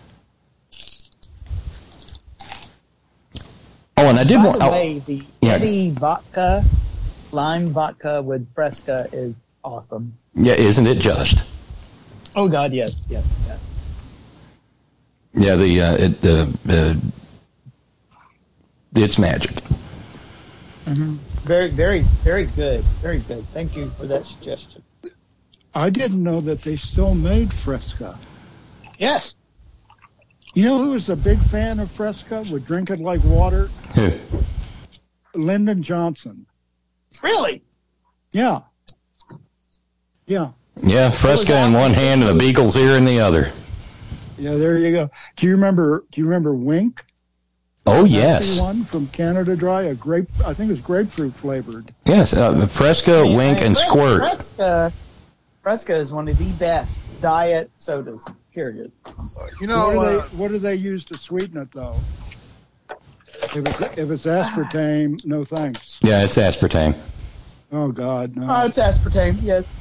Oh, and I did By want. the Oh, way, the yeah. Eddie vodka, lime vodka with Fresca is awesome. Yeah, isn't it just? Oh God, yes, yes, yes. Yeah, the uh, it the uh, it's magic. Mm-hmm. Very, very, very good, very good. Thank you for that suggestion. I didn't know that they still made Fresca. Yes. You know who was a big fan of Fresca? Would drink it like water? Who? Lyndon Johnson. Really? Yeah. Yeah. Yeah, Fresca in one hand and a Beagle's ear in the other. Yeah, there you go. Do you remember? Do you remember Wink? Oh Nasty yes, one from Canada Dry, a grape. I think it was grapefruit flavored. yes. Uh, Fresca, Wink, and Fres- Squirt. Fresca, Fresca is one of the best diet sodas. Period. I'm sorry. You know, what, do uh, they, what do they use to sweeten it, though? If it's, if it's aspartame, no thanks. Yeah, it's aspartame. Oh, God, no. Oh, it's aspartame. Yes.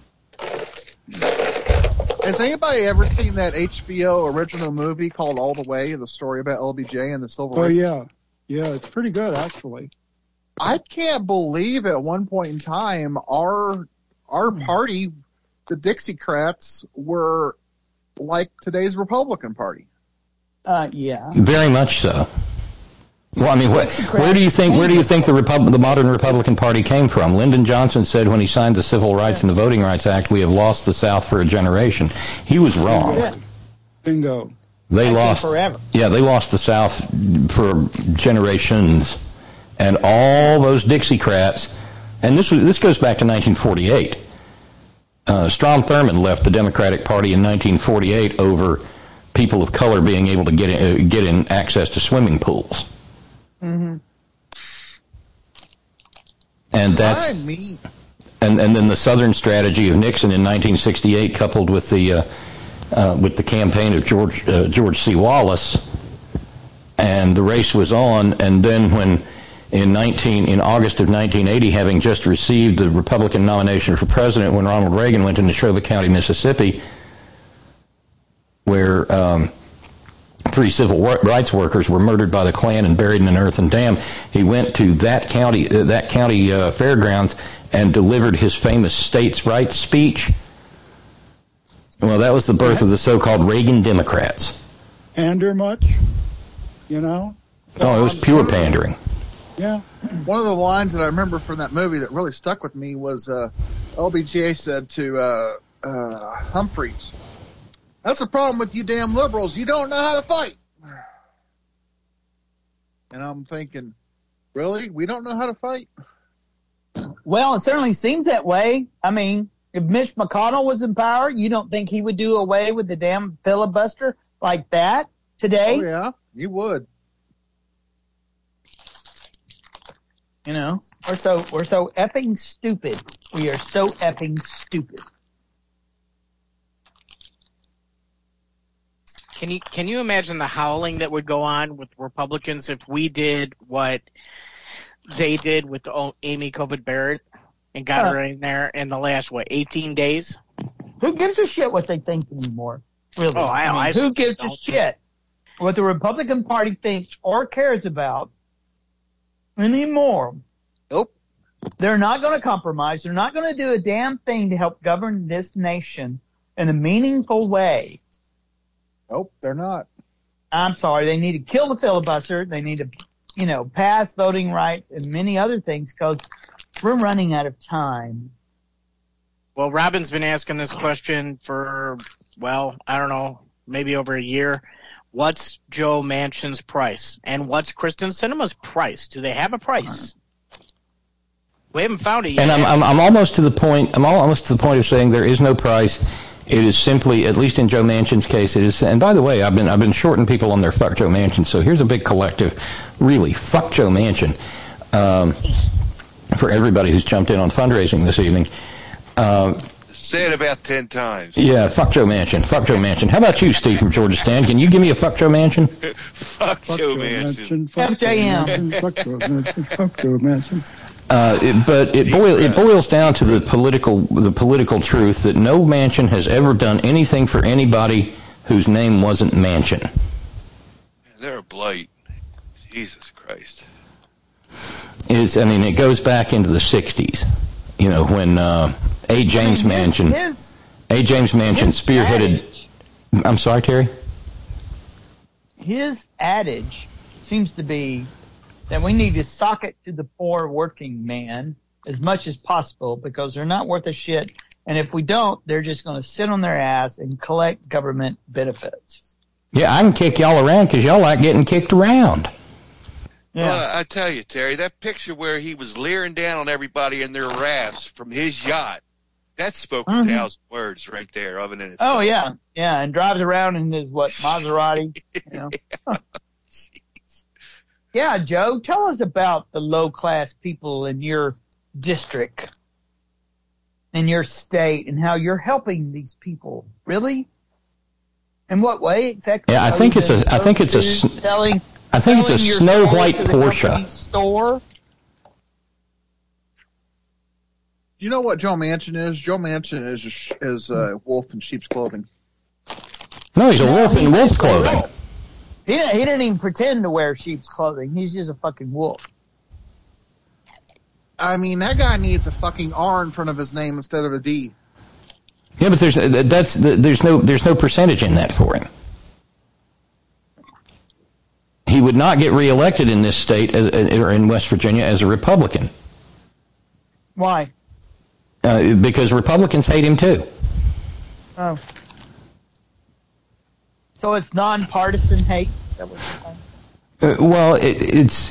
has anybody ever seen that H B O original movie called All the Way, the story about L B J and the Civil Oh, Rights? yeah. Yeah, it's pretty good, actually. I can't believe at one point in time our our party, the Dixiecrats, were like today's Republican Party. Uh, yeah. Very much so. Well, I mean, what, where do you think where do you think the Repub- the modern Republican Party came from? Lyndon Johnson said when he signed the Civil Rights and the Voting Rights Act, "We have lost the South for a generation." He was wrong. Yeah. Bingo. They Actually, lost forever. Yeah, they lost the South for generations, and all those Dixiecrats. And this was this goes back to nineteen forty-eight. Uh, Strom Thurmond left the Democratic Party in nineteen forty-eight over people of color being able to get in, uh, get in access to swimming pools. Mm-hmm. And that's and and then the Southern strategy of Nixon in nineteen sixty-eight, coupled with the uh, uh, with the campaign of George uh, George C. Wallace, and the race was on. And then when in nineteen in August of nineteen eighty, having just received the Republican nomination for president, when Ronald Reagan went to Neshoba County, Mississippi, where um, three civil rights workers were murdered by the Klan and buried in an earthen dam, he went to that county uh, that county uh, fairgrounds and delivered his famous states' rights speech. Well, that was the birth of the so-called Reagan Democrats. Pander much? You know? Oh, it was pure pandering. Yeah. One of the lines that I remember from that movie that really stuck with me was uh, L B J said to uh, uh, Humphreys, "That's the problem with you damn liberals. You don't know how to fight." And I'm thinking, really? We don't know how to fight? Well, it certainly seems that way. I mean, if Mitch McConnell was in power, you don't think he would do away with the damn filibuster like that today? Oh, yeah, you would. You know, we're so we're so effing stupid. We are so effing stupid. Can you can you imagine the howling that would go on with Republicans if we did what they did with the Amy Covid Barrett and got Huh. her in there in the last what eighteen days? Who gives a shit what they think anymore? Really? Oh, I- mean, I who gives a don't. shit what the Republican Party thinks or cares about anymore? Nope. They're not going to compromise. They're not going to do a damn thing to help govern this nation in a meaningful way. Nope, they're not. I'm sorry. They need to kill the filibuster. They need to, you know, pass voting rights and many other things because we're running out of time. Well, Robin's been asking this question for, well, I don't know, maybe over a year. What's Joe Manchin's price? And what's Kristen Sinema's price? Do they have a price? We haven't found it yet. And I'm, I'm, I'm almost to the point. I'm almost to the point of saying there is no price. It is simply, at least in Joe Manchin's case, it is. And by the way, I've been I've been shorting people on their fuck Joe Manchin. So here's a big collective, really fuck Joe Manchin, um, for everybody who's jumped in on fundraising this evening. Um, Say it about ten times. yeah, fuck Joe Manchin. Fuck Joe Manchin. How about you, Steve from Georgia Stan? Can you give me a fuck Joe Manchin? Fuck, Fuck Joe Joe Manchin. Manchin. Fuck F J M. Joe Manchin. Fuck Joe Manchin. Fuck Joe Manchin. Uh, it, but it, boil, it boils down to the political the political truth that no Manchin has ever done anything for anybody whose name wasn't Manchin. They're a blight. Jesus Christ. It's, I mean, it goes back into the sixties, you know, when uh, A. James I mean, his- Manchin, his- A. James Manchin his spearheaded. adage- I'm sorry, Terry? His adage seems to be that we need to sock it to the poor working man as much as possible because they're not worth a shit. And if we don't, they're just going to sit on their ass and collect government benefits. Yeah, I can kick y'all around because y'all like getting kicked around. Yeah. Well, I tell you, Terry, that picture where he was leering down on everybody in their rafts from his yacht, that spoke Mhm. a thousand words right there of it in itself. Oh, yeah. Yeah. And drives around in his, what, Maserati. You know? Yeah, Joe, tell us about the low-class people in your district, in your state, and how you're helping these people. Really? In what way exactly? Yeah, I think it's a. I think it's a. sn- Selling, I think it's a selling your Snow soul White to the Porsche. company store. You know what Joe Manchin is? Joe Manchin is a, sh- is a wolf in sheep's clothing. No, he's a wolf in wolf's clothing. He didn't, he didn't even pretend to wear sheep's clothing. He's just a fucking wolf. I mean, that guy needs a fucking R in front of his name instead of a D. Yeah, but there's that's there's no there's no percentage in that for him. He would not get reelected in this state as, or in West Virginia as a Republican. Why? Uh, because Republicans hate him too. Oh. So it's nonpartisan hate? Is that what you're saying? Uh, well, it, it's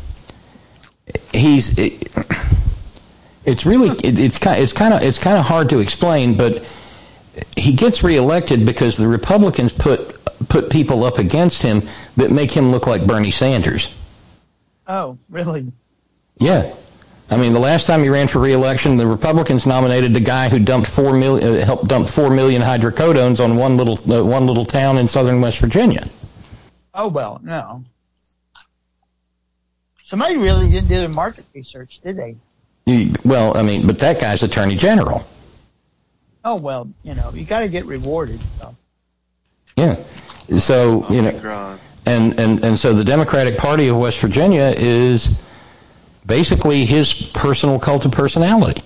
he's it, it's really it, it's kind it's kind of it's kind of hard to explain, but he gets reelected because the Republicans put put people up against him that make him look like Bernie Sanders. Oh, really? Yeah. I mean, the last time he ran for re-election, the Republicans nominated the guy who dumped four million, uh, helped dump four million hydrocodones on one little uh, one little town in southern West Virginia. Oh well, no. Somebody really didn't do their market research, did they? He, well, I mean, but that guy's Attorney General. Oh well, you know, you got to get rewarded. So. Yeah. So you know, and and and so the Democratic Party of West Virginia is basically his personal cult of personality.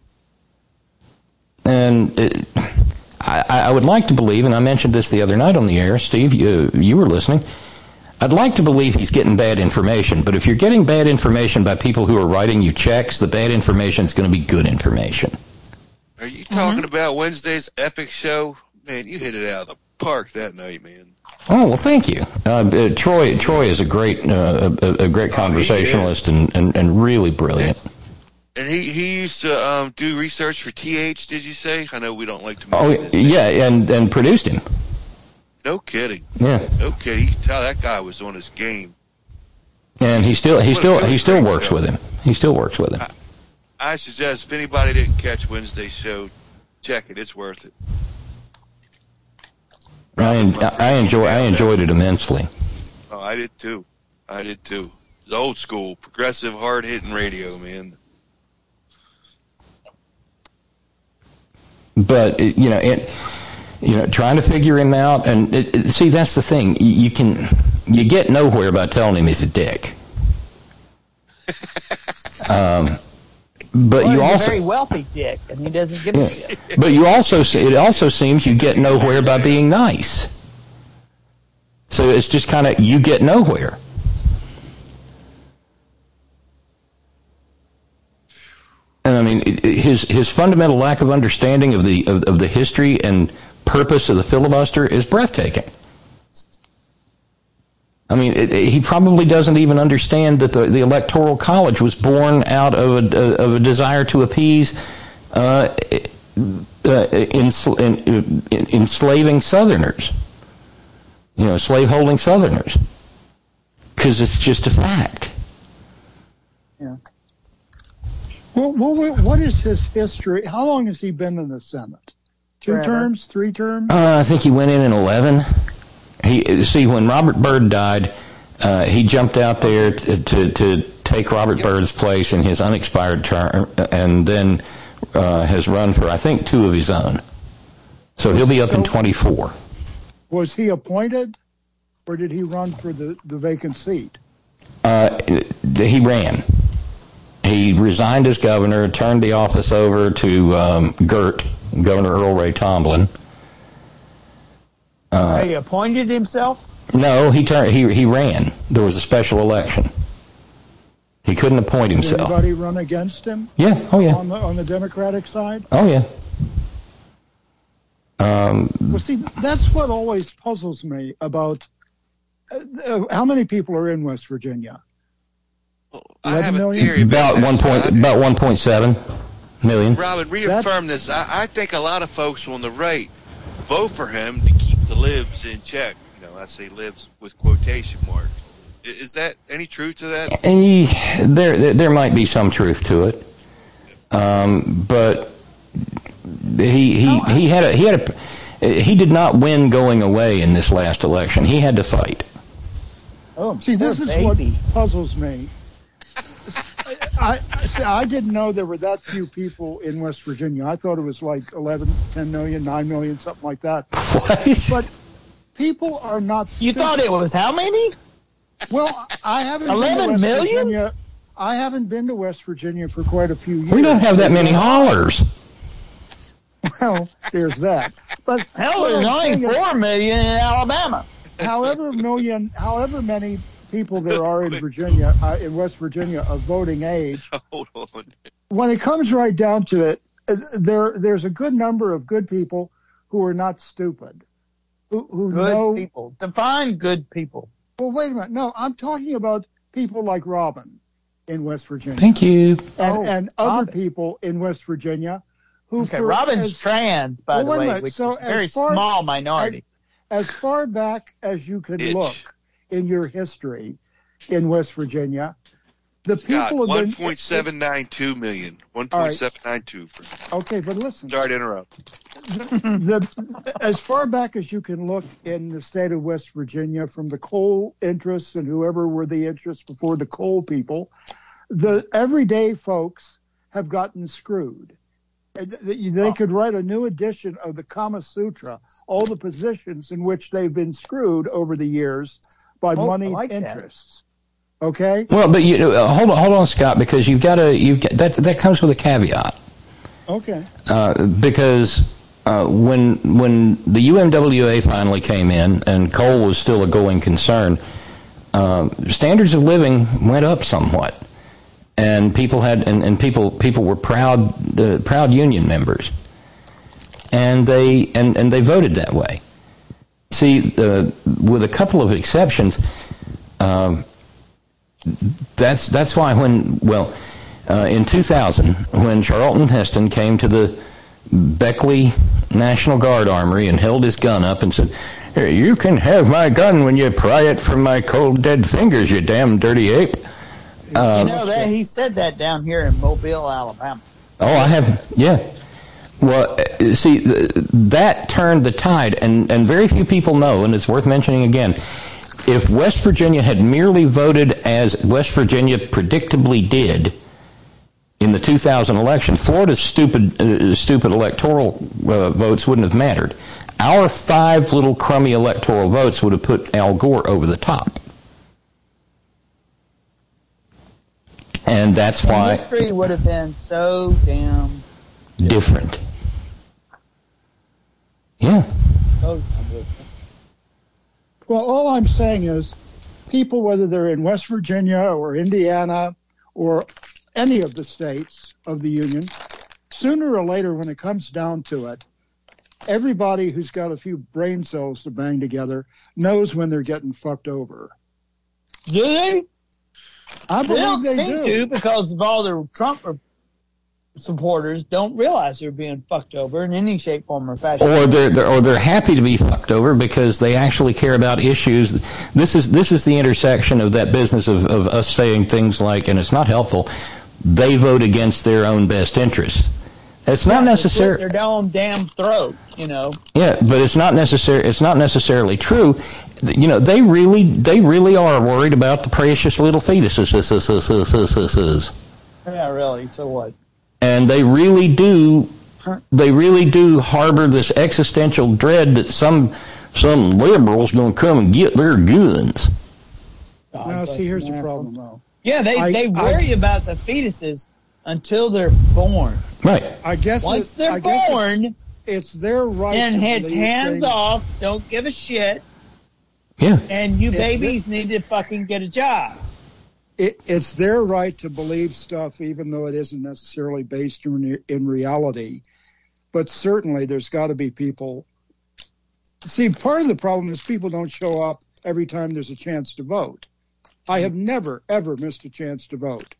And it, I, I would like to believe, and I mentioned this the other night on the air, Steve, you, you were listening, I'd like to believe he's getting bad information, but if you're getting bad information by people who are writing you checks, the bad information is going to be good information. Are you talking mm-hmm. about Wednesday's epic show? Man, you hit it out of the park that night, man. Oh, well, thank you. Uh, uh, Troy Troy is a great uh, a, a great conversationalist oh, and, and, and really brilliant. And he, he used to um, do research for T H, did you say? I know we don't like to mention Oh, his yeah, name. and and produced him. No kidding. Yeah. No kidding. You can tell that guy was on his game. And he still he still he still works show. with him. He still works with him. I, I suggest if anybody didn't catch Wednesday's show, check it. It's worth it. I I enjoy I enjoyed it immensely. Oh, I did too. I did too. It's old school, progressive, hard hitting radio, man. But you know, it, you know, trying to figure him out, and it, it, see, that's the thing. You, you can you get nowhere by telling him he's a dick. um, but well, you he's also a very wealthy dick, and he doesn't give yeah. a shit. But you also it also seems you get nowhere by being nice. So it's just kind of you get nowhere. And I mean, his his fundamental lack of understanding of the of, of the history and purpose of the filibuster is breathtaking. I mean, it, it, he probably doesn't even understand that the, the Electoral College was born out of a, of a desire to appease uh, uh, ensl- in, in, enslaving Southerners, you know, slave-holding Southerners, because it's just a fact. Yeah. Well, well, what is his history? How long has he been in the Senate? Two Forever. terms, three terms? Uh, I think he went in in eleven. He see when Robert Byrd died, uh, he jumped out there to, to to take Robert Byrd's place in his unexpired term, and then uh, has run for I think two of his own. So he'll be up so, in twenty-four. Was he appointed, or did he run for the, the vacant seat? Uh, he ran. He resigned as governor, turned the office over to um, Gert, Governor Earl Ray Tomblin. Uh, he appointed himself? No, he turned. He he ran. There was a special election. He couldn't appoint Did himself. Anybody run against him? Yeah. Oh yeah. On the on the Democratic side? Oh yeah. Um, well, see, that's what always puzzles me about uh, uh, how many people are in West Virginia. I have a theory about, about one point about one point seven million. Robin, reaffirm this. I, I think a lot of folks on the right vote for him to keep the libs in check. You know, I say libs with quotation marks. Is that any truth to that? He, there, there might be some truth to it, um, but he he oh, he had a he had a he did not win going away in this last election. He had to fight. Oh, see, this is baby. what puzzles me. I, I, see, I didn't know there were that few people in West Virginia. I thought it was like eleven, ten million, nine million, something like that. What? But people are not You stupid. thought it was how many? Well, I haven't eleven been to West million? Virginia. I haven't been to West Virginia for quite a few years. We don't have that many hollers. Well, there's that. But hell, there's only four million in Alabama. However million, however many people there are in Virginia, uh, in West Virginia, of voting age. Hold on. When it comes right down to it, uh, there there's a good number of good people who are not stupid, who, who Good know people. Define good people. Well, wait a minute. No, I'm talking about people like Robin in West Virginia. Thank you. And, Oh, and other Robin. people in West Virginia who. Okay, for, Robin's as, trans, by well, the wait a way, minute. which So is a very as far, small minority. As, as far back as you can Itch. look in your history in West Virginia, the Scott, people have one been. point seven nine two million. one point seven nine two. For, Okay, but listen. sorry to interrupt. the, as far back as you can look in the state of West Virginia, from the coal interests and whoever were the interests before the coal people, the everyday folks have gotten screwed. They could write a new edition of the Kama Sutra, all the positions in which they've been screwed over the years by Oh, I moneyed like that. interests. Okay? Well, but you uh, hold on, hold on, Scott, because you've got to you that that comes with a caveat. Okay. Uh, because uh, when when the U M W A finally came in and coal was still a going concern, uh, standards of living went up somewhat, and people had and, and people people were proud the proud union members, and they and, and they voted that way. See, uh, with a couple of exceptions. Um, That's that's why when well uh, in two thousand when Charlton Heston came to the Beckley National Guard Armory and held his gun up and said, "Here, you can have my gun when you pry it from my cold dead fingers, you damn dirty ape." Uh, you know that he said that down here in Mobile, Alabama. Oh, I have, yeah. Well, uh, see, th- that turned the tide, and, and very few people know, and it's worth mentioning again. If West Virginia had merely voted as West Virginia predictably did in the two thousand election, Florida's stupid, uh, stupid electoral uh, votes wouldn't have mattered. Our five little crummy electoral votes would have put Al Gore over the top. And that's why History would have been so damn different. Yeah. so different. Well, all I'm saying is people, whether they're in West Virginia or Indiana or any of the states of the Union, sooner or later, when it comes down to it, everybody who's got a few brain cells to bang together knows when they're getting fucked over. Do they? I They don't believe they seem do. to, because of all the Trump supporters don't realize they're being fucked over in any shape, form, or fashion. Or they're, they're or they're happy to be fucked over because they actually care about issues. This is this is the intersection of that business of, of us saying things like, and it's not helpful, they vote against their own best interests. It's not necessary. Their own damn throat, you know. Yeah, but it's not necessary. It's not necessarily true. You know, they really they really are worried about the precious little fetuses. Yeah, really. So what? And they really do, they really do harbor this existential dread that some some liberals going to come and get their guns. Now, see, here's the problem, though. Yeah, they, I- they worry I- about the fetuses until they're born. Right. I guess Once it- they're I guess born, it's, it's their right. and to it's believe hands things. off, don't give a shit, Yeah. and you It- babies need to fucking get a job. It, it's their right to believe stuff, even though it isn't necessarily based in, in reality. But certainly, there's got to be people. See, part of the problem is people don't show up every time there's a chance to vote. I have never, ever missed a chance to vote.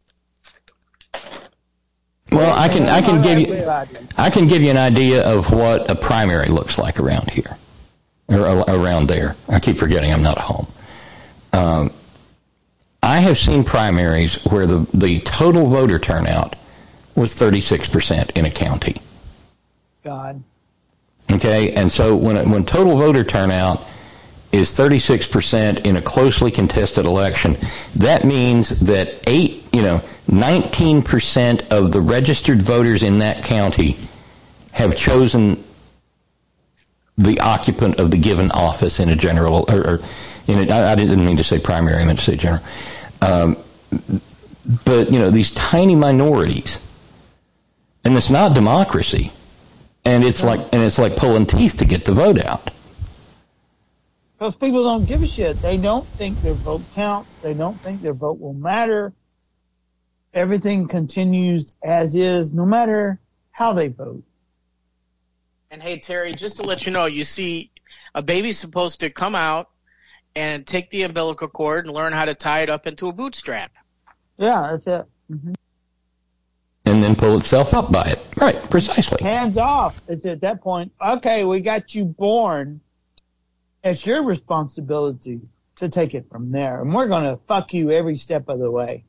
Well, I can I can give you I can give you an idea of what a primary looks like around here, or around there. I keep forgetting I'm not home. Um, I have seen primaries where the, the total voter turnout was thirty-six percent in a county. God. Okay, and so when when total voter turnout is thirty-six percent in a closely contested election, that means that eight, you know, nineteen percent of the registered voters in that county have chosen the occupant of the given office in a general, or, or in a, I didn't mean to say primary, I meant to say general. Um, but, you know, these tiny minorities, and it's not democracy, and it's like and it's like pulling teeth to get the vote out. Because people don't give a shit. They don't think their vote counts. They don't think their vote will matter. Everything continues as is, no matter how they vote. And hey, Terry, just to let you know, you see, A baby's supposed to come out and take the umbilical cord and learn how to tie it up into a bootstrap. Yeah, that's it. Mm-hmm. And then pull itself up by it. Right, precisely. Hands off. It's at that point, okay, we got you born. It's your responsibility to take it from there. And we're going to fuck you every step of the way.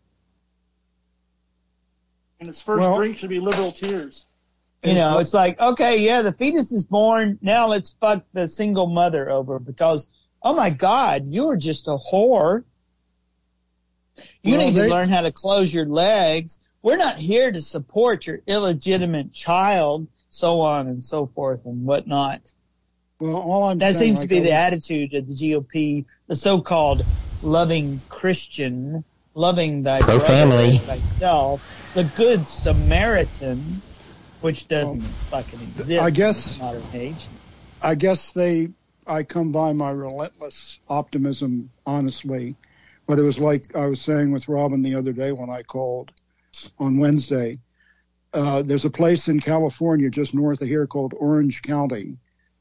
And its first Well, drink should be liberal tears. You know, it's like, okay, yeah, the fetus is born. Now let's fuck the single mother over because, oh my God, you're just a whore. You Well, need they- to learn how to close your legs. We're not here to support your illegitimate child, so on and so forth and whatnot. Well, all I'm That saying, seems to like be I the was- attitude of the G O P, the so-called loving Christian, loving thy Pro-family. brother as thyself, the good Samaritan, which doesn't fucking exist I guess- in this modern age. I guess they, I come by my relentless optimism honestly, but it was like I was saying with Robin the other day when I called on Wednesday. Uh, there's a place in California just north of here called Orange County,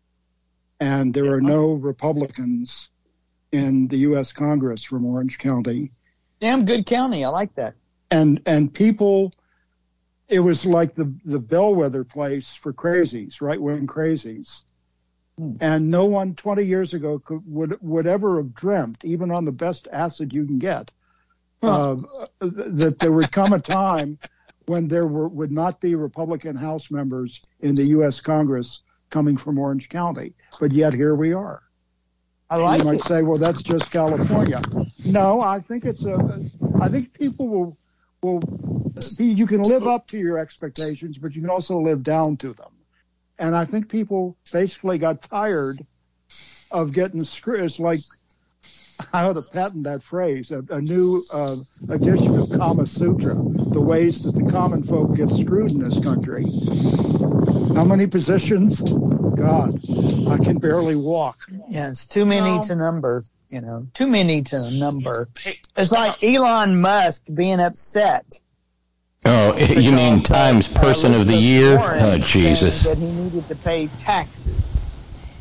and there are no Republicans in the U S Congress from Orange County. Damn good county. I like that. And and people, it was like the, the bellwether place for crazies, right-wing crazies. Hmm. And no one twenty years ago could, would would ever have dreamt, even on the best acid you can get, uh, that there would come a time when there were, would not be Republican House members in the U S Congress coming from Orange County. But yet here we are. I like you might it. say, well, that's just California. No, I think it's a. I think people will will. You can live up to your expectations, but you can also live down to them. And I think people basically got tired of getting screwed. It's like, I ought to patent that phrase, a, a new uh, edition of Kama Sutra, the ways that the common folk get screwed in this country. How many positions? God, I can barely walk. Yeah, it's too many Well- to number, you know, too many to number. It's like Elon Musk being upset. Oh, you mean Times Person of the Year? Oh, Jesus. Saying that he needed to pay taxes.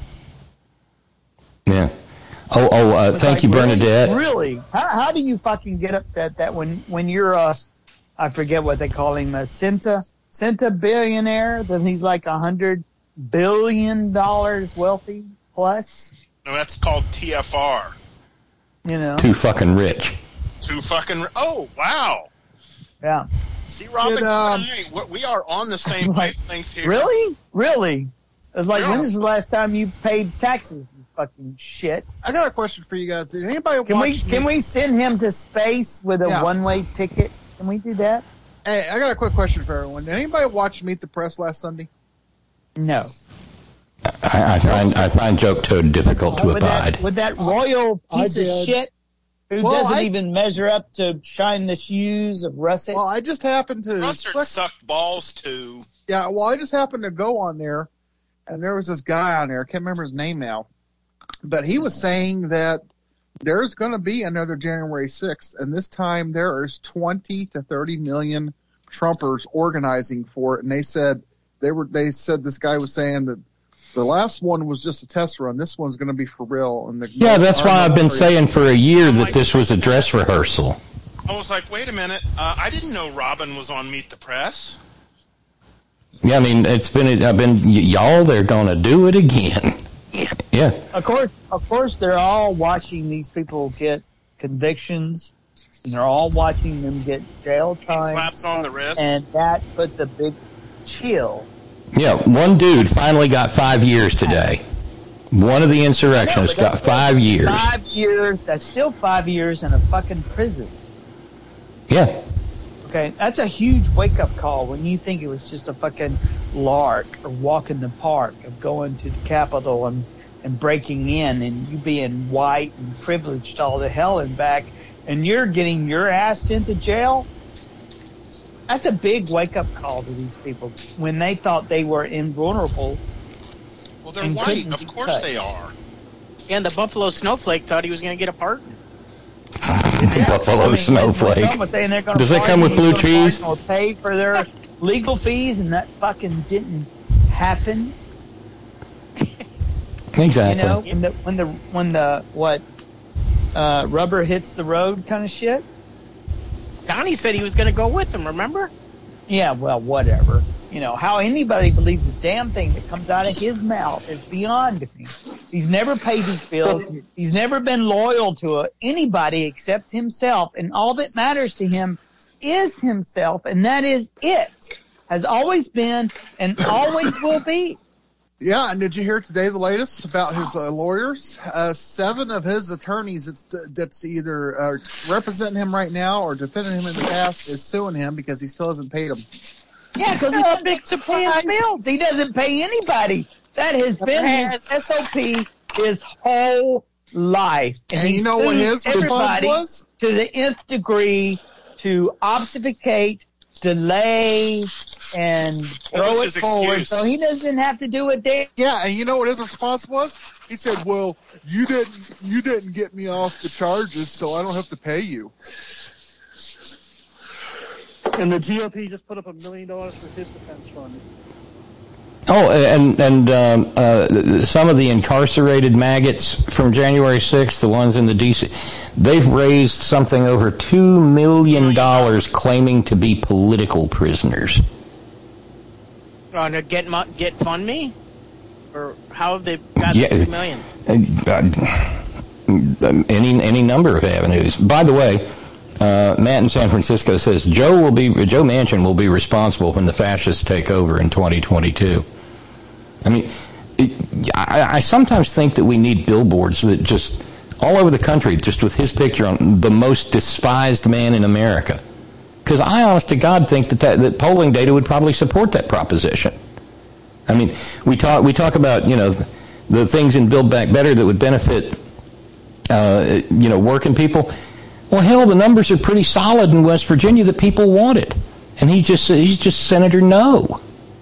Yeah. Oh, oh, uh, It's thank like, you, really? Bernadette. Really? How, how do you fucking get upset that when, when you're a, I forget what they call him, a centa, centa billionaire, that he's like a hundred billion dollars wealthy plus? No, that's called T F R. You know? Too fucking rich. Too fucking. Oh, wow. Yeah. See, Robin, Did, um, we- we are on the same wavelength here. Really? Really? It's like, Yeah. when is the last time you paid taxes, you fucking shit? I got a question for you guys. Did anybody Can we, watch? can we send him to space with a Yeah. one-way ticket? Can we do that? Hey, I got a quick question for everyone. Did anybody watch Meet the Press last Sunday? No. I, I find I find Joke Toad difficult to with abide. That, with that royal piece I of did. shit who Well, doesn't I- even measure up to shine the shoes of Russet. Well, I just happened to. Russert sucked balls too. Yeah, well, I just happened to go on there, and there was this guy on there. I can't remember his name now, but he was saying that there's going to be another January sixth, and this time there is twenty to thirty million Trumpers organizing for it. And they said they were. They said this guy was saying that the last one was just a test run. This one's going to be for real. And the, Yeah, that's why I've been military- saying for a year that this was a dress rehearsal. I was like, wait a minute. Uh, I didn't know Robin was on Meet the Press. Yeah, I mean, it's been, I've been, y- y'all, they're going to do it again. Yeah. Of course, of course, they're all watching these people get convictions, and they're all watching them get jail time, Slaps on the wrist. and that puts a big chill. Yeah, one dude finally got five years today. One of the insurrectionists got five years. Five years. That's still five years in a fucking prison. Yeah. Okay, that's a huge wake-up call when you think it was just a fucking lark or walk in the park of going to the Capitol and, and breaking in and you being white and privileged all the hell and back and you're getting your ass sent to jail. That's a big wake-up call to these people when they thought they were invulnerable. Well, they're and white. couldn't Of be course cut. they are. And the Buffalo Snowflake thought he was going to get a pardon. The Buffalo I mean, Snowflake. when someone's saying they're gonna Does it come pardon with you, blue you're gonna cheese? pardon or pay for their legal fees, and that fucking didn't happen. Exactly. You know, when the when the when the what uh, rubber hits the road kind of shit. Donnie said he was going to go with them. Remember? Yeah. Well, whatever. You know how anybody believes a damn thing that comes out of his mouth is beyond me. He's never paid his bills. He's never been loyal to a, anybody except himself, and all that matters to him is himself, and that is it. Has always been and always will be. Yeah, and did you hear today the latest about his uh, lawyers? Uh, seven of his attorneys that's, that's either uh, representing him right now or defending him in the past is suing him because he still hasn't paid them. Yeah, because he doesn't pay his bills. He doesn't pay anybody. That has been his S O P his whole life. And, and he you know what his response was? To the nth degree to obfuscate, delay, and throw it forward excuse? So he doesn't have to do it there. Yeah, and you know what his response was? He said, well, you didn't you didn't get me off the charges, so I don't have to pay you. And the G O P just put up a million dollars for his defense fund. Oh, and and um, uh, some of the incarcerated maggots from January sixth, the ones in the D C, they've raised something over two million dollars claiming to be political prisoners. Oh, to get get fund me, or how have they got yeah, two million? Uh, any any number of avenues. By the way, uh, Matt in San Francisco says Joe will be Joe Manchin will be responsible when the fascists take over in twenty twenty-two. I mean, it, I, I sometimes think that we need billboards that just all over the country, just with his picture on the most despised man in America. Because I, honest to God, think that, that that polling data would probably support that proposition. I mean, we talk we talk about you know the, the things in Build Back Better that would benefit uh, you know working people. Well, hell, the numbers are pretty solid in West Virginia that people want it, and he just he's just Senator No.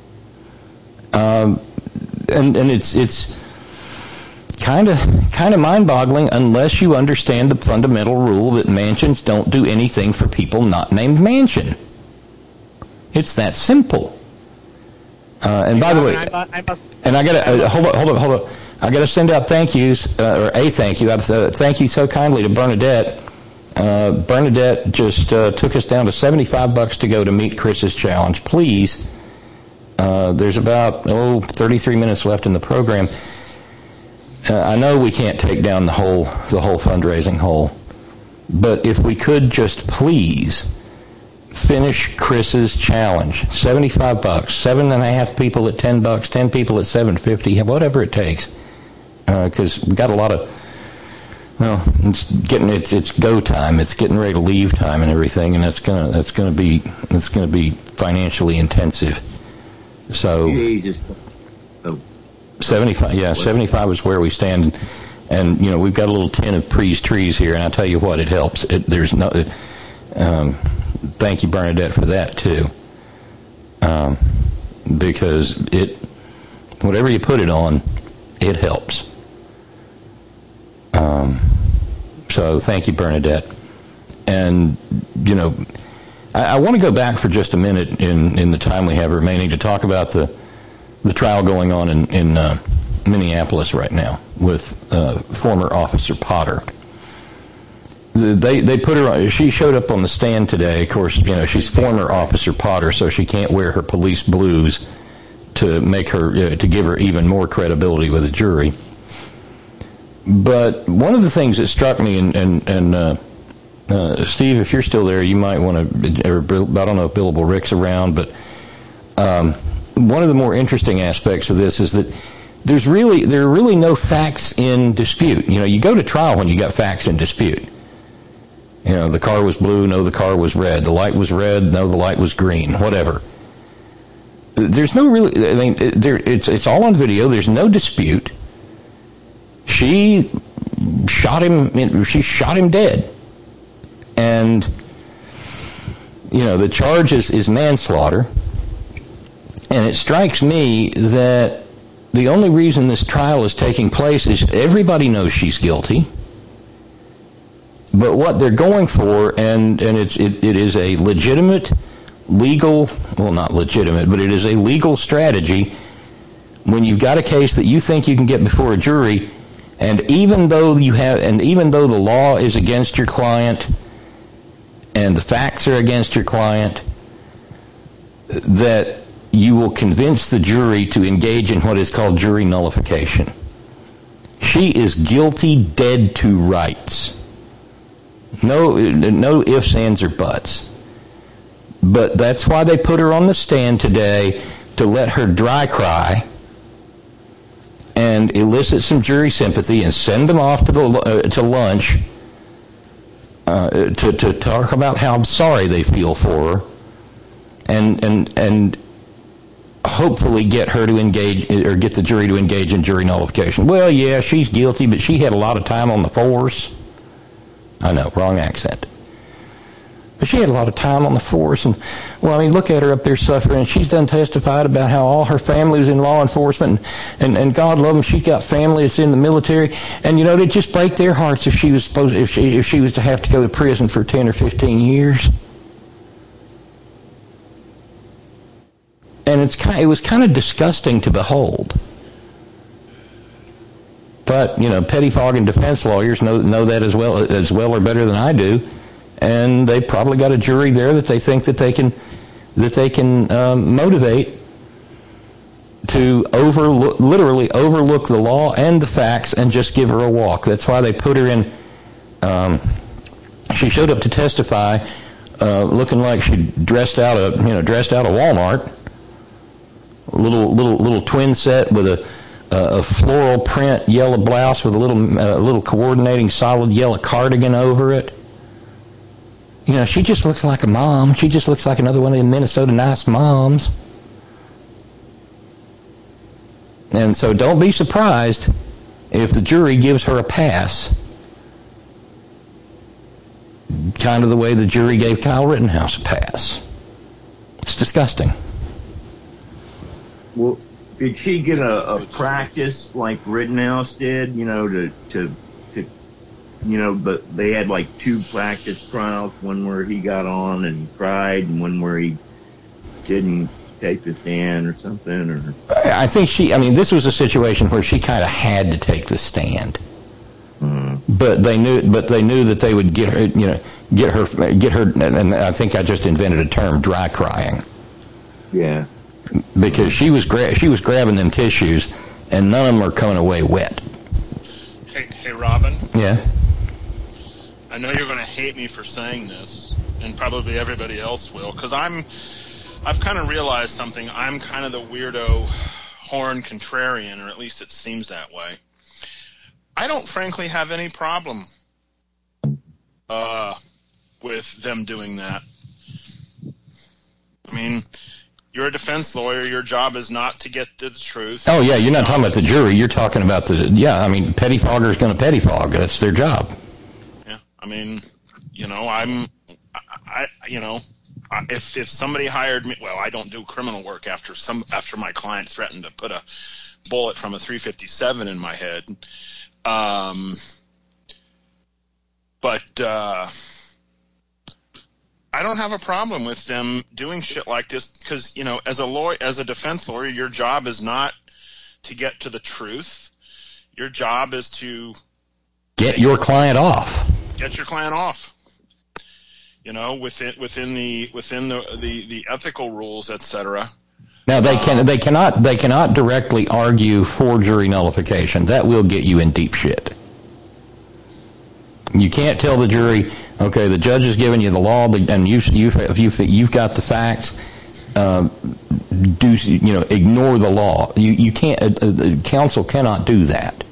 Um, and and it's it's kind of kind of mind-boggling unless you understand the fundamental rule that mansions don't do anything for people not named Manchin. It's that simple. Uh, and by the way, and I got to uh, hold up, hold up, hold up. I got to send out thank yous uh, or a thank you. Uh, thank you so kindly to Bernadette. Uh, Bernadette just uh, took us down to seventy-five bucks to go to meet Chris's challenge. Please. Uh, there's about, oh, thirty-three minutes left in the program. Uh, I know we can't take down the whole the whole fundraising hole, but if we could just please finish Chris's challenge, seventy-five bucks, seven and a half people at ten bucks, ten people at seven fifty, whatever it takes, because uh, we got a lot of, well, it's getting it's it's go time, it's getting ready to leave time and everything, and that's gonna that's gonna be that's gonna be financially intensive. So. seventy-five, yeah, seventy-five is where we stand, and, and you know we've got a little tin of Pre's trees here, and I tell you what, it helps. It, there's no, it, um, thank you, Bernadette, for that too, um, because it, whatever you put it on, it helps. Um, so thank you, Bernadette, and you know, I, I want to go back for just a minute in in the time we have remaining to talk about the. the trial going on in, in uh, Minneapolis right now with uh, former Officer Potter. They they put her on, she showed up on the stand today. Of course, you know, she's former Officer Potter, so she can't wear her police blues to make her, uh, to give her even more credibility with the jury. But one of the things that struck me, and, and, and uh, uh, Steve, if you're still there, you might want to, or I don't know if Billable Rick's around, but um, one of the more interesting aspects of this is that there's really there are really no facts in dispute. You know, you go to trial when you got facts in dispute. You know, the car was blue, no, the car was red. The light was red, no, the light was green. Whatever. There's no really. I mean, there it's it's all on video. There's no dispute. She shot him. She shot him dead. And you know, the charge is, is manslaughter. And it strikes me that the only reason this trial is taking place is everybody knows she's guilty. But what they're going for, and, and it's it, it is a legitimate, legal, well, not legitimate, but it is a legal strategy when you've got a case that you think you can get before a jury, and even though you have, and even though the law is against your client, and the facts are against your client, that you will convince the jury to engage in what is called jury nullification. She is guilty, dead to rights. No, no ifs, ands, or buts. But that's why they put her on the stand today, to let her dry cry and elicit some jury sympathy and send them off to the uh, to lunch uh, to to talk about how sorry they feel for her, and and and hopefully get her to engage, or get the jury to engage in jury nullification. Well, yeah, she's guilty, but she had a lot of time on the force. I know, wrong accent. But she had a lot of time on the force, and, well, I mean, look at her up there suffering. She's done testified about how all her family was in law enforcement, and, and, and God love them, she's got family that's in the military, and, you know, it'd just break their hearts if she was supposed, if she, if she was to have to go to prison for ten or fifteen years. And it's kind, it was kind of disgusting to behold. But, you know, pettifogging defense lawyers know know that as well as well or better than I do, and they probably got a jury there that they think that they can that they can um, motivate to overlook, literally overlook the law and the facts and just give her a walk. That's why they put her in. Um, she showed up to testify, uh, looking like she dressed out of you know dressed out of Walmart. Little little little twin set with a, a floral print yellow blouse with a little uh, little coordinating solid yellow cardigan over it. You know, she just looks like a mom. She just looks like another one of the Minnesota nice moms. And so don't be surprised if the jury gives her a pass. Kind of the way the jury gave Kyle Rittenhouse a pass. It's disgusting. Well, did she get a, a practice like Rittenhouse did, you know, to, to, to, you know, but they had like two practice trials, one where he got on and cried and one where he didn't take the stand or something? Or I think she, I mean, this was a situation where she kind of had to take the stand. Mm. But they knew, but they knew that they would get her, you know, get her, get her, and I think I just invented a term, dry crying. Yeah. Because she was gra- she was grabbing them tissues, and none of them are coming away wet. Hey, hey, Robin. Yeah. I know you're going to hate me for saying this, and probably everybody else will, because I'm, I've kind of realized something. I'm kind of the weirdo, horn contrarian, or at least it seems that way. I don't, frankly, have any problem uh, with them doing that. I mean, you're a defense lawyer. Your job is not to get to the truth. Oh, yeah, you're not talking about the jury. You're talking about the, yeah, I mean, pettifogger's going to pettifog. That's their job. Yeah, I mean, you know, I'm, I, I you know, if if somebody hired me, well, I don't do criminal work after some after my client threatened to put a bullet from a three fifty-seven in my head. Um, but uh, I don't have a problem with them doing shit like this because, you know, as a lawyer, as a defense lawyer, your job is not to get to the truth. Your job is to get your client off. Get your client off. You know, within within the within the the, the ethical rules, et cetera. Now they can they cannot they cannot directly argue for jury nullification. That will get you in deep shit. You can't tell the jury, okay, the judge has given you the law, and you you if you you've got the facts. Uh, do you know? Ignore the law. You you can't. Uh, the counsel cannot do that.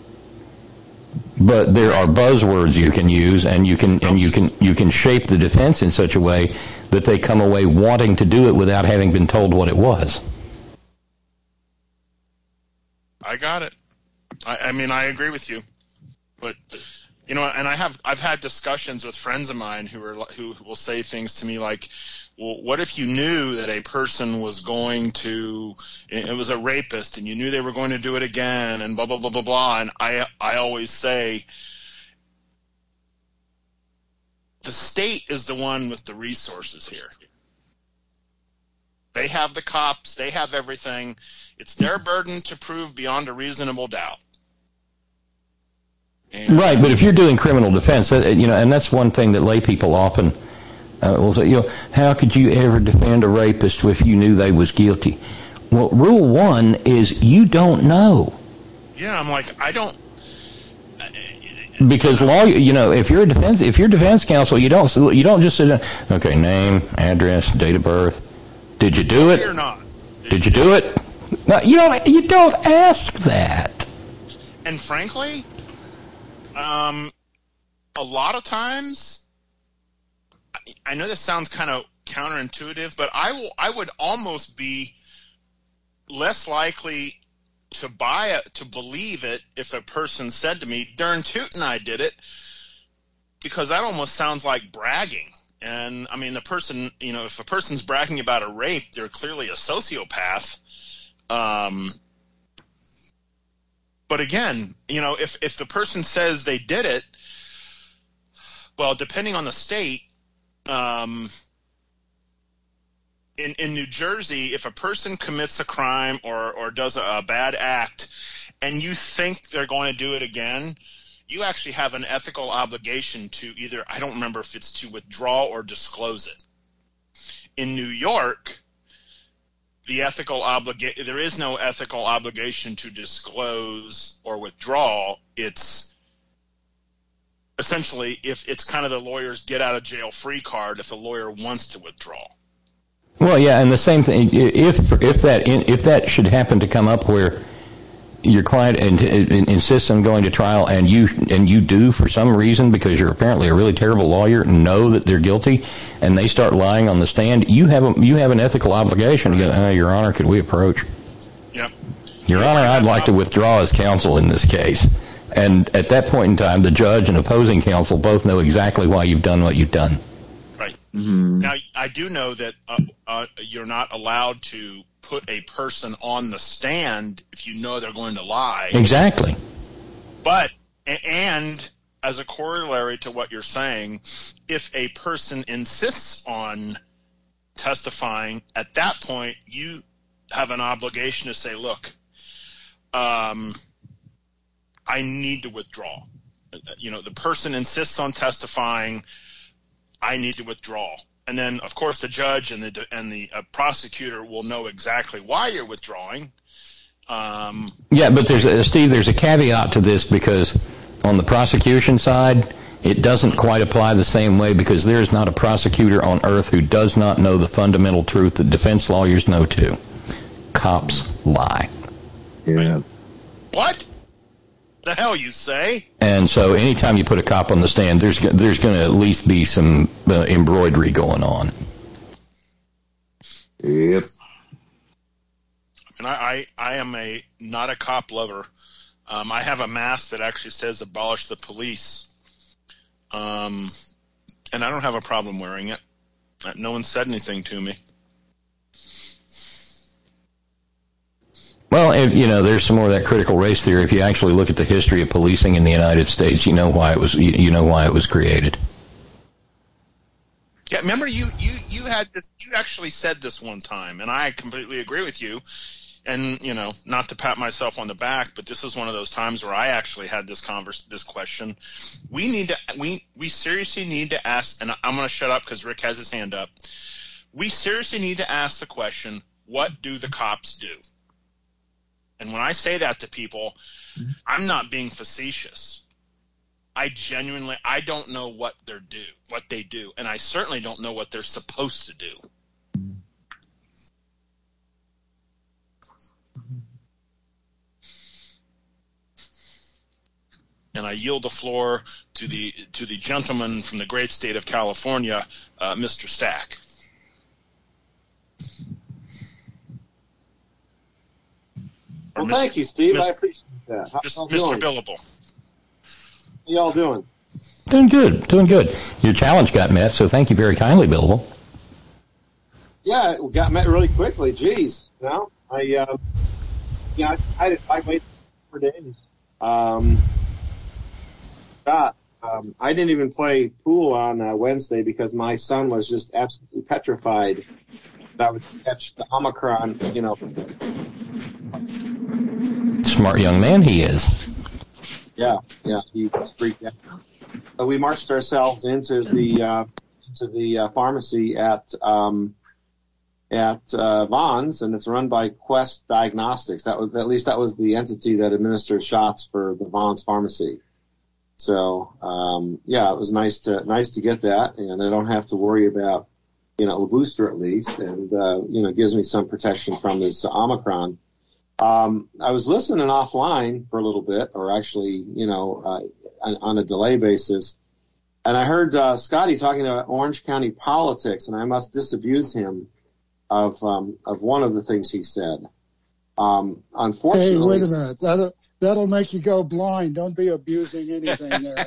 But there are buzzwords you can use, and you can and you can you can shape the defense in such a way that they come away wanting to do it without having been told what it was. I got it. I, I mean, I agree with you, but you know, and I have I've had discussions with friends of mine who are who will say things to me like, well, what if you knew that a person was going to, it was a rapist, and you knew they were going to do it again, and blah, blah, blah, blah, blah. And I, I always say, the state is the one with the resources here. They They have the cops. They have everything. It's their burden to prove beyond a reasonable doubt. And, right, but if you're doing criminal defense, you know, and that's one thing that lay people often uh, will say, you know, how could you ever defend a rapist if you knew they was guilty? Well, rule one is you don't know. Yeah, I'm like, I don't. Because law, you know, if you're a defense, if you're defense counsel, you don't, you don't just sit down. Okay, name, address, date of birth. Did you do it? Or not. Did, Did you do it? No, you don't. You don't ask that. And frankly, um, a lot of times, I know this sounds kind of counterintuitive, but I will. I would almost be less likely to buy it, to believe it, if a person said to me, darn tootin' I did it, because that almost sounds like bragging. And, I mean, the person, you know, if a person's bragging about a rape, they're clearly a sociopath. Um, but again, you know, if, if the person says they did it, well, depending on the state, um, In, in New Jersey, if a person commits a crime or, or does a, a bad act and you think they're going to do it again, you actually have an ethical obligation to either, I don't remember if it's to withdraw or disclose it. In New York, the ethical obliga- there is no ethical obligation to disclose or withdraw. It's essentially, if it's kind of the lawyer's get out of jail free card if the lawyer wants to withdraw. Well, yeah, and the same thing. If if that if that should happen to come up where your client in, in, insists on going to trial, and you and you do for some reason because you're apparently a really terrible lawyer know that they're guilty, and they start lying on the stand, you have a, you have an ethical obligation to go, oh, Your Honor, could we approach? Yep. Your Honor, I'd like to withdraw as counsel in this case. And at that point in time, the judge and opposing counsel both know exactly why you've done what you've done. Right. Mm-hmm. Now, I do know that uh, uh, you're not allowed to put a person on the stand if you know they're going to lie. Exactly. But, and as a corollary to what you're saying, if a person insists on testifying, at that point, you have an obligation to say, look, um, I need to withdraw. You know, the person insists on testifying, I need to withdraw. And then, of course, the judge and the and the uh, prosecutor will know exactly why you're withdrawing. Um, yeah, but there's a, Steve, there's a caveat to this, because on the prosecution side, it doesn't quite apply the same way, because there is not a prosecutor on earth who does not know the fundamental truth that defense lawyers know too. Cops lie. Yeah. What? The hell you say? And so anytime you put a cop on the stand, there's there's going to at least be some uh, embroidery going on. Yep. And I, I, I am a not a cop lover. Um, I have a mask that actually says abolish the police. Um, and I don't have a problem wearing it. No one said anything to me. Well, if, you know, there's some more of that critical race theory. If you actually look at the history of policing in the United States, you know why it was. You, you know why it was created. Yeah, remember you, you, you had this. You actually said this one time, and I completely agree with you. And you know, not to pat myself on the back, but this is one of those times where I actually had this converse, this question. We need to. We we seriously need to ask. And I'm going to shut up because Rick has his hand up. We seriously need to ask the question: what do the cops do? And when I say that to people, I'm not being facetious. I genuinely, I don't know what they're do, what they do, and I certainly don't know what they're supposed to do. And I yield the floor to the to the gentleman from the great state of California, uh, Mister Stack. Well, thank you, Steve. Mister I appreciate that. How Mister y'all Mister doing? Billable. How y'all doing? Doing good, doing good. Your challenge got met, so thank you very kindly, Billable. Yeah, it got met really quickly. Jeez, you know, I, um, yeah, I had it five ways for days. Um, God, um, I didn't even play pool on uh, Wednesday because my son was just absolutely petrified I would catch the Omicron, you know. Smart young man he is. Yeah, yeah, he was freaked out. So we marched ourselves into the uh, into the uh, pharmacy at um, at uh, Vaughn's, and it's run by Quest Diagnostics. That was at least that was the entity that administers shots for the Vaughn's pharmacy. So um, yeah, it was nice to nice to get that, and I don't have to worry about you know a booster at least, and uh, you know it gives me some protection from this Omicron. Um, I was listening offline for a little bit, or actually, you know, uh, on, on a delay basis, and I heard uh, Scotty talking about Orange County politics, and I must disabuse him of um, of one of the things he said. Um, unfortunately, hey, wait a minute. That'll that'll make you go blind. Don't be abusing anything there.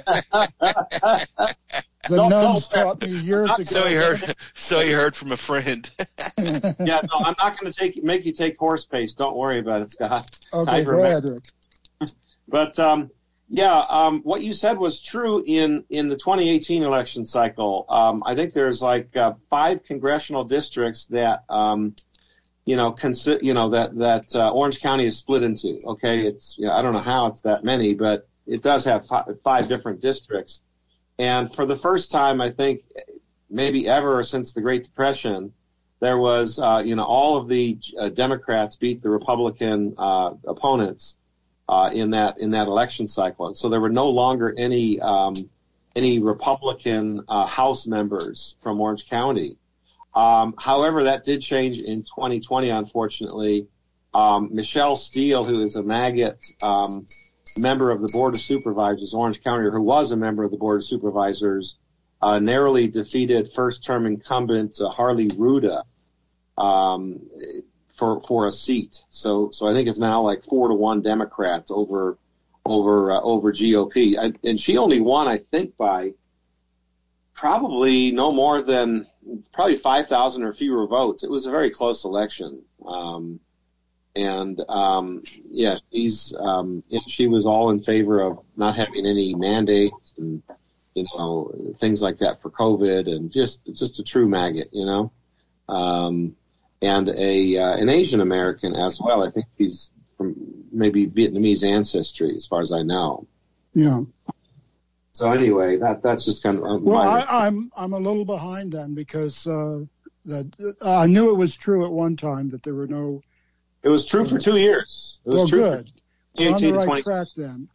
The Don't- nuns don't- taught me years ago. So he heard. So he heard from a friend. Yeah, no, I'm not going to take make you take horse paste. Don't worry about it, Scott. Okay, I go remember- ahead, Rick. But um, yeah, um, what you said was true in, in the twenty eighteen election cycle. Um, I think there's like uh, five congressional districts that um, you know consi- you know that that uh, Orange County is split into. Okay, it's you know, I don't know how it's that many, but it does have five, five different districts. And for the first time, I think maybe ever since the Great Depression, there was uh, you know all of the uh, Democrats beat the Republican uh, opponents. Uh, in that in that election cycle, and so there were no longer any um, any Republican uh, House members from Orange County. Um, however, that did change in twenty twenty. Unfortunately, um, Michelle Steele, who is a maggot um, member of the Board of Supervisors, Orange County, or who was a member of the Board of Supervisors, uh, narrowly defeated first-term incumbent uh, Harley Ruda. Um, for for a seat. So so I think it's now like four to one Democrats over over uh, over G O P. I, and she only won, I think, by probably no more than probably five thousand or fewer votes. It was a very close election. Um, and um, yeah, she's um, you know, she was all in favor of not having any mandates and you know things like that for COVID, and just just a true maggot, you know. Um, and a uh, an Asian American as well. I think he's from maybe Vietnamese ancestry, as far as I know. Yeah. So anyway, that that's just kind of uh, Well, my, I, I'm I'm a little behind then because uh, that uh, I knew it was true at one time that there were no. It was true for two years. It was well, true good. For We're on the to right twenty track then.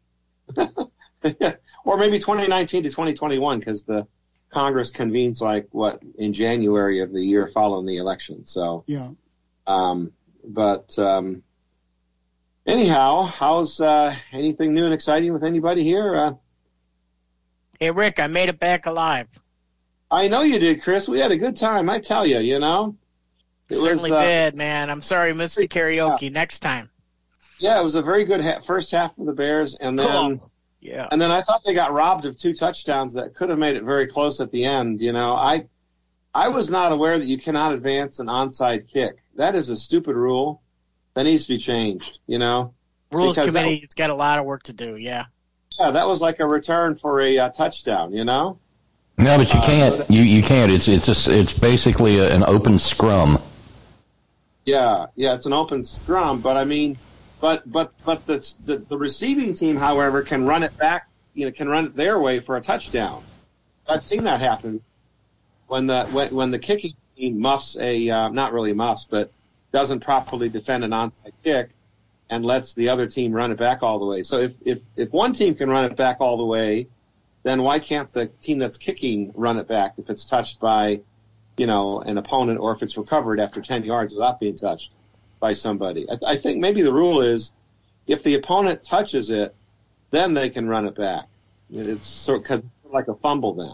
or maybe twenty nineteen to twenty twenty-one, because the Congress convenes like what in January of the year following the election. So yeah. Um, but um, anyhow, how's uh, anything new and exciting with anybody here? Uh, Hey, Rick, I made it back alive. I know you did, Chris. We had a good time. I tell you, you know. It Certainly was, uh, did, man. I'm sorry I missed the karaoke. Yeah. Next time. Yeah, it was a very good ha- first half for the Bears, and then Cool. Yeah. and then I thought they got robbed of two touchdowns that could have made it very close at the end. You know, I I was not aware that you cannot advance an onside kick. That is a stupid rule. That needs to be changed. You know, Rules Because that- committee's got a lot of work to do. Yeah. yeah, that was like a return for a uh, touchdown. You know. No, but you Uh, can't. so that- You you can't. It's it's just, it's basically a, an open scrum. Yeah, yeah, it's an open scrum, but I mean, but but but the the, the receiving team, however, can run it back. You know, can run it their way for a touchdown. I've seen that happen when the when, when the kicking team muffs a uh, not really muffs, but doesn't properly defend an onside kick and lets the other team run it back all the way. So if if if one team can run it back all the way, then why can't the team that's kicking run it back if it's touched by, you know, an opponent, or if it's recovered after ten yards without being touched by somebody? I, I think maybe the rule is if the opponent touches it, then they can run it back. It's sort because it's like a fumble then.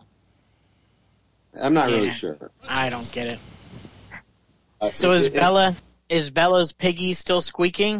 I'm not really Yeah. sure. I don't get it. Uh, So is it- it- Bella, is Bella's piggy still squeaking?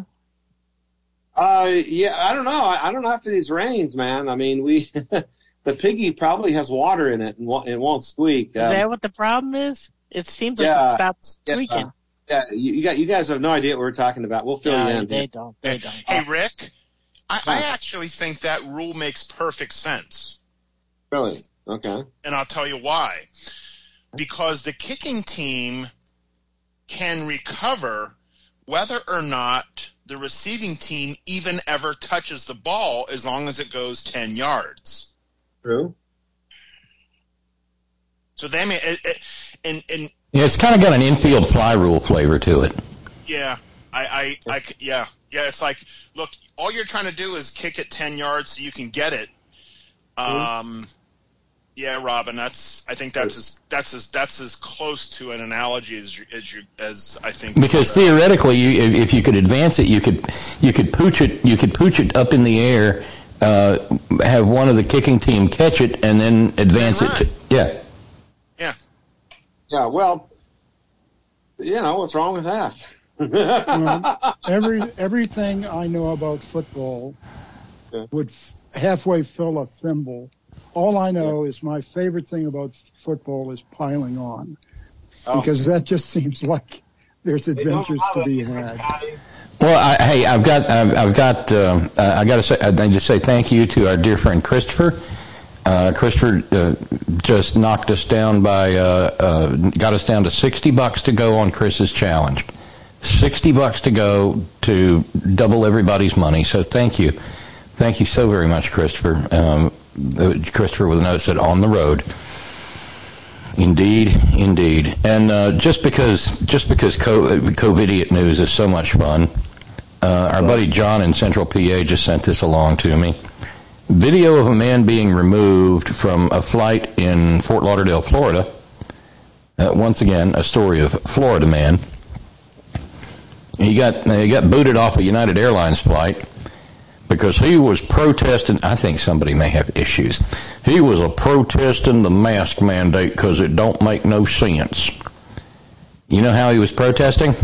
Uh, yeah, I don't know. I, I don't know after these rains, man. I mean, we the piggy probably has water in it and won't, it won't squeak. Is Um, that what the problem is? It seems like yeah, it stopped yeah, squeaking. Yeah, you, you got you guys have no idea what we're talking about. We'll fill Yeah, you in. they don't. They don't. Hey, Rick, I, I actually think that rule makes perfect sense. Really? Okay. And I'll tell you why. Because the kicking team can recover whether or not the receiving team even ever touches the ball as long as it goes ten yards. True. So they may, it, it, and, and yeah, it's kind of got an infield fly rule flavor to it. Yeah, I, I, I, yeah, yeah. It's like, look, all you're trying to do is kick it ten yards so you can get it. Um, yeah, Robin, that's. I think that's as that's as that's as close to an analogy as you, as you as I think. Because theoretically, you, if you could advance it, you could you could pooch it you could pooch it up in the air, uh, have one of the kicking team catch it, and then advance it. To, yeah. Yeah. Yeah. Well, you know what's wrong with that? Well, every everything I know about football would f- halfway fill a thimble. All I know is my favorite thing about football is piling on, oh. because that just seems like there's adventures to be had. Well, I, hey, I've got, I've, I've got, uh, I got to say, I need to say thank you to our dear friend Christopher. Uh, Christopher uh, just knocked us down by, uh, uh, got us down to sixty bucks to go on Chris's challenge. sixty bucks to go to double everybody's money. So thank you. Thank you so very much, Christopher. Um, Christopher with a note said, on the road. Indeed, indeed. And uh, just because just because COVIDiot news is so much fun, uh, our buddy John in Central P A just sent this along to me. Video of a man being removed from a flight in Fort Lauderdale, Florida. Uh, once again, a story of Florida man. He got he got booted off a United Airlines flight because he was protesting. I think somebody may have issues. He was a protesting the mask mandate because it don't make no sense. You know how he was protesting?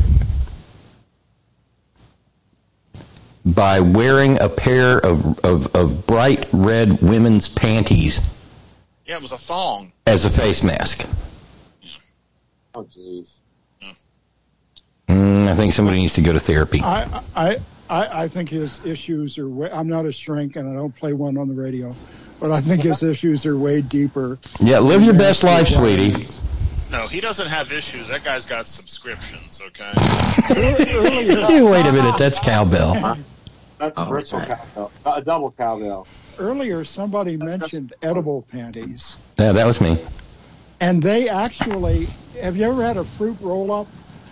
By wearing a pair of, of, of bright red women's panties. Yeah, it was a thong. As a face mask. Oh, jeez. Mm, I think somebody needs to go to therapy. I, I, I, I think his issues are way, I'm not a shrink and I don't play one on the radio, but I think his issues are way deeper. Yeah, live your best life, sweetie. No, he doesn't have issues. That guy's got subscriptions, okay? Wait a minute, that's cowbell. That's a virtual cowbell. A double cowbell. Earlier, somebody mentioned edible panties. Yeah, that was me. And they actually, have you ever had a fruit roll-up?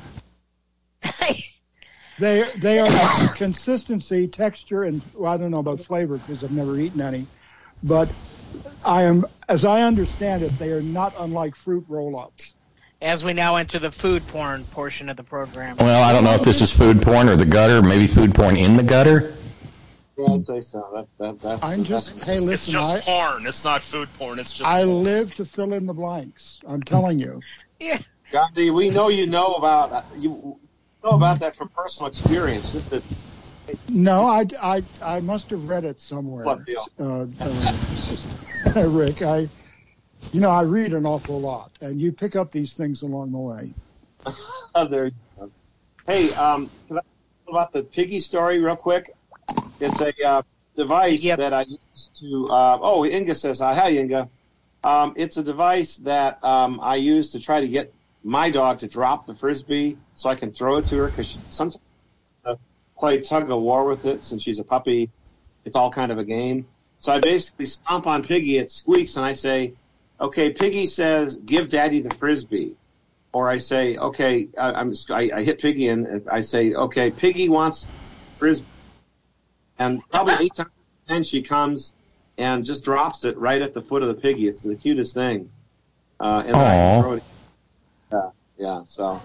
They they are consistency, texture, and well, I don't know about flavor because I've never eaten any, but I am, as I understand it, they are not unlike fruit roll-ups. As we now enter the food porn portion of the program. Well, I don't know if this is food porn or the gutter, maybe food porn in the gutter. Yeah, I'd say so. That, that, that, I'm just, hey, listen. It's just I, porn. It's not food porn. It's just I porn. live to fill in the blanks. I'm telling you. Yeah. Gandhi, we know you know about you know about that from personal experience. Just that. No, I, I, I must have read it somewhere. What deal? Uh, uh, Rick, I, you know, I read an awful lot, and you pick up these things along the way. Oh, there you go. Hey, um, can I talk about the piggy story real quick? It's a uh, device yep. that I use to. Uh, oh, Inga says hi. Hi, Inga. Um, it's a device that um, I use to try to get my dog to drop the frisbee so I can throw it to her because she sometimes uh, play tug of war with it since she's a puppy. It's all kind of a game. So I basically stomp on Piggy, it squeaks, and I say, okay, Piggy says, give Daddy the frisbee. Or I say, okay, I, I'm just, I, I hit Piggy and I say, okay, Piggy wants frisbee. And probably eight times then she comes and just drops it right at the foot of the Piggy. It's the cutest thing. Uh, and then I can throw it. Yeah, yeah, so.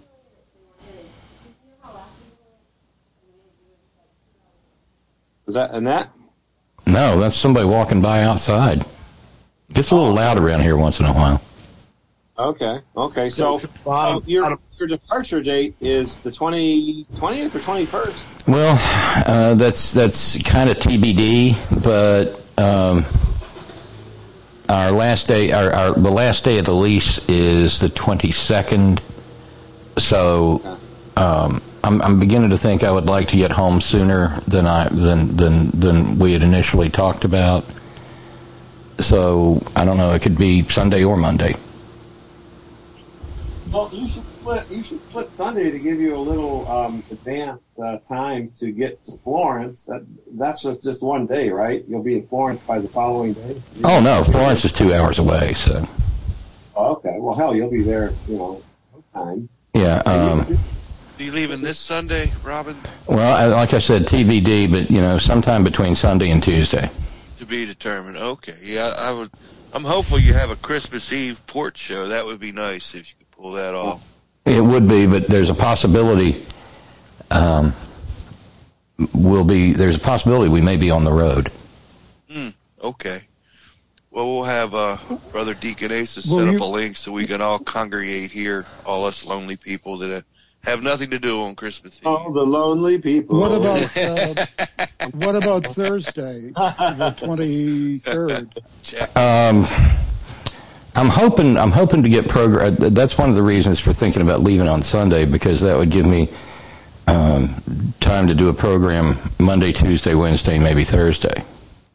Is that Annette? No, that's somebody walking by outside. It gets a little loud around here once in a while. Okay, okay. So uh, your your departure date is the twentieth or twenty-first? Well, uh, that's that's kind of T B D, but um, our last day, our, our the last day of the lease is the twenty-second. So um, I'm, I'm beginning to think I would like to get home sooner than I than than than we had initially talked about. So I don't know. It could be Sunday or Monday. Well, you should split. You should split Sunday to give you a little um, advance uh, time to get to Florence. That, that's just, just one day, right? You'll be in Florence by the following day. Oh no, Florence is two hours away. So. Oh, okay. Well, hell, you'll be there. You know, no time. Yeah. Um, Are you leaving this Sunday, Robin? well, I, like I said, T B D, but you know, sometime between Sunday and Tuesday. To be determined. Okay. Yeah, I would. I'm hopeful you have a Christmas Eve port show. That would be nice if you could pull that off. It would be, but there's a possibility. Um, we'll be. There's a possibility we may be on the road. Hmm. Okay. Well, we'll have uh, Brother Deacon Asa set Well, up you- a link so we can all congregate here, all us lonely people that have nothing to do on Christmas Eve. Oh, the lonely people. What about uh, what about Thursday, the twenty-third? Um, I'm hoping. I'm hoping to get program. That's one of the reasons for thinking about leaving on Sunday, because that would give me um, time to do a program Monday, Tuesday, Wednesday, maybe Thursday,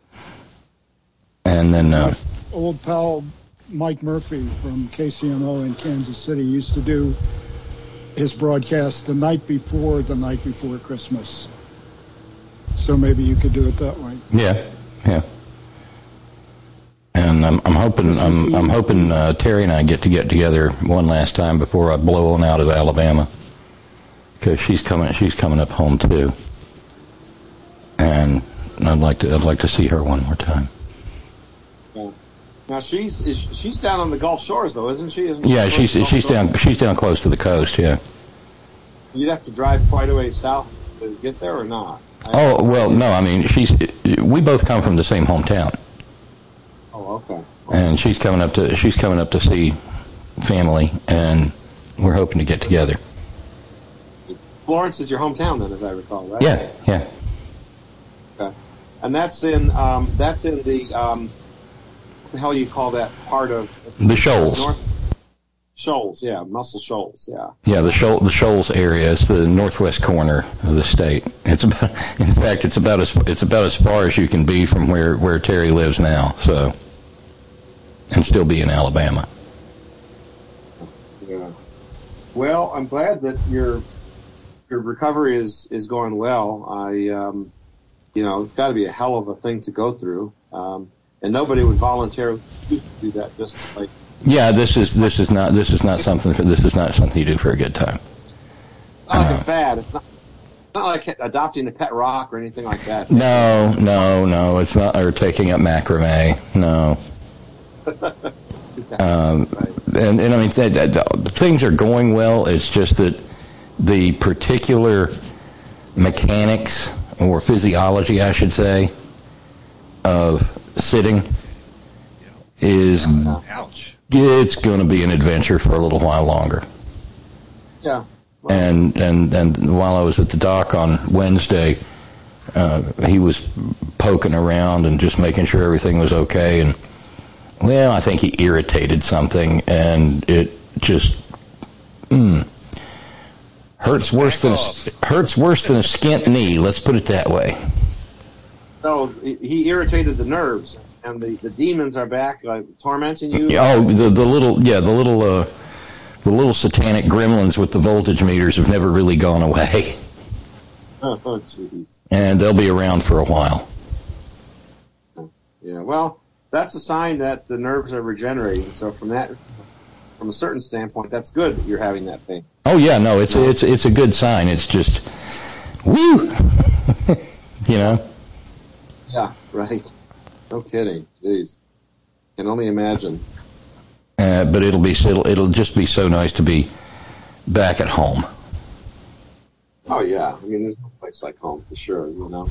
and then. Uh, Old pal Mike Murphy from K C M O in Kansas City used to do his broadcast the night before the night before Christmas. So maybe you could do it that way. Yeah, yeah. And I'm, I'm hoping I'm, I'm hoping uh, Terry and I get to get together one last time before I blow on out of Alabama, because she's coming she's coming up home too, and I'd like to I'd like to see her one more time. Yeah. Now she's is, she's down on the Gulf Shores though, isn't she? Isn't Yeah, she she's close to she's Gulf down Shores? she's down close to the coast. Yeah. You'd have to drive quite a way south to get there, or not? Oh well, no, I mean she's we both come from the same hometown. Oh, okay. And she's coming up to she's coming up to see family, and we're hoping to get together. Florence is your hometown, then, as I recall, right? Yeah, yeah. Okay. And that's in um, that's in the um, what the hell you call that part of The Shoals. North Shoals, yeah, Muscle Shoals, yeah. Yeah, the Shoal, the Shoals area. It's the northwest corner of the state. It's about, in fact, it's about as it's about as far as you can be from where, where Terry lives now. So, and still be in Alabama. Yeah. Well, I'm glad that your your recovery is is going well. I, um, you know, it's got to be a hell of a thing to go through, um, and nobody would voluntarily do that just like. Yeah, this is this is not this is not something for, this is not something you do for a good time. It's not like a fad. It's not. It's not like adopting a pet rock or anything like that. No, no, no. It's not. Or taking up macrame. No. Um, and, and I mean, th- th- things are going well. It's just that the particular mechanics or physiology, I should say, of sitting is Ouch. it's going to be an adventure for a little while longer. Yeah. And and and while I was at the dock on Wednesday, uh, he was poking around and just making sure everything was okay. And well, I think he irritated something, and it just mm, hurts worse than a, hurts worse than a skint knee. Let's put it that way. So he irritated the nerves, and the, the demons are back, like tormenting you. Oh, the the little yeah the little uh, the little satanic gremlins with the voltage meters have never really gone away, Oh, jeez. and they'll be around for a while. Yeah. Well, that's a sign that the nerves are regenerating. So from that, from a certain standpoint, that's good that you're having that pain. Oh yeah, no, it's it's it's a good sign. It's just, woo, you know. Yeah. Right. No kidding. Jeez. Can only imagine. Uh, but it'll be it'll it'll just be so nice to be back at home. Oh yeah. I mean, there's no place like home for sure. You know.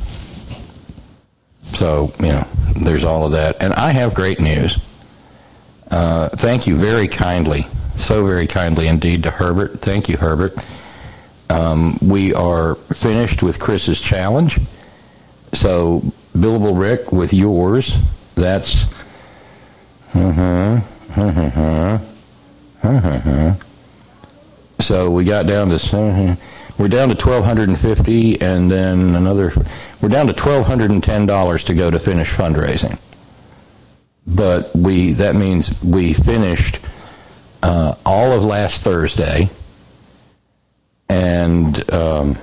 So you know, there's all of that, and I have great news. Uh, thank you very kindly, so very kindly indeed to Herbert. Thank you, Herbert. Um, we are finished with Chris's challenge. So, Billable Rick, with yours, that's uh-huh, uh-huh, uh-huh. So we got down to we're down to twelve fifty, and then another we're down to twelve ten dollars to go to finish fundraising. But we that means we finished uh, all of last Thursday, and um,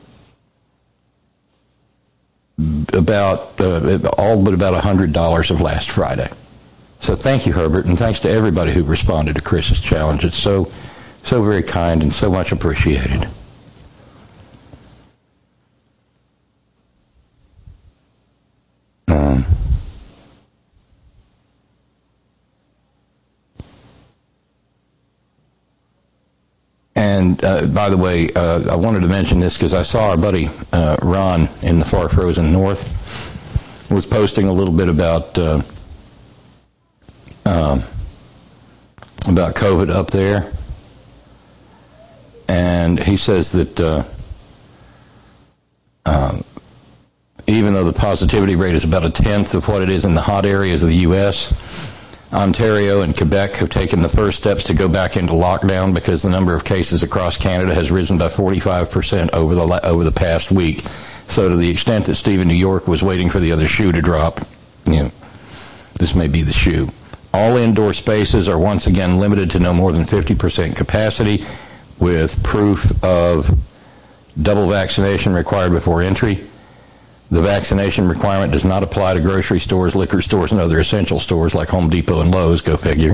about uh, all but about one hundred dollars of last Friday. So thank you, Herbert, and thanks to everybody who responded to Chris's challenge. It's so, so very kind and so much appreciated. Um, and uh, by the way, uh, I wanted to mention this because I saw our buddy uh, Ron in the far frozen north was posting a little bit about uh, um, about COVID up there, and he says that uh, uh, even though the positivity rate is about a tenth of what it is in the hot areas of the U S, Ontario and Quebec have taken the first steps to go back into lockdown because the number of cases across Canada has risen by forty-five percent over the over the past week. So to the extent that Stephen New York was waiting for the other shoe to drop, you know, this may be the shoe. All indoor spaces are once again limited to no more than fifty percent capacity, with proof of double vaccination required before entry. The vaccination requirement does not apply to grocery stores, liquor stores, and other essential stores like Home Depot and Lowe's, go figure.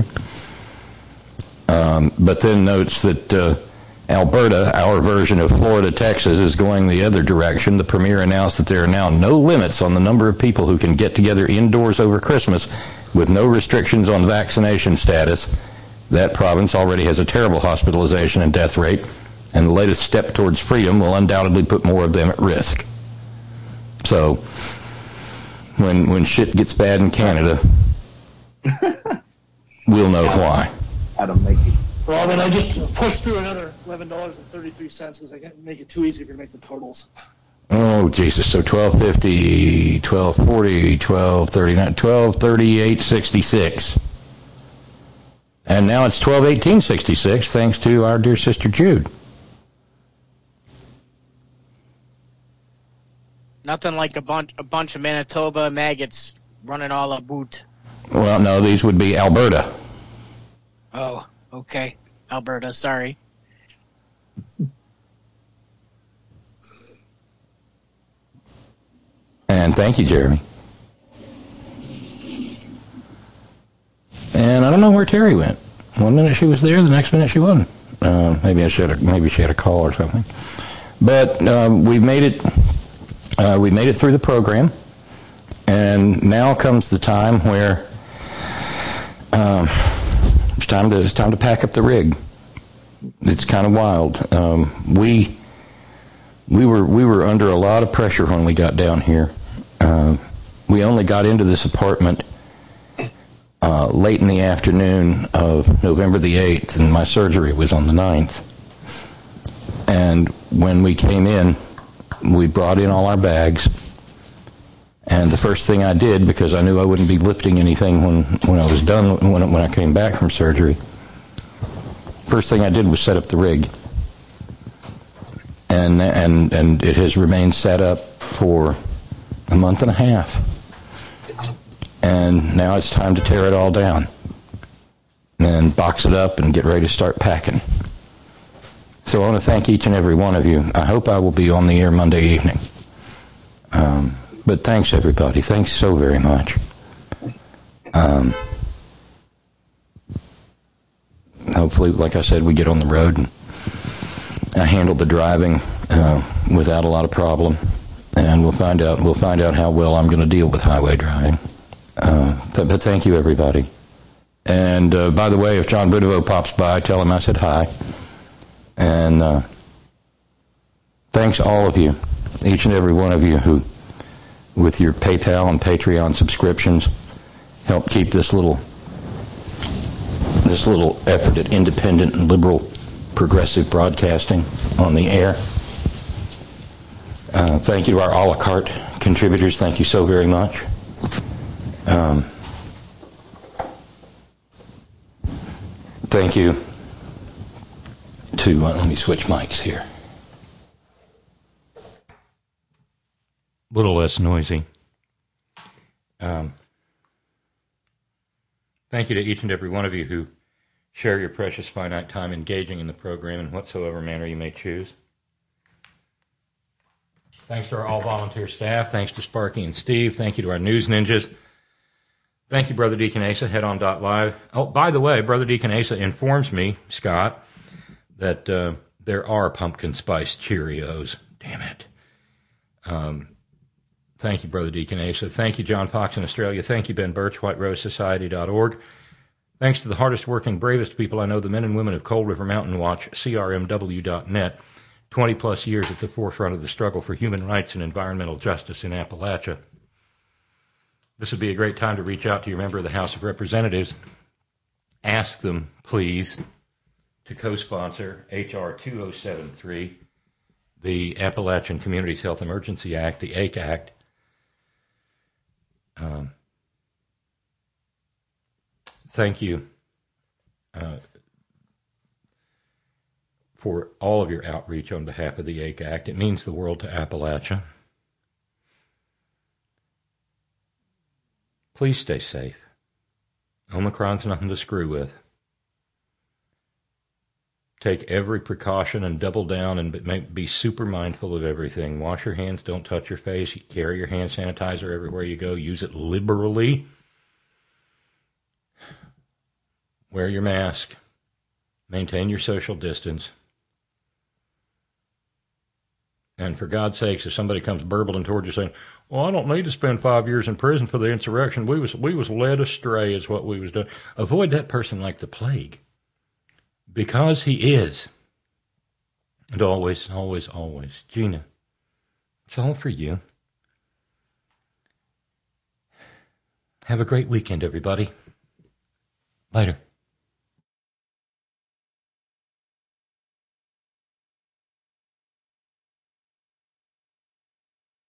Um, but then notes that uh, Alberta, our version of Florida, Texas, is going the other direction. The premier announced that there are now no limits on the number of people who can get together indoors over Christmas with no restrictions on vaccination status. That province already has a terrible hospitalization and death rate, and the latest step towards freedom will undoubtedly put more of them at risk. So, when when shit gets bad in Canada, we'll know why. How to make it. Well, then I just pushed through another eleven dollars and thirty-three cents because I can't make it too easy to make the totals. Oh, Jesus. So twelve fifty, twelve forty, twelve thirty-nine, twelve thirty-eight sixty-six. And now it's twelve eighteen sixty-six, thanks to our dear sister Jude. Nothing like a bunch a bunch of Manitoba maggots running all about. Well, no, these would be Alberta. Oh, okay. Alberta, sorry. And thank you, Jeremy. And I don't know where Terry went. One minute she was there, the next minute she wasn't. Uh, maybe I should have, maybe she had a call or something. But um, we've made it. Uh, we made it through the program, and now comes the time where um, it's time to it's time to pack up the rig. It's kind of wild. Um, we we were we were under a lot of pressure when we got down here. Uh, we only got into this apartment uh, late in the afternoon of November the eighth, and my surgery was on the ninth. And when we came in, we brought in all our bags, and the first thing I did, because I knew I wouldn't be lifting anything when, when I was done, when, when I came back from surgery, first thing I did was set up the rig. And, and, and it has remained set up for a month and a half. And now it's time to tear it all down and box it up and get ready to start packing. So I want to thank each and every one of you. I hope I will be on the air Monday evening. Um, but thanks, everybody. Thanks so very much. Um, hopefully, like I said, we get on the road and I handle the driving uh, without a lot of problem, and we'll find out. We'll find out how well I'm going to deal with highway driving. Uh, th- but thank you, everybody. And uh, by the way, if John Budevo pops by, tell him I said hi. And uh, thanks all of you, each and every one of you who, with your PayPal and Patreon subscriptions, help keep this little this little effort at independent and liberal progressive broadcasting on the air. Uh, thank you to our a la carte contributors. Thank you so very much. Um, thank you. To, uh, let me switch mics here. A little less noisy. Um, thank you to each and every one of you who Share your precious finite time engaging in the program in whatsoever manner you may choose. Thanks to our all-volunteer staff. Thanks to Sparky and Steve. Thank you to our news ninjas. Thank you, Brother Deacon Asa, head on dot live. Oh, by the way, Brother Deacon Asa informs me, Scott, that uh, there are pumpkin spice Cheerios. Damn it. Um, thank you, Brother Deacon Asa. Thank you, John Fox in Australia. Thank you, Ben Birch, white rose society dot org. Thanks to the hardest working, bravest people I know, the men and women of Cold River Mountain Watch, C R M W dot net, twenty plus years at the forefront of the struggle for human rights and environmental justice in Appalachia. This would be a great time to reach out to your member of the House of Representatives. Ask them, please, to co-sponsor H R two oh seven three, the Appalachian Communities Health Emergency Act, the A C E Act. Um, thank you uh, for all of your outreach on behalf of the A C E Act. It means the world to Appalachia. Please stay safe. Omicron's nothing to screw with. Take every precaution and double down and be super mindful of everything. Wash your hands, don't touch your face. Carry your hand sanitizer everywhere you go. Use it liberally. Wear your mask. Maintain your social distance. And for God's sakes, if somebody comes burbling toward you saying, well, I don't need to spend five years in prison for the insurrection. We was we was led astray is what we was doing. Avoid that person like the plague. Because he is. And always, always, always. Gina, it's all for you. Have a great weekend, everybody. Later.